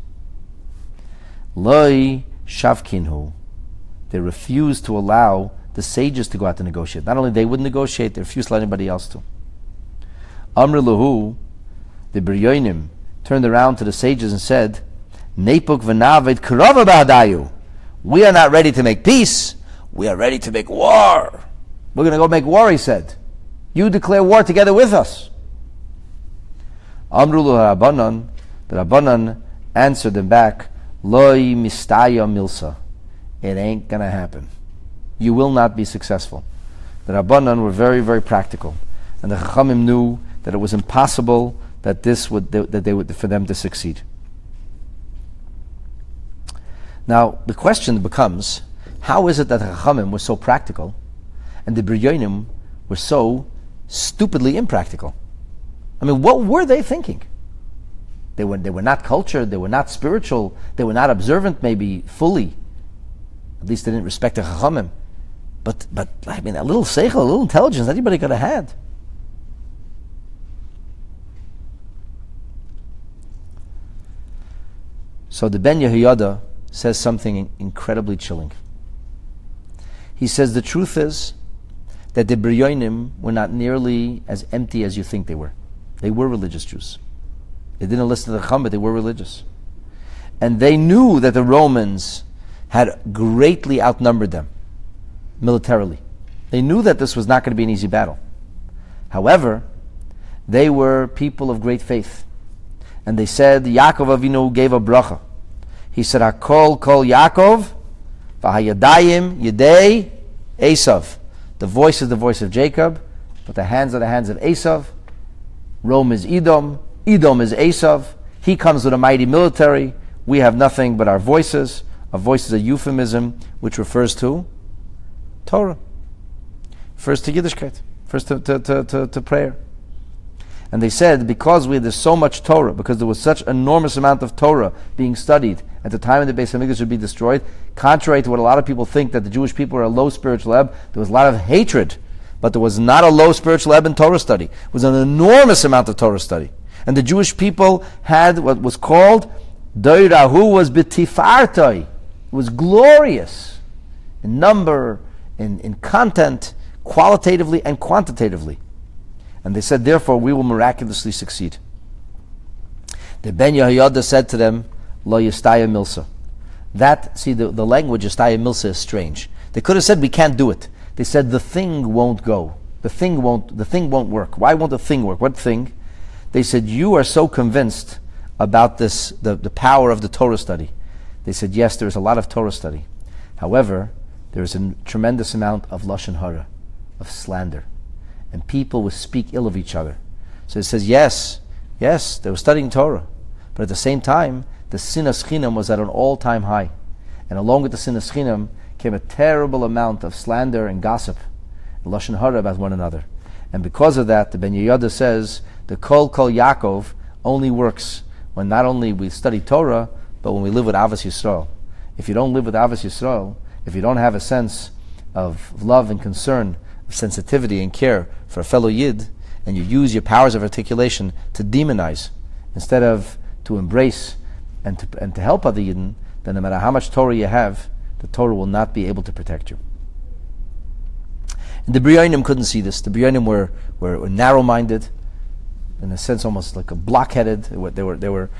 Loi shavkinhu. They refused to allow the sages to go out to negotiate. Not only they wouldn't negotiate, they refused to let anybody else to. Amr lahu, the Biryonim, turned around to the sages and said, Neipuk v'navet karava b'hadayu. We are not ready to make peace. We are ready to make war. We're going to go make war, he said. You declare war together with us. Amrulu Rabbanan, the Rabbanan answered them back, Loi mistaya milsa. It ain't going to happen. You will not be successful. The Rabbanan were very, very practical. And the Chachamim knew that it was impossible that they would for them to succeed. Now the question becomes, how is it that the Chachamim were so practical and the Biryonim were so stupidly impractical? I mean, what were they thinking? They were not cultured, they were not spiritual, they were not observant maybe fully. At least they didn't respect the Chachamim. But I mean, a little seichel, a little intelligence, anybody could have had. So the Ben Yehoyada says something incredibly chilling. He says the truth is that the Biryonim were not nearly as empty as you think they were. They were religious Jews. They didn't listen to the Chacham, but they were religious. And they knew that the Romans had greatly outnumbered them militarily. They knew that this was not going to be an easy battle. However, they were people of great faith. And they said, Yaakov Avinu gave a bracha. He said, Hakol kol Yaakov, v'hayadayim yedei Esav. The voice is the voice of Jacob, but the hands are the hands of Esav. Rome is Edom. Edom is Esav. He comes with a mighty military. We have nothing but our voices. Our voice is a euphemism which refers to Torah. Refers to Yiddishkeit. Refers to prayer. And they said, because there's so much Torah, because there was such enormous amount of Torah being studied at the time when the Beis Hamikdash would be destroyed, contrary to what a lot of people think, that the Jewish people are a low spiritual ebb, there was a lot of hatred, but there was not a low spiritual ebb in Torah study. It was an enormous amount of Torah study. And the Jewish people had what was called Doirahu was b'tifartoi. It was glorious in number, in content, qualitatively and quantitatively. And they said, therefore, we will miraculously succeed. The Ben Yehoyada said to them, Lo Yistaya Milsa. The language Yistaya Milsa is strange. They could have said, we can't do it. They said, the thing won't go. The thing won't work. Why won't the thing work? What thing? They said, you are so convinced about this, the power of the Torah study. They said, yes, there is a lot of Torah study. However, there is a tremendous amount of Lashon Hara, of slander. And people would speak ill of each other. So it says, yes, they were studying Torah. But at the same time, the Sinas Chinam was at an all-time high. And along with the Sinas Chinam came a terrible amount of slander and gossip, and Lashon Hara about one another. And because of that, the Ben Yehoyada says, the Kol Yaakov only works when not only we study Torah, but when we live with Avos Yisrael. If you don't live with Avos Yisrael, if you don't have a sense of love and concern, of sensitivity and care for a fellow Yid, and you use your powers of articulation to demonize instead of to embrace and to help other Yidden, then no matter how much Torah you have, the Torah will not be able to protect you. And the Biryonim couldn't see this. The Biryonim were narrow-minded, in a sense, almost like a blockheaded. They were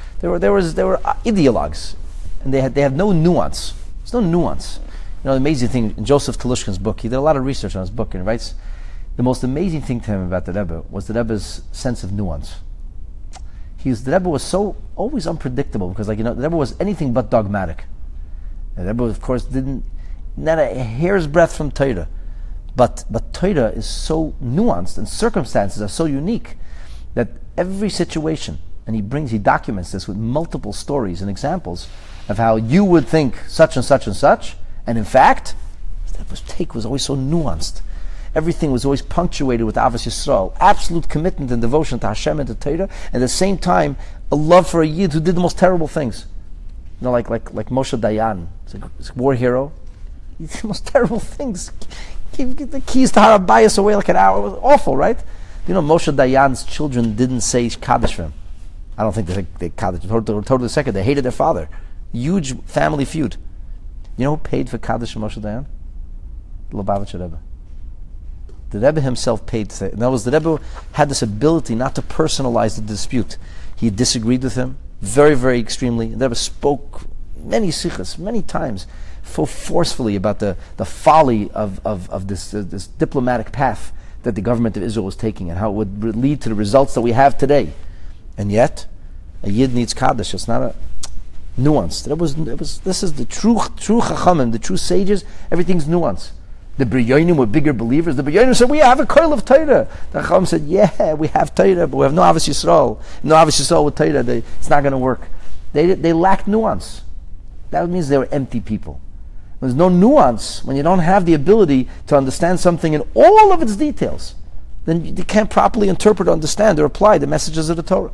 ideologues, and they have no nuance. There's no nuance. You know, the amazing thing in Joseph Telushkin's book, he did a lot of research on his book, and he writes the most amazing thing to him about the Rebbe was the Rebbe's sense of nuance. The Rebbe was so always unpredictable because, the Rebbe was anything but dogmatic. The Rebbe, of course, not a hair's breadth from Torah, but Torah is so nuanced and circumstances are so unique that every situation, and he documents this with multiple stories and examples of how you would think such and such and such. And in fact, his take was always so nuanced. Everything was always punctuated with Avos Yisrael, absolute commitment and devotion to Hashem and to Torah, and at the same time, a love for a Yid who did the most terrible things. Like Moshe Dayan, he's a war hero. He did the most terrible things. Gave the keys to Har HaBayis away like an hour. It was awful, right? Moshe Dayan's children didn't say Kaddish for him. I don't think they Kaddish. They were totally second. They hated their father. Huge family feud. You know who paid for Kaddish for Moshe Dayan? The Lubavitcher Rebbe. The Rebbe himself paid to say. In other words, the Rebbe had this ability not to personalize the dispute. He disagreed with him very, very extremely. The Rebbe spoke many sichos, many times, so forcefully about the folly of this diplomatic path that the government of Israel was taking and how it would lead to the results that we have today. And yet, a Yid needs Kaddish. It's not a nuance. This is the true Chachamim, the true sages. Everything's nuance. The B'ryonim were bigger believers. The B'ryonim said, we have a koil of Torah. The Chacham said, yeah, we have Torah, but we have no Avos Yisrael. No Avos Yisrael with Torah. It's not going to work. They lacked nuance. That means they were empty people. There's no nuance when you don't have the ability to understand something in all of its details. Then you can't properly interpret, understand, or apply the messages of the Torah.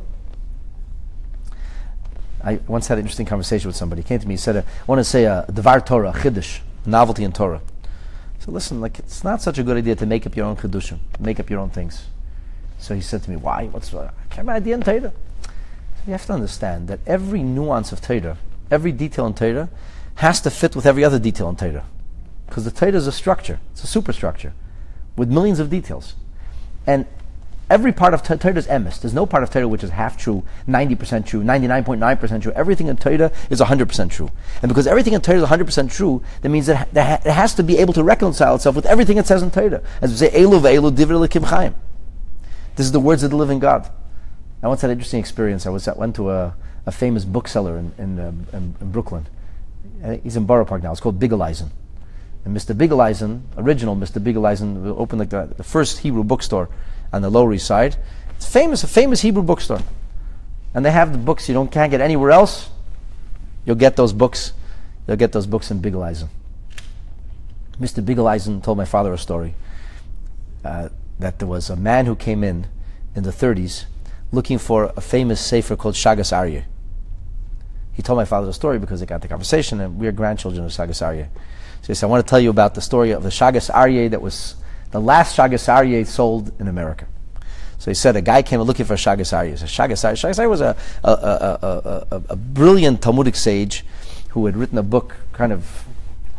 I once had an interesting conversation with somebody. He came to me, he said, I want to say a Devar Torah, a Chiddush, a novelty in Torah. So listen, it's not such a good idea to make up your own Chiddushim, make up your own things. So he said to me, why? I can't have an idea in Torah. So you have to understand that every nuance of Torah, every detail in Torah, has to fit with every other detail in Torah. Because the Torah is a structure, it's a superstructure, with millions of details. And every part of Torah is emes. There's no part of Torah which is half true, 90% true, 99.9% true. Everything in Torah is 100% true. And because everything in Torah is 100% true, that means that it has to be able to reconcile itself with everything it says in Torah. As we say, Elu ve'elu divrei l'kim chaim. This is the words of the living God. I once had an interesting experience. I went to a famous bookseller in Brooklyn. He's in Borough Park now. It's called Bigeleisen. And Mr. Bigeleisen, original Mr. Bigeleisen, opened like the first Hebrew bookstore on the Lower East Side. It's a famous Hebrew bookstore. And they have the books you can't get anywhere else. You'll get those books. You'll get those books in Bigeleisen. Mr. Bigeleisen told my father a story that there was a man who came in the 30s looking for a famous sefer called Shagas Aryeh. He told my father the story because they got the conversation, and we are grandchildren of Shagas Aryeh. So he said, I want to tell you about the story of the Shagas Aryeh that was the last Shagas Aryeh sold in America. So he said a guy came looking for Shagas Aryeh. So Shagas Aryeh was a brilliant Talmudic sage who had written a book kind of...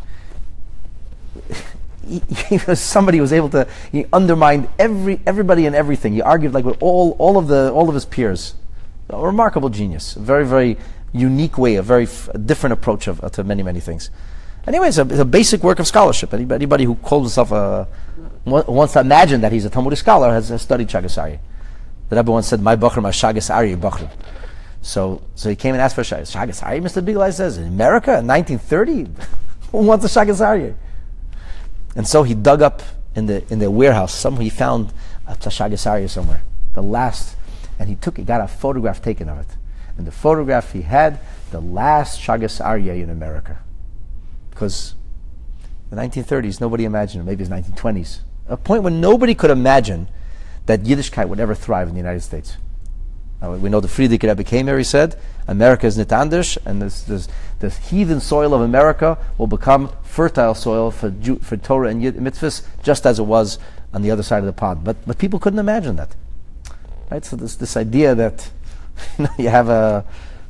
he was somebody who was able to... He undermined everybody and everything. He argued like with all of his peers. A remarkable genius. A very, very unique way, a very different approach to many, many things. Anyway, it's a basic work of scholarship. Anybody who calls himself wants to imagine that he's a Talmudic scholar has studied Shagas Aryeh. The Rebbe once said, "My Bachrim, my Shagas Aryeh Bachrim." So he came and asked for Shagas Aryeh. Mr. Bigeleisen says, in America in 1930, who wants a Shagas Aryeh? And so he dug up in the warehouse. He found a Shagas Aryeh somewhere, the last, and he got a photograph taken of it. And the photograph he had the last Shagas Aryeh in America. Because in the 1930s, nobody imagined, or maybe it's 1920s, a point when nobody could imagine that Yiddishkeit would ever thrive in the United States. Now, we know the Friedrich Rebbe came here, he said, America is nit anders, and this heathen soil of America will become fertile soil for Torah and mitzvahs, just as it was on the other side of the pond. But people couldn't imagine that. Right? So this idea that you have a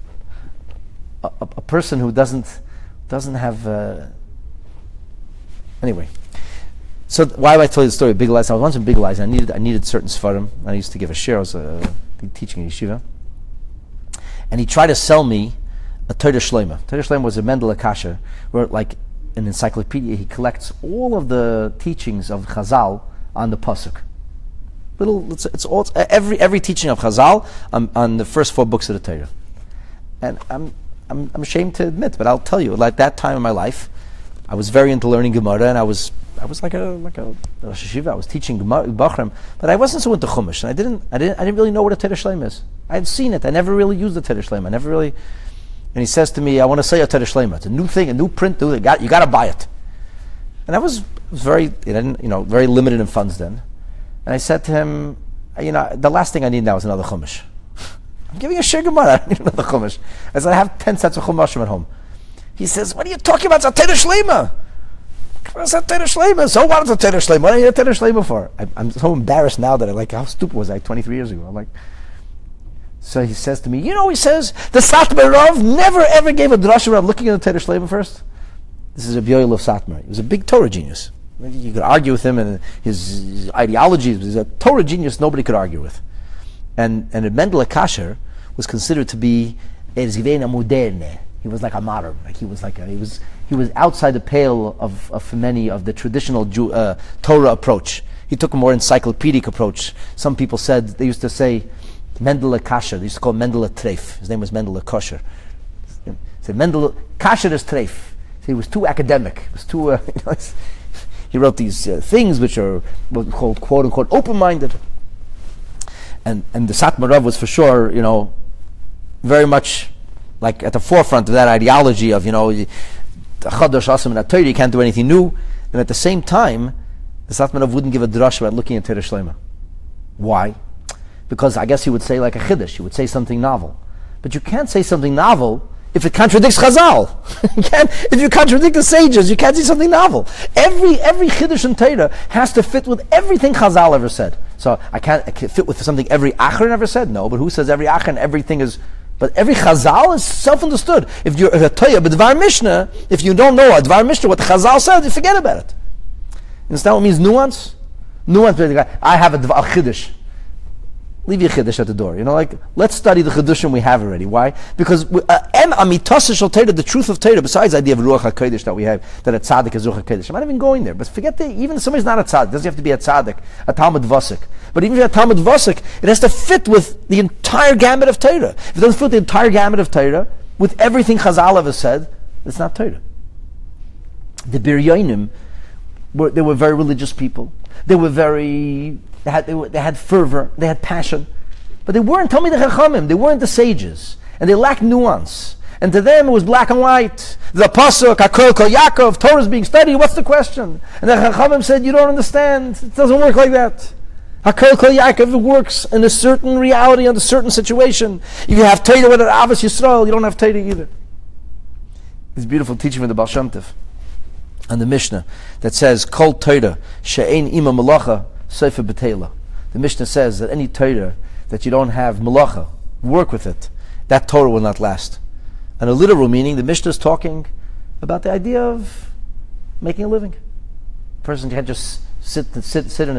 person who doesn't have anyway. So why do I tell you the story of Bigeleisen? I was once in Bigeleisen. I needed certain Sfarim. I used to give a share. I was teaching in yeshiva, and he tried to sell me a Torah Shleima. Torah Shleima was a Mendele Kasher, where like an encyclopedia, he collects all of the teachings of Chazal on the pasuk. It's every teaching of Chazal on the first 4 books of the Torah. And I'm ashamed to admit, but I'll tell you, like that time in my life, I was very into learning Gemara, and I was like a Rosh Hashiva. I was teaching Bachrim, but I wasn't so into Chumash, and I didn't really know what a Torah Shleima is. I had seen it. I never really used the Torah Shleima. And he says to me, I want to say a Torah Shleima. It's a new thing, a new print. You got to buy it. And I was very, very limited in funds then. And I said to him, the last thing I need now is another Chumash. I'm giving a shir Gemara. I don't need another Chumash. I said, I have 10 sets of Chumashim at home. He says, what are you talking about? It's a Torah Shleima. What's a Torah Shleima? So what is a Torah Shleima? What are you a Torah Shleima for? I'm so embarrassed now that how stupid was I 23 years ago? So he says to me, he says, the Satmar Rav never ever gave a drasha Rav looking at the Torah Shleima first. This is Rabbi Yoel of Satmar. He was a big Torah genius. You could argue with him and his ideologies. He's a Torah genius nobody could argue with. And Mendele Kasher was considered to be moderne. He was like a modern. He was outside the pale of many of the traditional Torah approach. He took a more encyclopedic approach. Some people said, they used to say Mendele Kasher. They used to call Mendele Treif. His name was Mendele Kosher. He said Mendele Kasher is Treif. So he was too academic. He was too. He wrote these things which are called quote unquote open-minded. And the Satmar Rav was for sure, very much like at the forefront of that ideology of, the Chadash Asam and Torah, you can't do anything new. And at the same time, the Satmar Rav wouldn't give a drush about looking at Torah Shlema. Why? Because I guess he would say like a Chiddush, he would say something novel. But you can't say something novel if it contradicts Chazal. If you contradict the sages, you can't say something novel. Every Chiddush in Torah has to fit with everything Chazal ever said. So I can't fit with something every Achron ever said? No, but who says every Achron, everything is... But every Chazal is self-understood. If you're a Torah, but Dvar Mishnah, if you don't know a Dvar Mishnah, what the Chazal said, you forget about it. Understand what means nuance? Nuance, I have a Chiddush. Leave your Chiddush at the door. Let's study the Chiddushim we have already. Why? Because the truth of Torah, besides the idea of Ruach HaKodesh that we have, that a tzaddik is Ruach HaKodesh. I'm not even going there. But forget even if somebody's not a tzaddik, doesn't have to be a tzaddik, a Talmud Vasik. But even if you're a Talmud Vasik, it has to fit with the entire gamut of Torah. If it doesn't fit with the entire gamut of Torah, with everything Chazal ever said, it's not Torah. The Biryonim, they were very religious people. They had fervor, they had passion, but they weren't Talmidei Chachamim, they weren't the sages, and they lacked nuance. And to them it was black and white. The Pasuk, Hakol Kol Yaakov, Torah is being studied, what's the question? And the Chachamim said, you don't understand, it doesn't work like that. Hakol Kol Yaakov, it works in a certain reality, under a certain situation. If you have Torah with an Avos Yisrael, you don't have Torah either. This beautiful teaching from the Baal Shem Tov and the Mishnah that says, Kol Torah, She'ein Ima Malacha, Sefer B'Teila. The Mishnah says that any Torah that you don't have malacha, work with it, that Torah will not last. And a literal meaning, the Mishnah is talking about the idea of making a living. A person can't just sit there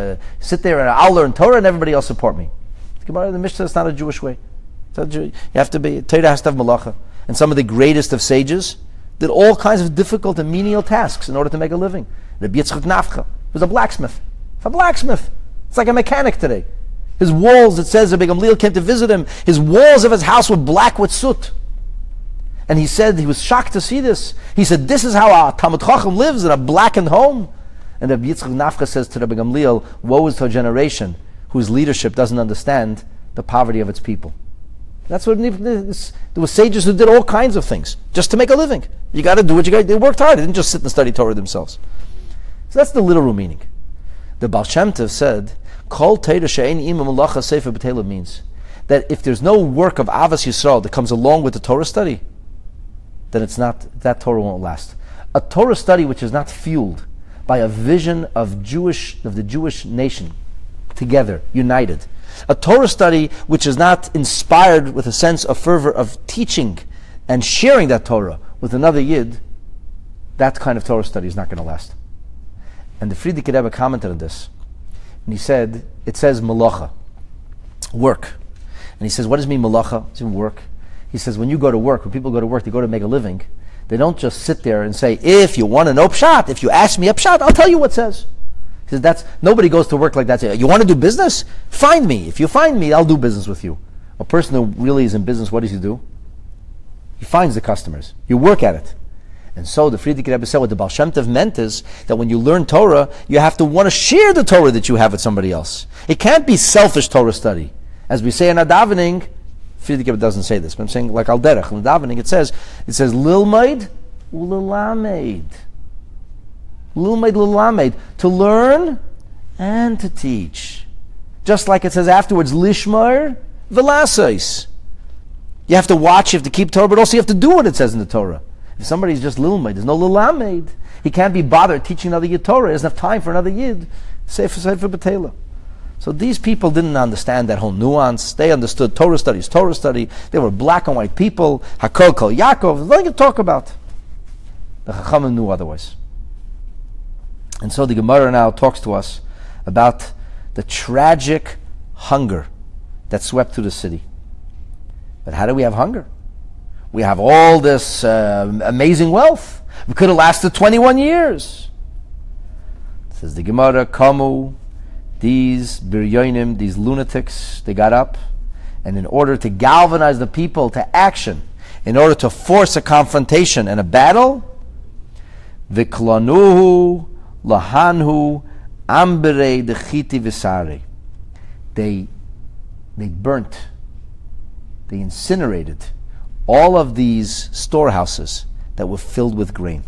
and I'll learn Torah and everybody else support me. The Mishnah is not a Jewish way. You have to be, Torah has to have malacha. And some of the greatest of sages did all kinds of difficult and menial tasks in order to make a living. Rabbi Yitzchak Nafcha was a blacksmith. A blacksmith. It's like a mechanic today. His walls, it says, Rabbi Gamliel came to visit him, his walls of his house were black with soot. And he said, he was shocked to see this. He said, this is how a Talmid Chacham lives in a blackened home. And Rabbi Yitzchak Nafcha says to Rabbi Gamliel, woe is to a generation whose leadership doesn't understand the poverty of its people. That's what there were sages who did all kinds of things just to make a living. You got to do what you got to do. They worked hard. They didn't just sit and study Torah themselves. So that's the literal meaning. The Baal Shem Tov said, Kol Torah she'ein ima malacha sefer b'teila means that if there's no work of Avos Yisrael that comes along with the Torah study, then that Torah won't last. A Torah study which is not fueled by a vision of the Jewish nation together, united. A Torah study which is not inspired with a sense of fervor of teaching and sharing that Torah with another Yid, that kind of Torah study is not going to last. And the Frierdiker Rebbe commented on this. And he said, it says malacha, work. And he says, what does it mean malacha? It's in work. He says, when you go to work, when people go to work, they go to make a living. They don't just sit there and say, if you want to know pshat, if you ask me a pshat, I'll tell you what it says. He says, nobody goes to work like that. Say, you want to do business? Find me. If you find me, I'll do business with you. A person who really is in business, what does he do? He finds the customers. You work at it. And so the Frierdiker Rebbe said what the Baal Shem Tov meant is that when you learn Torah, you have to want to share the Torah that you have with somebody else. It can't be selfish Torah study. As we say in our davening, Frierdiker Rebbe doesn't say this, but I'm saying like al derech. In davening it says lilmaid u'lelamed. Lilmaid u'lelamed. To learn and to teach. Just like it says afterwards, lishmar v'lasais. You have to watch, you have to keep Torah, but also you have to do what it says in the Torah. If somebody's just lilmaid, there's no lilamed. He can't be bothered teaching another Yid Torah. He doesn't have time for another Yid. Sefer B'Teila. So these people didn't understand that whole nuance. They understood Torah study. They were black and white people. Hakol Kol Yaakov. There's nothing to talk about. The Chachamim knew otherwise. And so the Gemara now talks to us about the tragic hunger that swept through the city. But how do we have hunger? We have all this amazing wealth. We could have lasted 21 years. Says the Gemara, Kamu, these biryonim, these lunatics, they got up, and in order to galvanize the people to action, in order to force a confrontation and a battle, Viklanuhu lahanhu ambere dechiti visare. They burnt, they incinerated all of these storehouses that were filled with grain.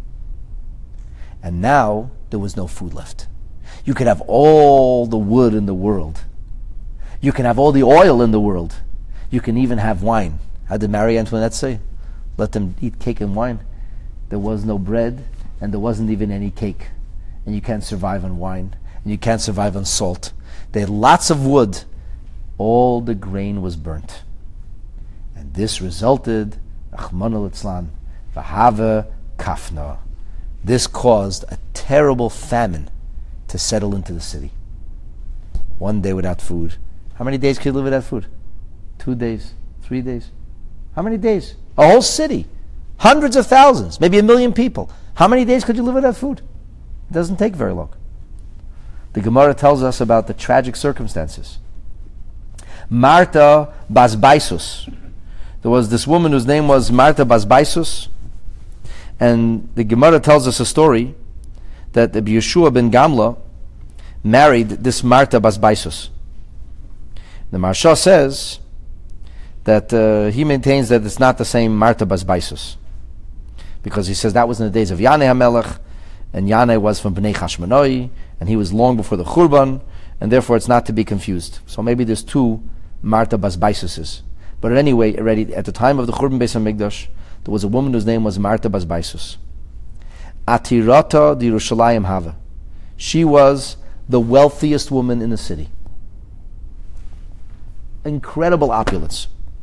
And now there was no food left. You could have all the wood in the world. You can have all the oil in the world. You can even have wine. How did Marie Antoinette say? Let them eat cake and wine. There was no bread, and there wasn't even any cake. And you can't survive on wine, and you can't survive on salt. They had lots of wood. All the grain was burnt. And this resulted, Rachmana litzlan, v'hava kafna. This caused a terrible famine to settle into the city. One day without food. How many days could you live without food? 2 days, 3 days. How many days? A whole city. Hundreds of thousands, maybe 1 million people. How many days could you live without food? It doesn't take very long. The Gemara tells us about the tragic circumstances. Marta bas Baisus. There was this woman whose name was Marta bas Baisus. And the Gemara tells us a story that Yeshua ben Gamla married this Marta bas Baisus. The Maharsha says that he maintains that it's not the same Marta bas Baisus, because he says that was in the days of Yanei HaMelech, and Yanei was from Bnei Chashmonai, and he was long before the Churban, and therefore it's not to be confused. So maybe there's two Marta bas Baisuses. But anyway, already at the time of the Churban Beis HaMikdash, there was a woman whose name was Marta bas Baisus. Atirata di Yerushalayim Hava. She was the wealthiest woman in the city. Incredible opulence.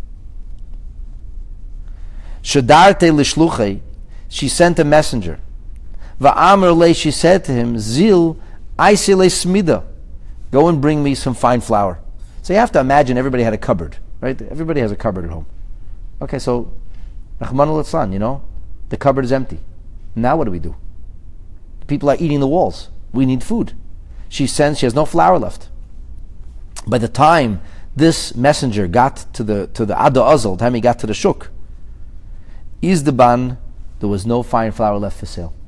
Shadarte lishluchei. She sent a messenger. Va'amr le, she said to him, Zil aisile smida. Go and bring me some fine flour. So you have to imagine everybody had a cupboard, right? Everybody has a cupboard at home. Okay, so Rachmana litzlan, the cupboard is empty. Now what do we do? The people are eating the walls. We need food. She has no flour left. By the time this messenger got to the Ada Azal, the time he got to the Shuk, Izdeban, there was no fine flour left for sale.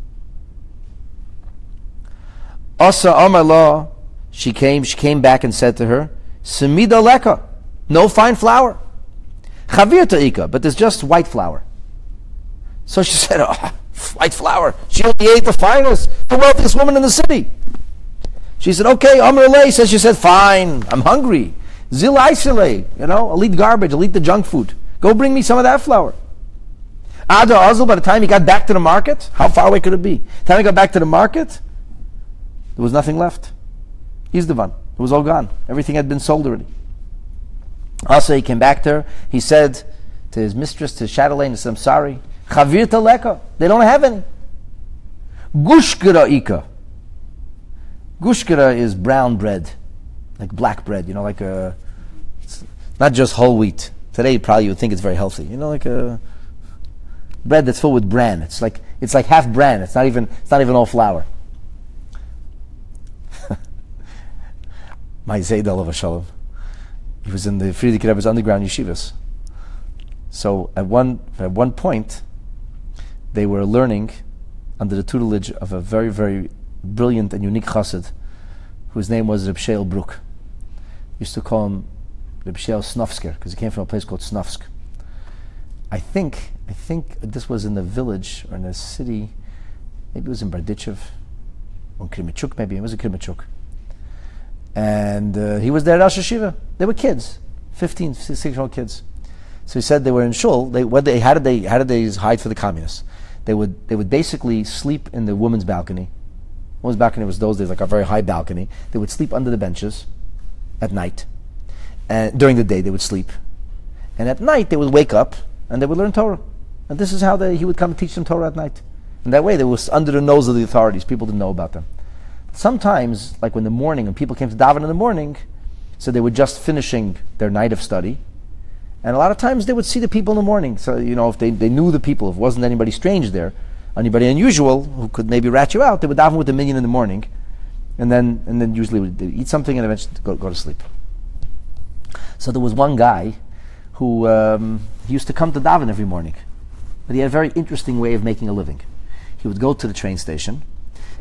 Asa Amar La, she came back and said to her, Semida leka, no fine flour. Chavir ta'ika, but there's just white flour. So she said, white flour. She only ate the finest, the wealthiest woman in the city. She said, okay, Amr Lay says, she said, fine, I'm hungry. Zil Aisile, I'll eat garbage, I'll eat the junk food. Go bring me some of that flour. Ada Azul, by the time he got back to the market, how far away could it be? By the time he got back to the market, there was nothing left. Izdevan, it was all gone. Everything had been sold already. Also, he came back to her, he said to his mistress, to Chatelaine, he said, I'm sorry, Chavir Taleka, they don't have any. Gushkira Ika. Gushkira is brown bread, like black bread, like it's not just whole wheat. Today probably you would think it's very healthy, like a bread that's filled with bran. It's like half bran. It's not even all flour. My Zayd Olav Shalom, he was in the Frierdiker Rebbe's underground yeshivas. So at one point, they were learning under the tutelage of a very, very brilliant and unique chassid, whose name was Reb Sheil Brook. Used to call him Reb Sheil Snofsker, because he came from a place called Snofsk. I think this was in the village or in a city. Maybe it was in Berditchev or Krimichuk. Maybe it was in Krimichuk. And he was there at Rosh Hashiva. They were kids, 15, 16-year-old kids. So he said they were in shul. How did they hide for the communists? They would basically sleep in the women's balcony. Women's balcony was those days like a very high balcony. They would sleep under the benches at night, and during the day they would sleep, and at night they would wake up and they would learn Torah. And this is how he would come and teach them Torah at night. And that way they were under the nose of the authorities. People didn't know about them. Sometimes, like when people came to daven in the morning, so they were just finishing their night of study, and a lot of times they would see the people in the morning. So if they knew the people, if it wasn't anybody strange there, anybody unusual who could maybe rat you out, they would daven with the minyan in the morning, and then usually they'd eat something and eventually go to sleep. So there was one guy who he used to come to daven every morning, but he had a very interesting way of making a living. He would go to the train station,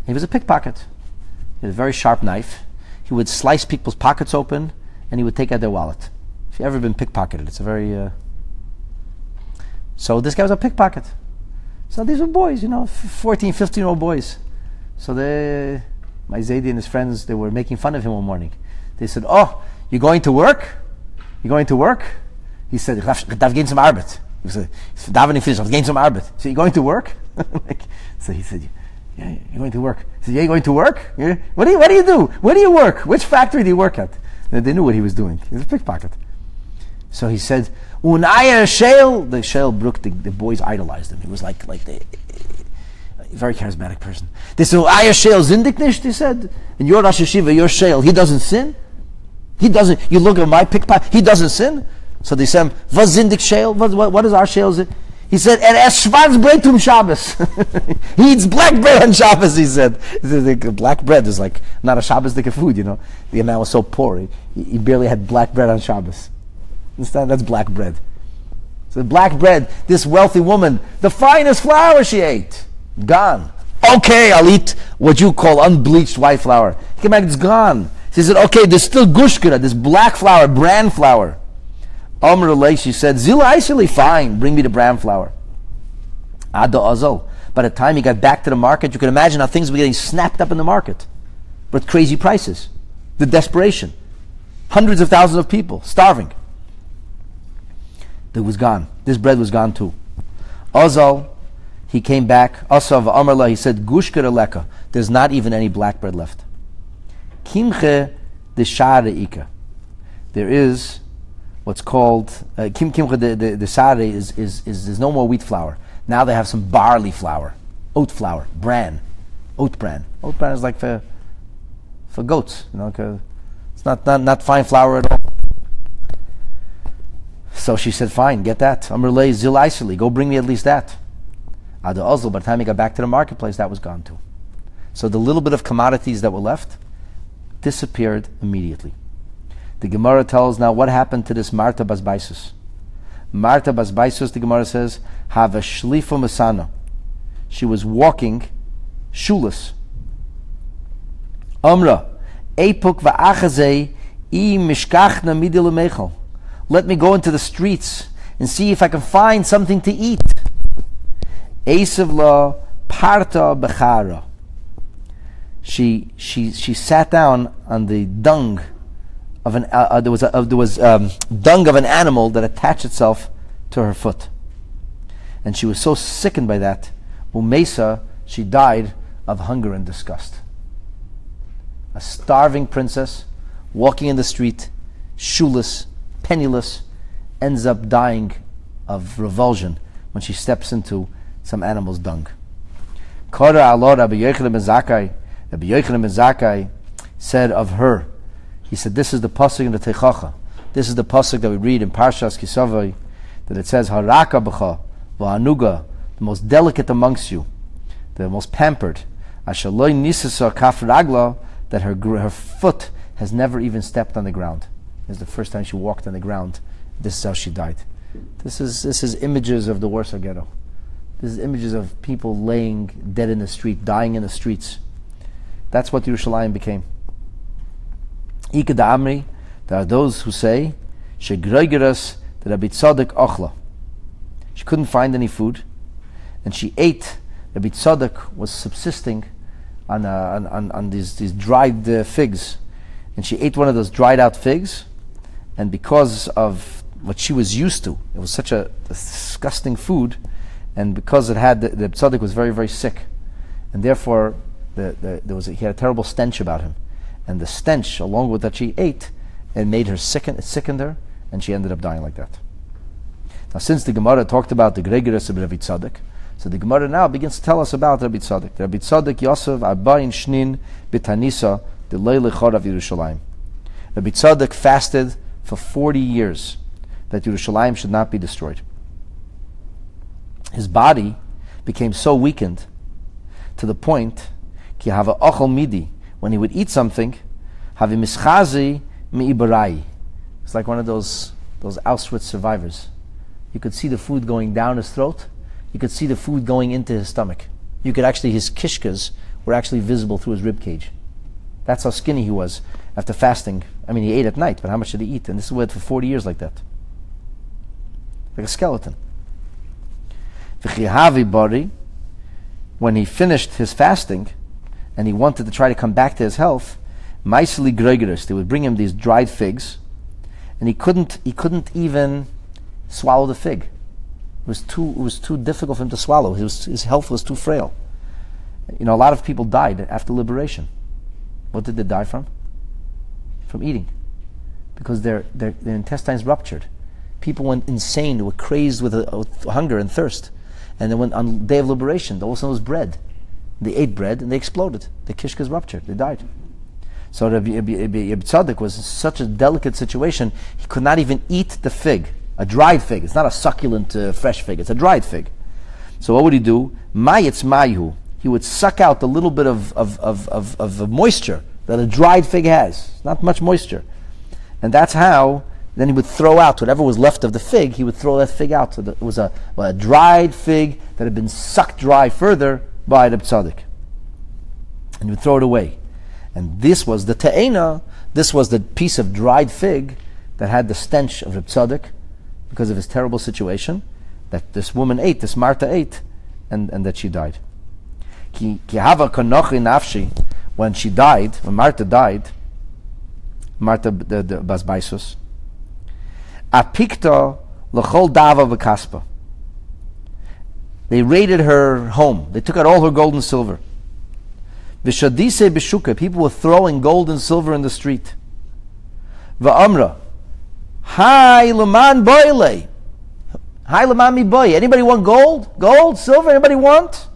He was a pickpocket. He had a very sharp knife. He would slice people's pockets open, and he would take out their wallet. If you've ever been pickpocketed, it's a very... So this guy was a pickpocket. So these were boys, 14, 15-year-old boys. So my Zaidi and his friends, they were making fun of him one morning. They said, "Oh, you're going to work? You're going to work?" He said, "I've gained some arbeit." He said, "Davening finished, I've gained some arbeit." So, "You're going to work?" So he said, "Yeah, you're going to work." He said, "Yeah, you're going to work? Yeah. What do you do? Where do you work? Which factory do you work at?" And they knew what he was doing. He was a pickpocket. So he said, "Unaya Shale." The Shale Brook, the boys idolized him. He was like a very charismatic person. They said, "Unaya Shale zindik nicht," he said. "And your Rosh Hashiva, your Shale, he doesn't sin? He doesn't, you look at my pickpocket, he doesn't sin?" So they said, "Was zindik Shale? What is our Shale?" He said, es Schwarzbrot Shabbos. He eats black bread on Shabbos, he said. Black bread is like not a Shabbos-like food, The man was so poor, he barely had black bread on Shabbos. Understand? That's black bread. So black bread, this wealthy woman, the finest flour she ate, gone. "Okay, I'll eat what you call unbleached white flour." He came back, it's gone. She said, "Okay, there's still gushkara, this black flour, bran flour." Amr Alay, she said, "Zila Aisili, fine, bring me the bran flour." Ada Azal. By the time he got back to the market, you can imagine how things were getting snapped up in the market. But crazy prices. The desperation. Hundreds of thousands of people starving. It was gone. This bread was gone too. Azal, he came back. Asav Amrla, he said, "Gushkara leka." There's not even any black bread left. Kimche de share ika. There is what's called kimche the sare is there's no more wheat flour. Now they have some barley flour, oat flour, bran, oat bran. Oat bran is like for goats, 'cause it's not fine flour at all. So she said, "Fine, get that. Amrlei zil isili, go bring me at least that." Ada Ozl, by the time he got back to the marketplace, that was gone too. So the little bit of commodities that were left disappeared immediately. The Gemara tells now what happened to this Marta Basbaisus. Marta Basbaisus, the Gemara says, have a shlifa masana. She was walking shoeless. Amra, epuk va'achazei I mishkachna midil mechel. Let me go into the streets and see if I can find something to eat. Esav la parta bechara. She sat down on the dung of an there was dung of an animal that attached itself to her foot, and she was so sickened by that, Umesa, she died of hunger and disgust. A starving princess walking in the street, shoeless, penniless, ends up dying of revulsion when she steps into some animal's dung. Kora Allah Rabbi Yochanan ben Zakkai. Rabbi Yochanan ben Zakkai said of her, he said, this is the pasuk in the Teichacha. This is the pasuk that we read in Parshas Kisavai, that it says, Haraka b'cha v'anuga, the most delicate amongst you, the most pampered, Ashaloi nisasa kaf ragla, that her foot has never even stepped on the ground. This is the first time she walked on the ground. This is how she died. This is images of the Warsaw Ghetto. This is images of people laying dead in the street, dying in the streets. That's what Yerushalayim became. Ika da Amri, there are those who say, Shegroigeras the Rabbi Tzadok ochla. She couldn't find any food, and she ate. Rabbi Tzadok was subsisting on these dried figs, and she ate one of those dried out figs, and because of what she was used to, it was such a disgusting food, and because it had the tzaddik was very, very sick, and therefore he had a terrible stench about him, and the stench, along with that she ate, it made her it sickened her, and she ended up dying like that. Now, since the Gemara talked about the Gregorus of Rabbi Tzadok, so the Gemara now begins to tell us about Rabbi Tzadok. Rabbi Tzadok Yosef Arbain Shnin B'Tanisa the Leil Chorav Yerushalayim. Rabbi Tzadok fasted for 40 years that Yerushalayim should not be destroyed. His body became so weakened to the point ki have a ochel midi, when he would eat something, have a mischazi mi'ibarai. It's like one of those Auschwitz survivors. You could see the food going down his throat. You could see the food going into his stomach. You could actually, his kishkas were actually visible through his rib cage. That's how skinny he was after fasting. I mean, he ate at night, but how much did he eat? And this is what for 40 years like that. Like a skeleton. When he finished his fasting, and he wanted to try to come back to his health, Maiseli Gregoris, they would bring him these dried figs, and he couldn't even swallow the fig. It was too difficult for him to swallow. His health was too frail. A lot of people died after liberation. What did they die from? From eating. Because their intestines ruptured. People went insane. They were crazed with hunger and thirst. And then on the day of liberation, all of a sudden was bread. They ate bread and they exploded. The kishkas ruptured. They died. So Rabbi Tzadok was in such a delicate situation, he could not even eat the fig. A dried fig. It's not a succulent fresh fig. It's a dried fig. So what would he do? Mayitz mayu. He would suck out the little bit of moisture that a dried fig has. Not much moisture. And that's how then he would throw out whatever was left of the fig. He would throw that fig out. So it was a dried fig that had been sucked dry further by the tzaddik. And he would throw it away. And this was the te'ena. This was the piece of dried fig that had the stench of Reb Tzadok because of his terrible situation that this woman ate, this Martha ate, and that she died. Ki hava konochi nafshi, when she died, when Martha died, Martha the Basbaisus, apikta l'chol dava v'kaspa. They raided her home. They took out all her gold and silver. V'shadise b'shuka, people were throwing gold and silver in the street. V'amra, hi leman boile, hi leman mi boy. Anybody want gold? Gold, silver? Anybody want?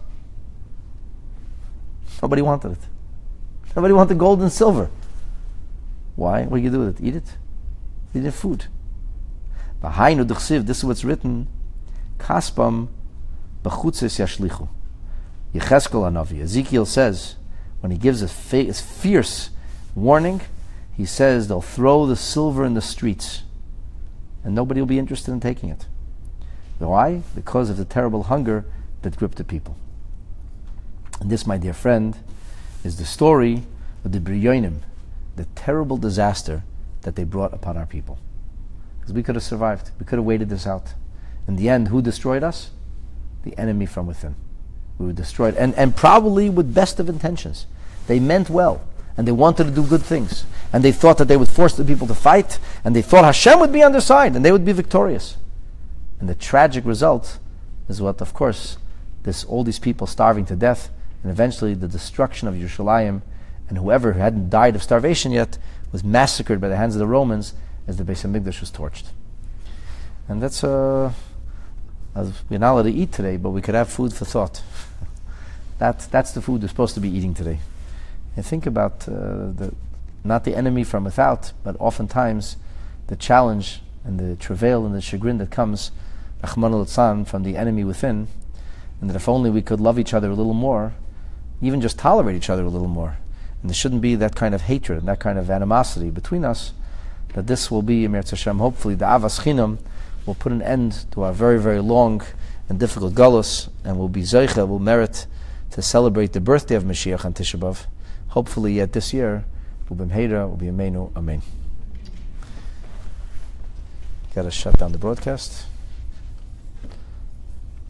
Nobody wanted it. Nobody wanted gold and silver. Why? What do you do with it? Eat it? Eat it food. V'hainu d'chsiv, this is what's written, kaspam b'chutzes yashlichu. Yecheskel Hanavi. Ezekiel says, when he gives a fierce warning, he says they'll throw the silver in the streets and nobody will be interested in taking it. Why? Because of the terrible hunger that gripped the people. And this, my dear friend, is the story of the Biryonim, the terrible disaster that they brought upon our people. Because we could have survived. We could have waited this out. In the end, who destroyed us? The enemy from within. We were destroyed. And probably with best of intentions. They meant well. And they wanted to do good things. And they thought that they would force the people to fight. And they thought Hashem would be on their side. And they would be victorious. And the tragic result is what, of course, all these people starving to death. And eventually the destruction of Yerushalayim. And whoever hadn't died of starvation yet was massacred by the hands of the Romans as the Beis HaMikdash was torched. And that's we're not allowed to eat today, but we could have food for thought. That's the food we're supposed to be eating today. And think about not the enemy from without, but oftentimes the challenge and the travail and the chagrin that comes, Rachmana litzlan, from the enemy within, and that if only we could love each other a little more, even just tolerate each other a little more, and there shouldn't be that kind of hatred and that kind of animosity between us, that this will be, Emir Hashem, hopefully the Avas Chinam will put an end to our very, very long and difficult galus, and will be Zeicha, will merit to celebrate the birthday of Mashiach on Tisha B'Av. Hopefully yet this year, will be Mheira, will be Ameinu, Amen. Got to shut down the broadcast.